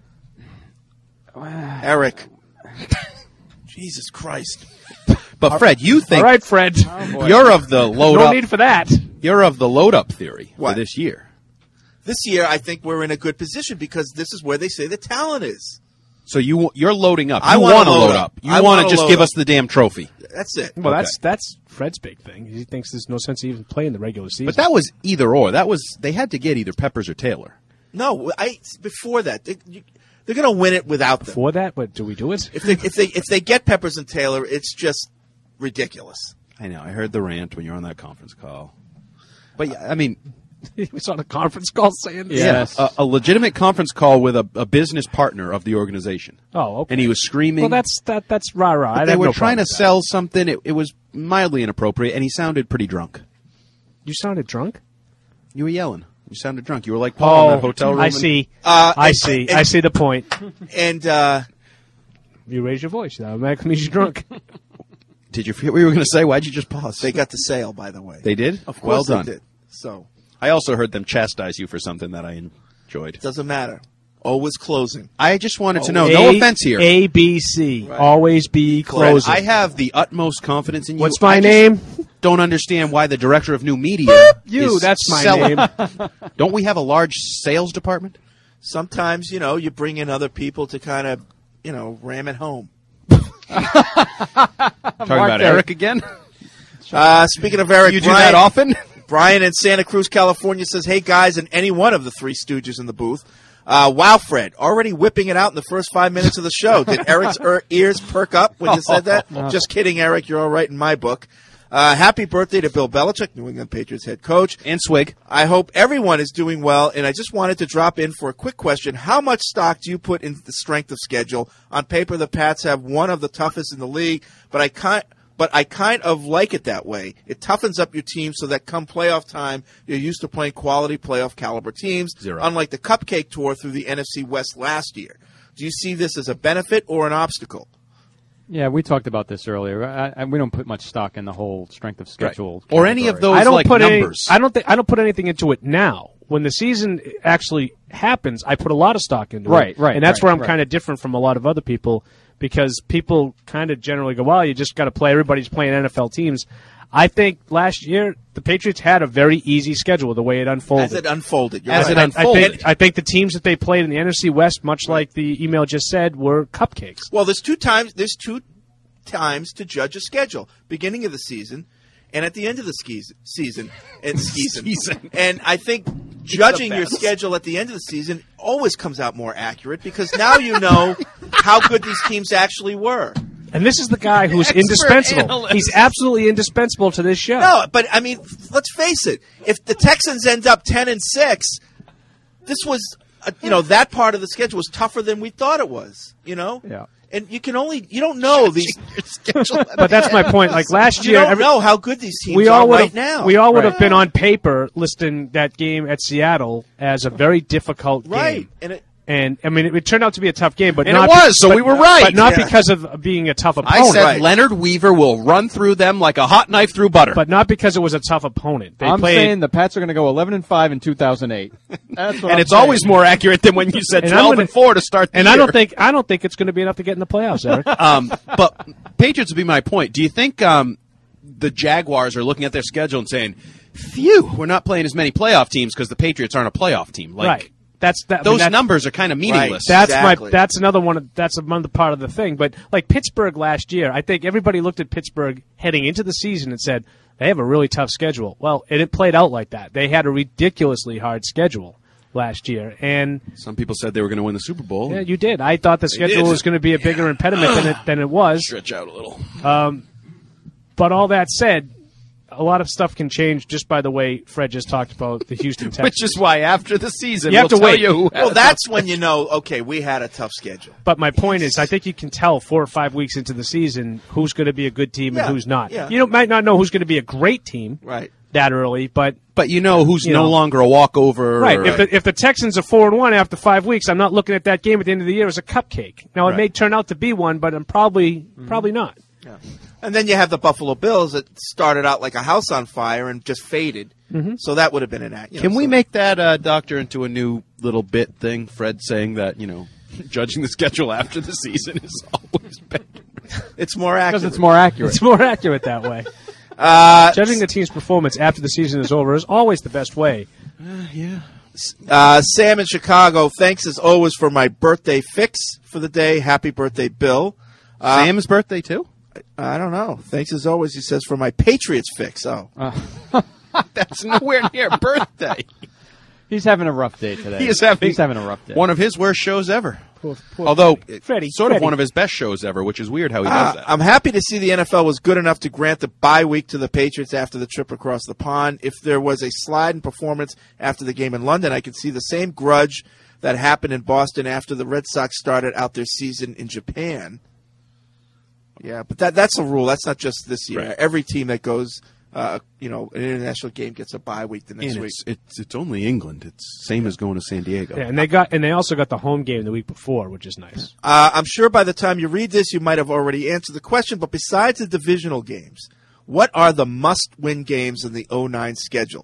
Eric. Jesus Christ. But Fred, you think All right, Fred. you're of the load No up. need for that. You're of the load up theory What? for this year. This year, I think we're in a good position because this is where they say the talent is. So you're loading up. I You wanna want to load load up. up. You I want wanna to just load give up. us the damn trophy. That's it. Well, Okay. that's Fred's big thing. He thinks there's no sense even playing the regular season. But that was either or. They had to get either Peppers or Taylor. No, before that, they're going to win it without them. Before that, but do we do it? If they get Peppers and Taylor, it's just ridiculous. I know. I heard the rant when you were on that conference call. But yeah, I mean, He was on a conference call saying this. Yes. a legitimate conference call with a business partner of the organization. Oh, okay. And he was screaming. Well, that's rah-rah. But I'd they have were no trying problem to with sell something. It was mildly inappropriate, and he sounded pretty drunk. that. You sounded drunk? You were yelling. You sounded drunk. You were like Paul in that hotel room. I see. I I see the point. And You raise your voice. That automatically means you're drunk. Did you forget what you were going to say? Why'd you just pause? they got the sale, by the way. They did? Of Well course done. they did. So, I also heard them chastise you for something that I enjoyed. doesn't matter. Always closing. I just wanted to know, no offense here. ABC. Right. Always be Fred, closing. I have the utmost confidence in you. What's my I just name? Don't understand why the director of new media You, is that's my selling. name. Don't we have a large sales department? Sometimes, you bring in other people to kind of, ram it home. Talking about Eric again? Speaking of Eric, You do Brian, that often? Brian in Santa Cruz, California says, hey guys, and any one of the three Stooges in the booth. Wow, Fred, already whipping it out in the first 5 minutes of the show. Did Eric's ears perk up when you said that? Just kidding, Eric. You're all right in my book. Happy birthday to Bill Belichick, New England Patriots head coach. And Swig. I hope everyone is doing well, and I just wanted to drop in for a quick question. How much stock do you put in the strength of schedule? On paper, the Pats have one of the toughest in the league, but I kind of like it that way. It toughens up your team so that come playoff time, you're used to playing quality playoff caliber teams, unlike the cupcake tour through the NFC West last year. Do you see this as a benefit or an obstacle? Yeah, we talked about this earlier. We don't put much stock in the whole strength of schedule Or any of category. those I don't like put numbers. I don't put anything into it now. When the season actually happens, I put a lot of stock into it. Right, And that's where I'm right. kind of different from a lot of other people because people kind of generally go, well, you just got to play. Everybody's playing NFL teams. I think last year the Patriots had a very easy schedule the way it unfolded. As it unfolded. You're As right. it unfolded. I think the teams that they played in the NFC West, much like the email just said, were cupcakes. Well, there's two times to judge a schedule: beginning of the season and at the end of the season. And I think judging your schedule at the end of the season always comes out more accurate because now you know how good these teams actually were. And this is the guy who's Expert indispensable. analyst. He's absolutely indispensable to this show. No, but I mean, let's face it. If the Texans end up 10-6, this was that part of the schedule was tougher than we thought it was. Yeah. And you don't know these schedule. But that's my point. Like last year, you don't know how good these teams are right now. We all would have been on paper listing that game at Seattle as a very difficult right. game. And I mean, it turned out to be a tough game, but and not it was. So we were right, but not because of being a tough opponent. I said Leonard Weaver will run through them like a hot knife through butter, but not because it was a tough opponent. I'm saying the Pats are going to go 11-5 in 2008. That's what and it's always more accurate than when you said 12-4 to start the year. And I don't think it's going to be enough to get in the playoffs, Eric. But Patriots would be my point. Do you think the Jaguars are looking at their schedule and saying, "Phew, we're not playing as many playoff teams because the Patriots aren't a playoff team"? Right. Those numbers are kind of meaningless. Right. That's another one. That's another part of the thing. But like Pittsburgh last year, I think everybody looked at Pittsburgh heading into the season and said they have a really tough schedule. Well, it played out like that. They had a ridiculously hard schedule last year, and some people said they were going to win the Super Bowl. Yeah, you did. I thought the schedule was going to be a bigger impediment than it was. Stretch out a little. But all that said, a lot of stuff can change just by the way Fred just talked about the Houston Texans. Which is why after the season, you have to wait. Well, that's when you know, okay, we had a tough schedule. But my point is, I think you can tell 4 or 5 weeks into the season who's going to be a good team and who's not. Yeah. You might not know who's going to be a great team that early, but you know who's no longer a walkover. Right. If the Texans are 4-1 after 5 weeks, I'm not looking at that game at the end of the year as a cupcake. Now, it may turn out to be one, but I'm probably not. Yeah. And then you have the Buffalo Bills that started out like a house on fire and just faded. Mm-hmm. So that would have been an act. Can we make that, Doctor, into a new little bit thing? Fred saying that, judging the schedule after the season is always better. It's more accurate. Because it's more accurate. It's more accurate that way. Judging the team's performance after the season is over is always the best way. Sam in Chicago, thanks as always for my birthday fix for the day. Happy birthday, Bill. Sam's birthday, too? I don't know. Thanks as always, he says, for my Patriots fix. Oh. That's nowhere near birthday. He's having a rough day today. He's having a rough day. One of his worst shows ever. Poor Although, Freddie, sort of one of his best shows ever, which is weird how he does that. I'm happy to see the NFL was good enough to grant the bye week to the Patriots after the trip across the pond. If there was a slide in performance after the game in London, I could see the same grudge that happened in Boston after the Red Sox started out their season in Japan. Yeah, but that's a rule. That's not just this year. Right. Every team that goes, an international game gets a bye week the next week. It's only England. It's same as going to San Diego. Yeah, and they also got the home game the week before, which is nice. I'm sure by the time you read this, you might have already answered the question. But besides the divisional games, what are the must-win games in the 2009 schedule?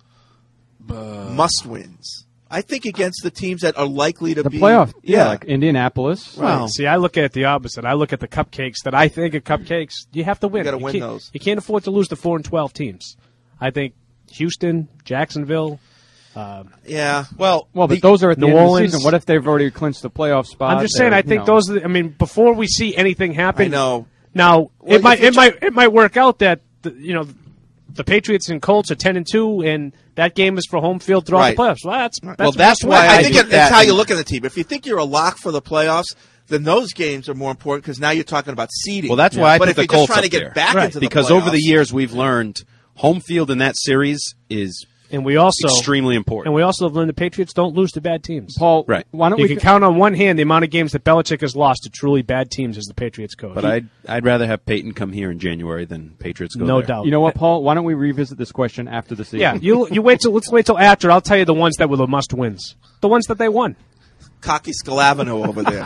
Must-wins. I think against the teams that are likely to be playoff. Yeah, like Indianapolis. Right. Well, see, I look at it the opposite. I look at the cupcakes that I think are cupcakes. You have to win. You got to win those. You can't afford to lose to 4 and 12 teams. I think Houston, Jacksonville. But those are at the end of the season. What if they've already clinched the playoff spot? I'm just saying. I think those. Before we see anything happen, I know. Now it might work out that the Patriots and Colts are 10-2, and that game is for home field throughout the playoffs. Well, that's why I think that's how you look at the team. If you think you're a lock for the playoffs, then those games are more important because now you're talking about seeding. Well, that's why I put the Colts up there. But if you're just trying to get back into the playoffs, because over the years we've learned home field in that series is extremely important. And we also have learned the Patriots don't lose to bad teams. Paul, right? Why don't you can count on one hand the amount of games that Belichick has lost to truly bad teams as the Patriots coach. But I'd rather have Peyton come here in January than Patriots go no there. doubt. You know what, Paul? Why don't we revisit this question after the season? Yeah, let's wait till after. I'll tell you the ones that were the must wins, the ones that they won. Cocky Scalavino over there.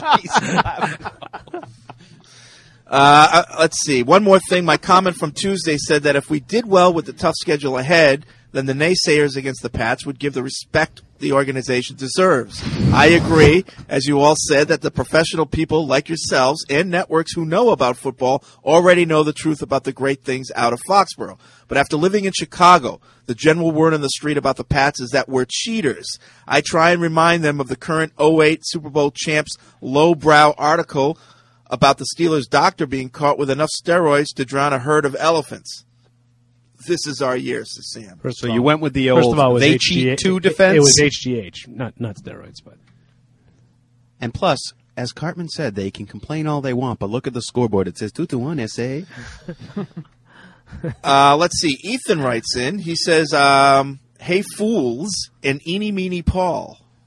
Let's see. One more thing. My comment from Tuesday said that if we did well with the tough schedule ahead, then the naysayers against the Pats would give the respect the organization deserves. I agree, as you all said, that the professional people like yourselves and networks who know about football already know the truth about the great things out of Foxborough. But after living in Chicago, the general word on the street about the Pats is that we're cheaters. I try and remind them of the current 2008 Super Bowl champs' lowbrow article about the Steelers' doctor being caught with enough steroids to drown a herd of elephants. This is our year, says Sam. So you went with the old they cheat too defense? It was HGH, not steroids. But and plus, as Cartman said, they can complain all they want, but look at the scoreboard. It says 2-1 SA. Let's see. Ethan writes in. He says, hey, fools, and eeny, meeny, Paul.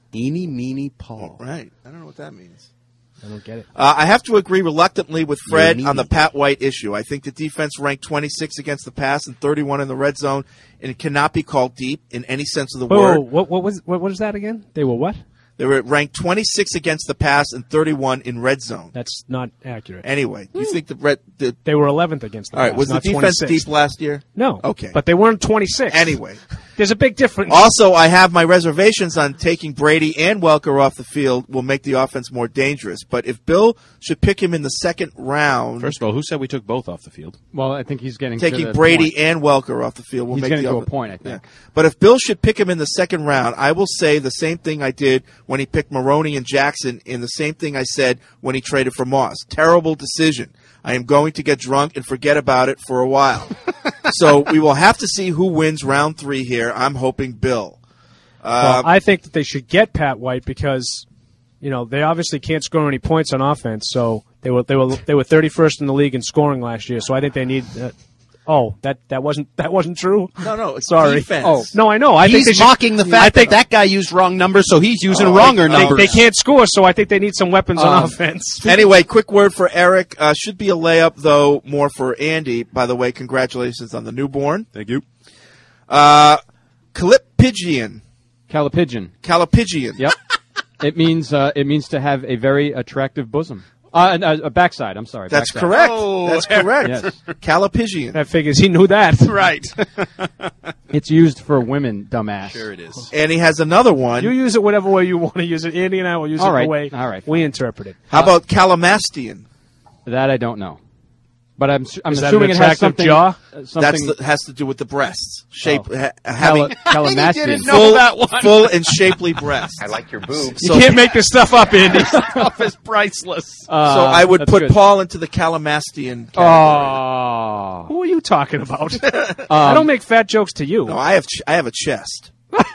Eeny, meeny, Paul. Right. I don't know what that means. I don't get it. I have to agree reluctantly with Fred on the Pat White issue. I think the defense ranked 26 against the pass and 31 in the red zone, and it cannot be called deep in any sense of the word. What was that again? They were what? They were ranked 26 against the pass and 31 in red zone. That's not accurate. Anyway, you think they were 11th against the pass? All right, was the defense 26th. deep last year? No. Okay. But they weren't 26. Anyway. There's a big difference. Also, I have my reservations on taking Brady and Welker off the field will make the offense more dangerous. But if Bill should pick him in the second round... First of all, who said we took both off the field? Well, I think he's getting taking to Brady point. and Welker off the field will He's make getting the to a offense. point, I think. Yeah. But if Bill should pick him in the second round, I will say the same thing I did when he picked Maroney and Jackson, and the same thing I said when he traded for Moss. Terrible decision. I am going to get drunk and forget about it for a while. So we will have to see who wins round 3 here. I'm hoping Bill. Well, I think that they should get Pat White because, they obviously can't score any points on offense. So they were 31st in the league in scoring last year. So I think they need. That wasn't true. No, it's sorry. Defense. Oh no, I know. He's mocking the fact that guy used wrong numbers, so he's using wronger numbers. They can't score, so I think they need some weapons on offense. Anyway, quick word for Eric. Should be a layup, though, more for Andy. By the way, congratulations on the newborn. Thank you. Calipigian. Yep. It means to have a very attractive bosom. A backside. I'm sorry. That's backside. correct. That's correct. Yes. Calipigian. That figures he knew that. Right. It's used for women, dumbass. Sure it is. And he has another one. You use it whatever way you want to use it. Andy and I will use it the way we interpret it. How about Calamastian? That I don't know. But I'm Is that assuming an it has something. jaw? Has to do with the breasts. Shape having Calamastian. Full and shapely breasts. I like your boobs. You can't make this stuff up, Andy. Stuff is priceless. So I would put good. Paul into the Calamastian category. Oh. Who are you talking about? I don't make fat jokes to you. No, I have a chest.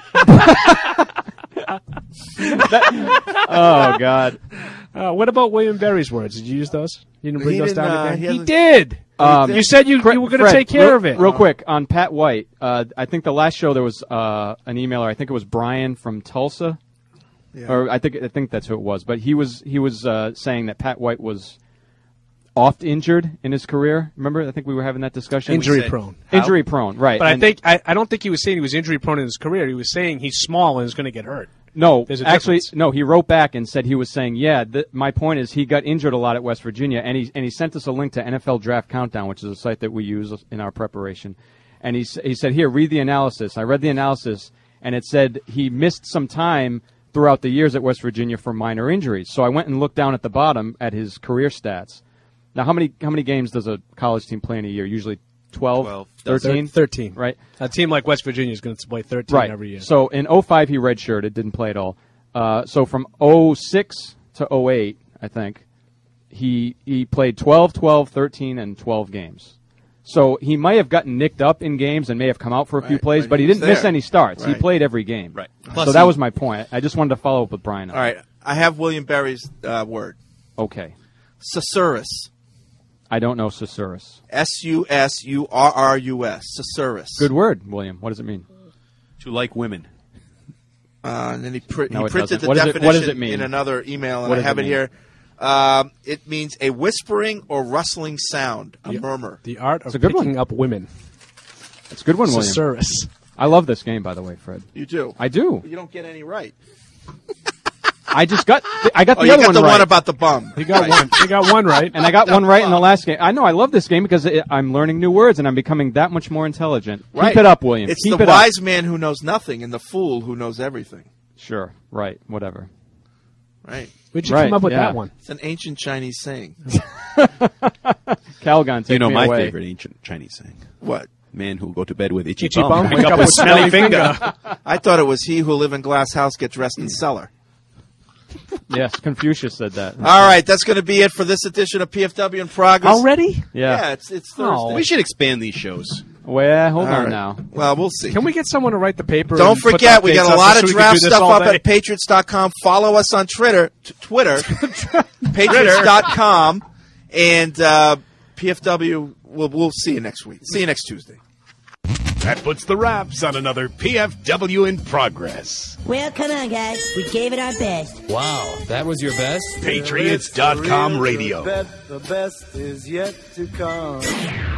Oh God. What about William Berry's words? Did you use those? You didn't bring He those didn't, down again? he He did. You said you were going to take care of it. Real quick, on Pat White, I think the last show there was an emailer. I think it was Brian from Tulsa. Yeah. Or I think that's who it was. But he was saying that Pat White was oft injured in his career. Remember? I think we were having that discussion. Injury prone. Injury prone, right. But I don't think he was saying he was injury prone in his career. He was saying he's small and is going to get hurt. No, There's a actually, difference. no. He wrote back and said he was saying, my point is he got injured a lot at West Virginia, and he sent us a link to NFL Draft Countdown, which is a site that we use in our preparation. And he said, here, read the analysis. I read the analysis, and it said he missed some time throughout the years at West Virginia for minor injuries. So I went and looked down at the bottom at his career stats. Now, how many games does a college team play in a year? Usually 12, 13? 13. Right. A team like West Virginia is going to play 13 every year. So in 05 he redshirted, didn't play at all. So from 06 to 08, I think, he played 12, 12, 13, and 12 games. So he might have gotten nicked up in games and may have come out for a few plays, but he didn't miss any starts. Right. He played every game. Right. So that was my point. I just wanted to follow up with Brian. All right. I have William Berry's word. Okay. Susurrus. I don't know Susurrus. Susurrus. Susurrus. Good word, William. What does it mean? To like women. And then he No, it printed doesn't. the definition what does it mean? in another email, and What I does have it it mean? here. It means a whispering or rustling sound, a murmur. The art of a good picking one. up women. It's a good one, William. Susurrus. I love this game, by the way, Fred. You do. I do. You don't get any right. I got the you other got one the right. one about the bum. He got one. He got one right. And I got one right in the last game. I know I love this game because I'm learning new words and I'm becoming that much more intelligent. Right. Keep it up, William. It's Keep the it up. wise man who knows nothing and the fool who knows everything. Sure. Right. Whatever. Right. Where'd you come up with that one? It's an ancient Chinese saying. Calgon, take You know me my away. favorite ancient Chinese saying. What? Man who will go to bed with itchy, Itchy bum. Wake up with with smelly finger. I thought it was he who live in glass house get dressed in cellar. Yes, Confucius said that. All right, that's going to be it for this edition of PFW in Progress. Already? Yeah, it's Thursday. We should expand these shows. Well, hold All on right. now. Well, we'll see. Can we get someone to write the paper? Don't and put forget, the we got updates a up lot so of we can draft do this stuff all up day? at Patriots.com. Follow us on Twitter, Patriots.com, and PFW. We'll see you next week. See you next Tuesday. That puts the wraps on another PFW in Progress. Well, come on, guys. We gave it our best. Wow, that was your best? Patriots.com radio. The best is yet to come.